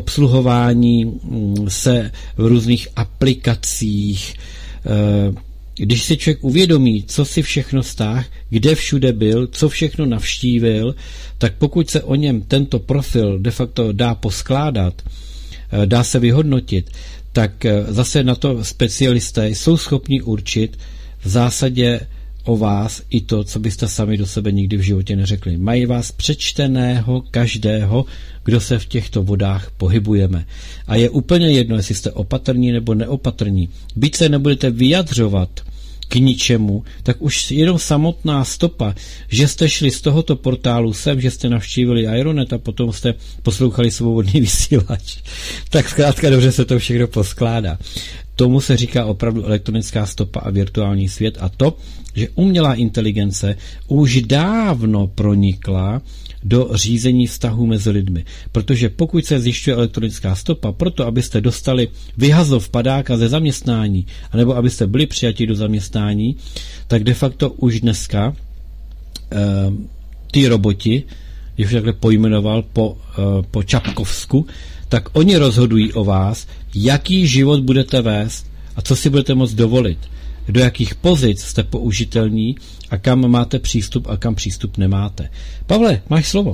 obsluhování se v různých aplikacích, když si člověk uvědomí, co si všechno stáhl, kde všude byl, co všechno navštívil, tak pokud se o něm tento profil de facto dá poskládat, dá se vyhodnotit, tak zase na to specialisté jsou schopni určit v zásadě o vás i to, co byste sami do sebe nikdy v životě neřekli. Mají vás přečteného každého, kdo se v těchto vodách pohybujeme. A je úplně jedno, jestli jste opatrní nebo neopatrní. Byť se nebudete vyjadřovat k ničemu, tak už jenom samotná stopa, že jste šli z tohoto portálu sem, že jste navštívili Ironet a potom jste poslouchali svobodný vysílač, tak zkrátka dobře se to všechno poskládá. Tomu se říká opravdu elektronická stopa a virtuální svět a to, že umělá inteligence už dávno pronikla do řízení vztahů mezi lidmi. Protože pokud se zjišťuje elektronická stopa, proto abyste dostali vyhazov padáka ze zaměstnání, anebo abyste byli přijati do zaměstnání, tak de facto už dneska eh, ty roboti, když takhle pojmenoval po, eh, po Čapkovsku, tak oni rozhodují o vás, jaký život budete vést a co si budete moct dovolit. Do jakých pozic jste použitelní a kam máte přístup a kam přístup nemáte. Pavle, máš slovo.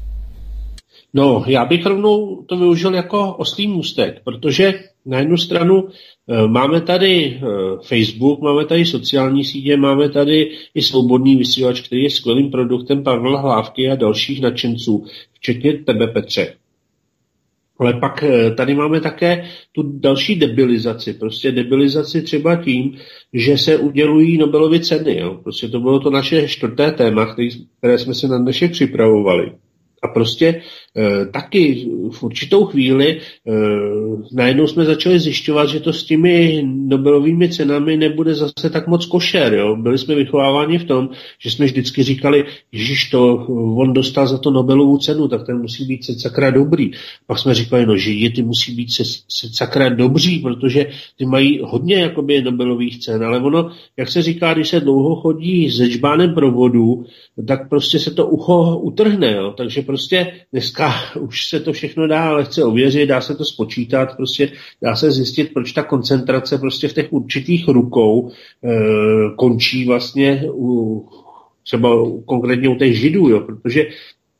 No, já bych rovnou to využil jako oslý můstek, protože na jednu stranu e, máme tady e, Facebook, máme tady sociální sítě, máme tady i svobodný vysílač, který je skvělým produktem Pavla Hlávky a dalších nadšenců, včetně tebe, Petře. Ale pak tady máme také tu další debilizaci. Prostě debilizaci třeba tím, že se udělují Nobelovy ceny. Jo. Prostě to bylo to naše čtvrté téma, které jsme se na dnešek připravovali. A prostě e, taky v určitou chvíli e, najednou jsme začali zjišťovat, že to s těmi Nobelovými cenami nebude zase tak moc košer. Jo? Byli jsme vychováváni v tom, že jsme vždycky říkali, ježiš, to on dostal za to Nobelovu cenu, tak ten musí být se sakra dobrý. Pak jsme říkali, no Židi, ty musí být se, se sakra dobří, protože ty mají hodně jakoby Nobelových cen, ale ono, jak se říká, když se dlouho chodí se džbánem pro vodu, tak prostě se to ucho utrhne. Jo? Takže prostě dneska už se to všechno dá lehce ověřit, dá se to spočítat, prostě dá se zjistit, proč ta koncentrace prostě v těch určitých rukou e, končí vlastně u, třeba konkrétně u těch Židů, jo? Protože e,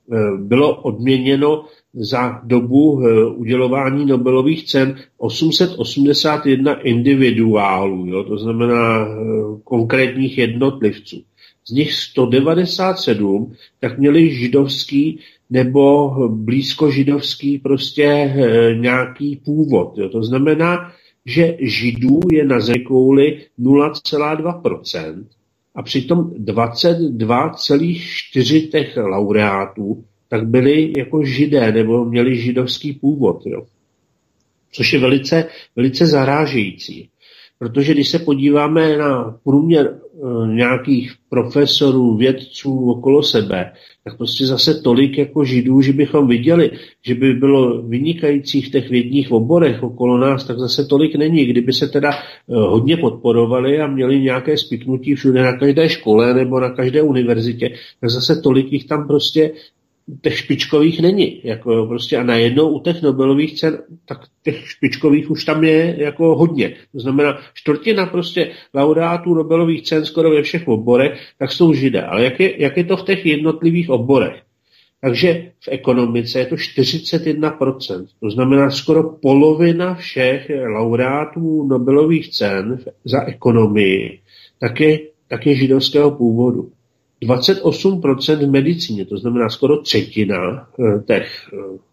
bylo odměněno za dobu e, udělování Nobelových cen osm set osmdesát jedna individuálů, jo? To znamená e, konkrétních jednotlivců. Z nich sto devadesát sedm tak měli židovský nebo blízkožidovský prostě e, nějaký původ. Jo. To znamená, že Židů je na zemkouli nula celá dva procenta a přitom dvacet dva celá čtyři procenta těch laureátů tak byli jako Židé nebo měli židovský původ. Jo. Což je velice, velice zarážející. Protože když se podíváme na průměr e, nějakých profesorů, vědců okolo sebe, tak prostě zase tolik jako Židů, že bychom viděli, že by bylo vynikajících v těch vědních oborech okolo nás, tak zase tolik není. Kdyby se teda e, hodně podporovali a měli nějaké spiknutí všude na každé škole nebo na každé univerzitě, tak zase tolik jich tam prostě těch špičkových není. Jako prostě a najednou u těch Nobelových cen, tak těch špičkových už tam je jako hodně. To znamená, čtvrtina prostě laureátů Nobelových cen skoro ve všech oborech, tak jsou Židé. Ale jak je, jak je to v těch jednotlivých oborech? Takže v ekonomice je to čtyřicet jedna procent. To znamená, skoro polovina všech laureátů Nobelových cen za ekonomii tak je, tak je židovského původu. dvacet osm procent v medicíně, to znamená skoro třetina těch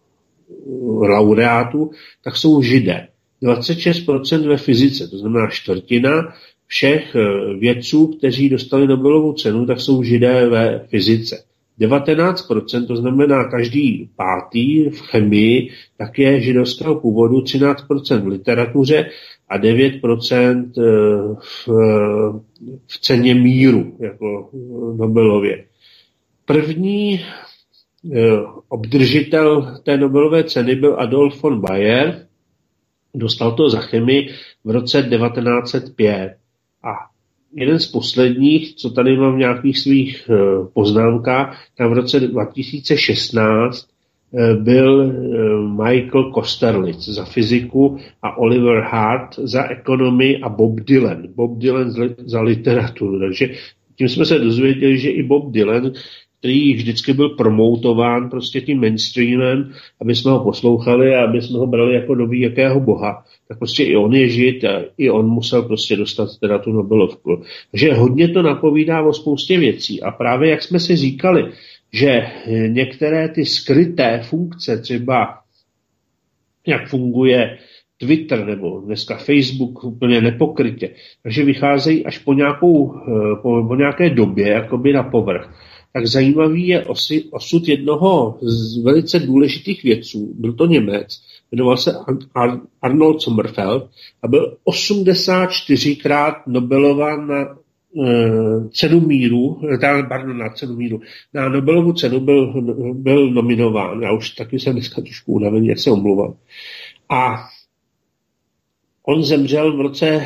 laureátů, tak jsou Židé. dvacet šest procent ve fyzice, to znamená čtvrtina všech vědců, kteří dostali Nobelovu cenu, tak jsou Židé ve fyzice. devatenáct procent, to znamená každý pátý v chemii, tak je židovského původu, třináct procent v literatuře a devět procent v, v ceně míru, jako Nobelově. První obdržitel té Nobelové ceny byl Adolf von Baer, dostal to za chemii v roce devatenáct set pět. A jeden z posledních, co tady mám v nějakých svých poznámkách, tam v roce dva tisíce šestnáct byl Michael Kosterlitz za fyziku a Oliver Hart za ekonomii a Bob Dylan. Bob Dylan za literaturu. Takže tím jsme se dozvěděli, že i Bob Dylan, který vždycky byl promoutován prostě tím mainstreamem, aby jsme ho poslouchali a aby jsme ho brali jako nový jakého boha, tak prostě i on je žid a i on musel prostě dostat teda tu Nobelovku. Takže hodně to napovídá o spoustě věcí. A právě jak jsme si říkali, že některé ty skryté funkce, třeba jak funguje Twitter nebo dneska Facebook úplně nepokrytě, takže vycházejí až po, nějakou, po, po nějaké době jakoby na povrch. Tak zajímavý je osi, osud jednoho z velice důležitých vědců, byl to Němec, jmenoval se Ar- Arnold Sommerfeld a byl osmdesát čtyřikrát Nobelován na uh, cenu míru, pardon, na cenu míru, na Nobelovu cenu byl, byl nominován. Já už taky jsem dneska trošku unavený, jak se omluvám. A on zemřel v roce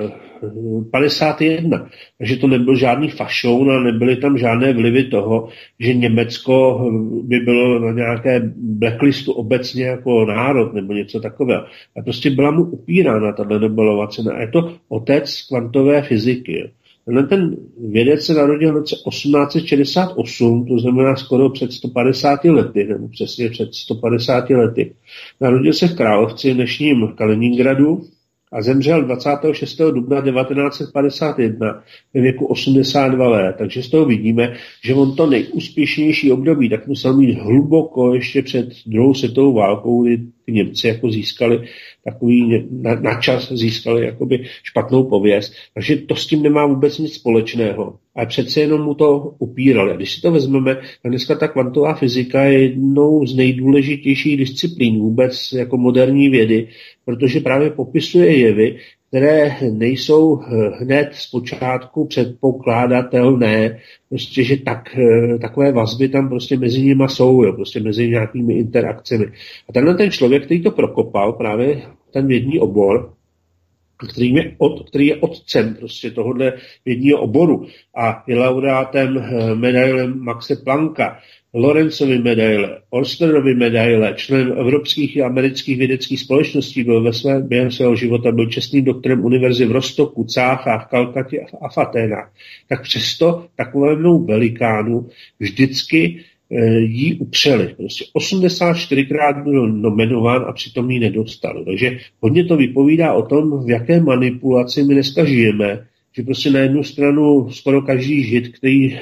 uh, padesát jedna, takže to nebyl žádný fašoun a nebyly tam žádné vlivy toho, že Německo by bylo na nějaké blacklistu obecně jako národ nebo něco takového. A prostě byla mu upírána tato Nobelova cena. A je to otec kvantové fyziky. Ten vědec se narodil v roce osmnáct set šedesát osm, to znamená skoro před sto padesáti lety, nebo přesně před sto padesáti lety. Narodil se v Královci, dnešním Kaliningradu, a zemřel dvacátého šestého dubna devatenáct set padesát jedna ve věku osmdesát dva let. Takže z toho vidíme, že on to nejúspěšnější období tak musel mít hluboko ještě před druhou světovou válkou, kdy ty Němci jako získali takový, na, na čas získali jakoby špatnou pověst. Takže to s tím nemá vůbec nic společného. Ale přece jenom mu to upírali. A když si to vezmeme, tak dneska ta kvantová fyzika je jednou z nejdůležitějších disciplín vůbec jako moderní vědy, protože právě popisuje jevy, které nejsou hned zpočátku předpokládatelné, prostě, že tak, takové vazby tam prostě mezi nimi jsou, jo, prostě mezi nějakými interakcemi. A tenhle ten člověk, který to prokopal, právě ten vědní obor, který je, od, který je otcem prostě tohohle vědního oboru a je laureátem medaile Maxe Plancka, Lorencovy medaile, Oersterovy medaile, členem evropských a amerických vědeckých společností, byl ve své, během svého života byl čestným doktorem univerzity v Rostoku, Cáchách, Kalkatě a v Aténách. Tak přesto takovému velikánu vždycky e, jí upřeli. Prostě osmdesát čtyřikrát byl nominován a přitom ji nedostal. Takže hodně to vypovídá o tom, v jaké manipulaci my dneska žijeme, že prostě na jednu stranu skoro každý žid, který e,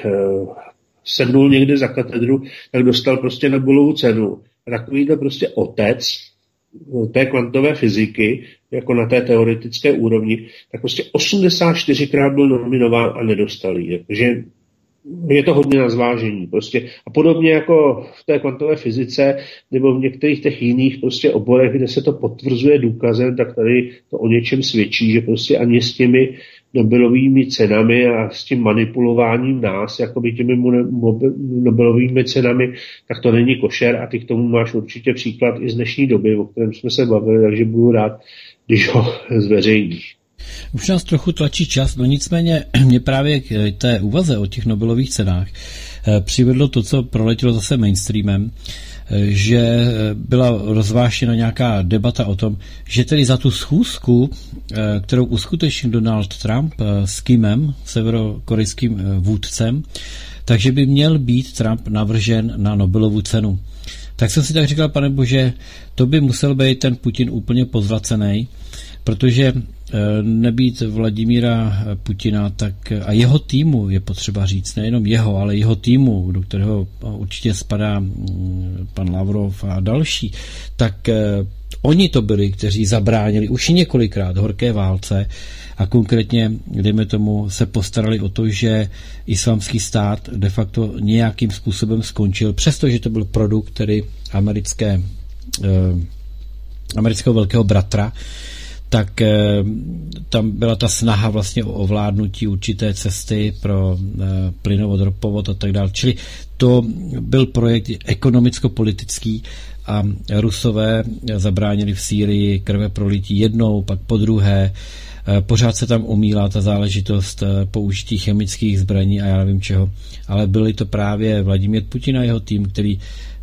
sednul někde za katedru, tak dostal prostě Nobelovu cenu. A takovýhle prostě otec té kvantové fyziky, jako na té teoretické úrovni, tak prostě osmdesát čtyřikrát byl nominován a nedostal ji. Takže je to hodně na zvážení. Prostě. A podobně jako v té kvantové fyzice nebo v některých těch jiných prostě oborech, kde se to potvrzuje důkazem, tak tady to o něčem svědčí, že prostě ani s těmi Nobelovými cenami a s tím manipulováním nás, jakoby těmi Nobelovými cenami, tak to není košer a ty k tomu máš určitě příklad i z dnešní doby, o kterém jsme se bavili, takže budu rád, když ho zveřejníš. Už nás trochu tlačí čas, no nicméně mě právě k té úvaze o těch Nobelových cenách přivedlo to, co proletělo zase mainstreamem, že byla rozváštěna nějaká debata o tom, že tedy za tu schůzku, kterou uskutečnil Donald Trump s Kimem, severokorejským vůdcem, takže by měl být Trump navržen na Nobelovu cenu. Tak jsem si tak říkal, pane bože, to by musel být ten Putin úplně pozlacený, protože nebýt Vladimíra Putina, tak a jeho týmu je potřeba říct, nejenom jeho, ale jeho týmu, do kterého určitě spadá pan Lavrov a další, tak eh, oni to byli, kteří zabránili už několikrát horké válce a konkrétně, dejme tomu, se postarali o to, že islámský stát de facto nějakým způsobem skončil, přestože to byl produkt, který americké, eh, amerického velkého bratra, tak e, tam byla ta snaha vlastně o ovládnutí určité cesty pro e, plynovod, ropovod a tak dále. Čili to byl projekt ekonomicko-politický a Rusové zabránili v Sýrii krve prolití jednou, pak po druhé. E, pořád se tam umílá ta záležitost e, použití chemických zbraní a já nevím čeho. Ale byli to právě Vladimír Putin a jeho tým, který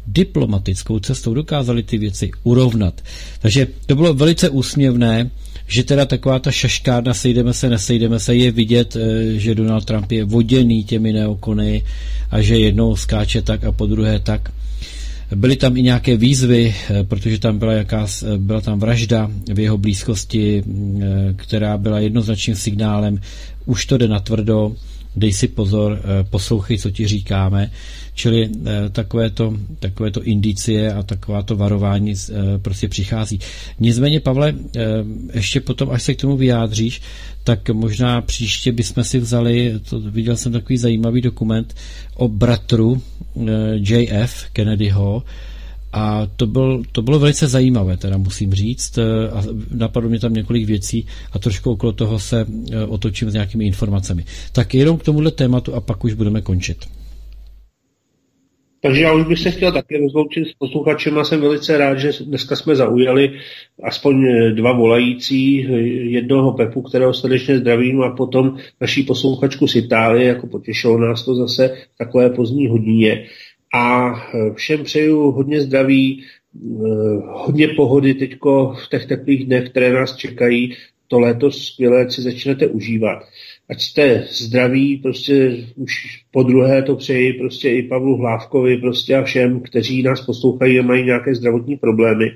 diplomatickou cestou dokázali ty věci urovnat. Takže to bylo velice úsměvné, že teda taková ta šaškárna sejdeme se, nesejdeme se, je vidět, že Donald Trump je voděný těmi neokony a že jednou skáče tak a po druhé tak. Byly tam i nějaké výzvy, protože tam byla, jaká, byla tam vražda v jeho blízkosti, která byla jednoznačným signálem, už to jde natvrdo, dej si pozor, poslouchej, co ti říkáme. Čili takovéto, takovéto indicie a takováto varování prostě přichází. Nicméně, Pavle, ještě potom, až se k tomu vyjádříš, tak možná příště bychom si vzali, to, viděl jsem takový zajímavý dokument o bratru J F Kennedyho, a to, byl, to bylo velice zajímavé, teda musím říct, a napadlo mě tam několik věcí a trošku okolo toho se otočím s nějakými informacemi. Tak jenom k tomuhle tématu a pak už budeme končit. Takže já už bych se chtěl taky rozloučit s posluchačem a jsem velice rád, že dneska jsme zaujali aspoň dva volající, jednoho Pepu, kterého srdečně zdravím, a potom naší posluchačku z Itálie, jako potěšilo nás to zase v takové pozdní hodině. A všem přeju hodně zdraví, hodně pohody teďko v těch teplých dnech, které nás čekají. To léto skvělé si začnete užívat. Ať jste zdraví, prostě už po druhé to přeji prostě i Pavlu Hlávkovi prostě a všem, kteří nás poslouchají a mají nějaké zdravotní problémy.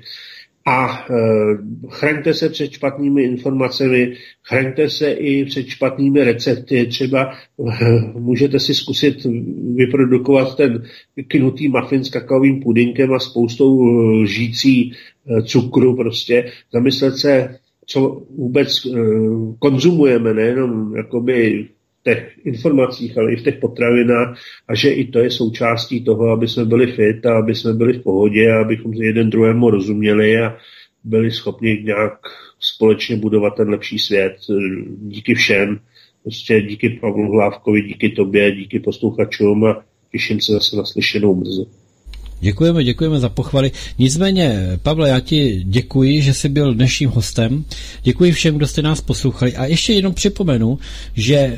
A e, chraňte se před špatnými informacemi, chraňte se i před špatnými recepty. Třeba e, můžete si zkusit vyprodukovat ten kynutý muffin s kakaovým pudinkem a spoustou lžící e, cukru prostě. Zamyslet se, co vůbec e, konzumujeme, nejenom jakoby v těch informacích, ale i v těch potravinách, a že i to je součástí toho, aby jsme byli fit a aby jsme byli v pohodě a abychom jeden druhému rozuměli a byli schopni nějak společně budovat ten lepší svět. Díky všem, prostě díky Pavlu Hlávkovi, díky tobě, díky posluchačům a těším se zase na slyšenou brzo. Děkujeme, děkujeme za pochvaly. Nicméně, Pavle, já ti děkuji, že jsi byl dnešním hostem. Děkuji všem, kdo jste nás poslouchali. A ještě jenom připomenu, že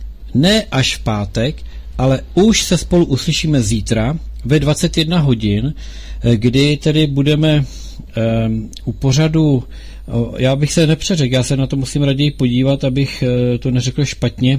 ne až v pátek, ale už se spolu uslyšíme zítra ve dvacet jedna hodin, kdy tedy budeme um, u pořadu, já bych se nepřeřekl, já se na to musím raději podívat, abych uh, to neřekl špatně.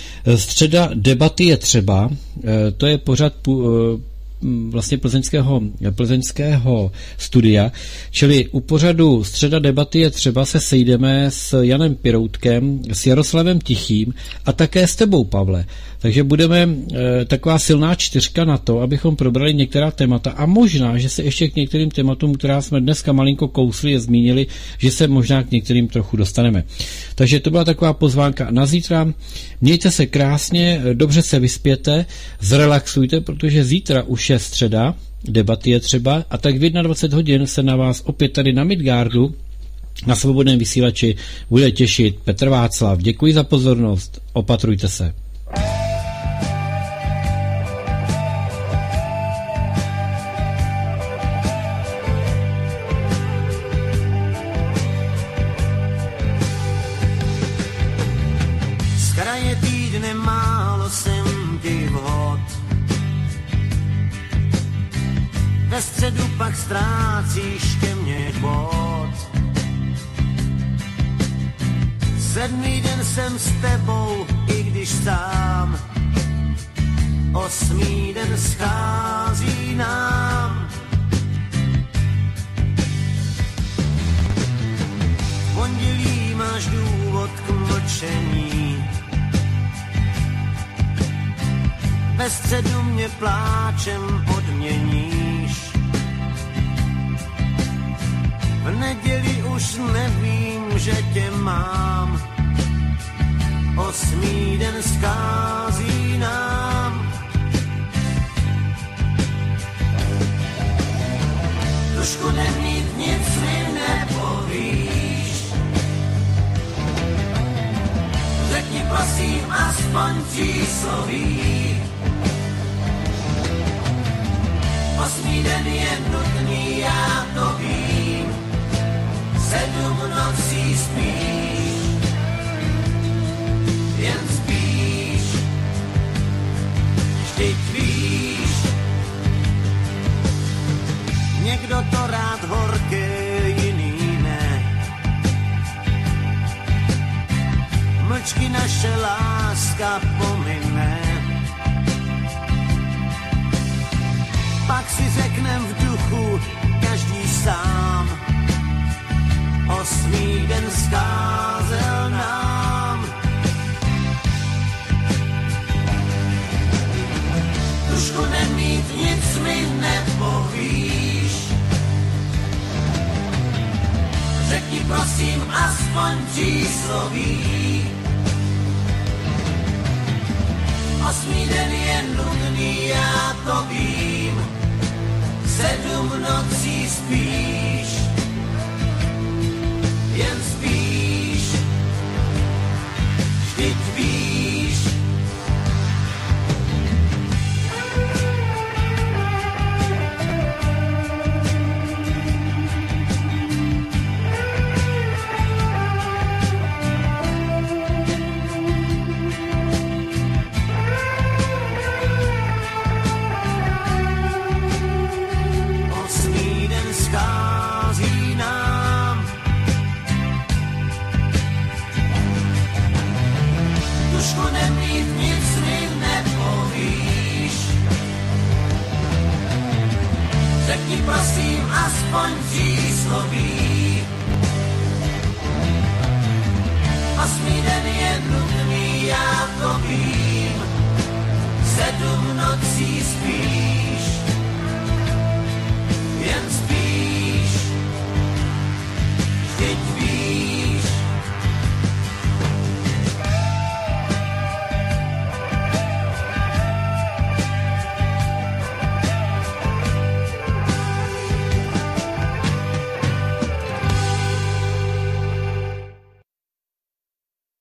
Středa debaty je třeba, uh, to je pořad uh, vlastně plzeňského, plzeňského studia, čili u pořadu Středa debaty je třeba se sejdeme s Janem Piroutkem, s Jaroslavem Tichým a také s tebou, Pavle. Takže budeme e, taková silná čtyřka na to, abychom probrali některá témata a možná, že se ještě k některým tématům, která jsme dneska malinko kousli a zmínili, že se možná k některým trochu dostaneme. Takže to byla taková pozvánka na zítra. Mějte se krásně, dobře se vyspěte, zrelaxujte, protože zítra už je středa, debaty je třeba, a tak v dvacet jedna hodin se na vás opět tady na Midgardu na Svobodném vysílači bude těšit Petr Václav. Děkuji za pozornost, opatrujte se. Z kraje týdne málo jsem ti vhod, ve středu pak ztrácíš ke mně bod. Sedmý den jsem s tebou, i když sám, osmý den schází nám. V pondělí máš důvod k mlčení, ve středu mě pláčem odměníš. V neděli už nevím, že tě mám, osmý den schází nám. Tušku nemít, nic mi nepovíš, řekni prosím aspoň čísloví. Osmý den je nutný, já to vím, sedm nocí spíš, jen spíš, vždyť víš. někdo to rád horké, jiný ne. Mlčky naše láska pomine. Pak si řeknem v duchu každý sám, osmý den scházel nám. Dušku nemít, nic mi nepovíš. Řekni prosím aspoň čísloví. Osmý den je nudný, já to vím. Sedm nocí spíš, jen spíš, vždyť víš. Řekni prosím aspoň čísloví. Osmý den je nudný.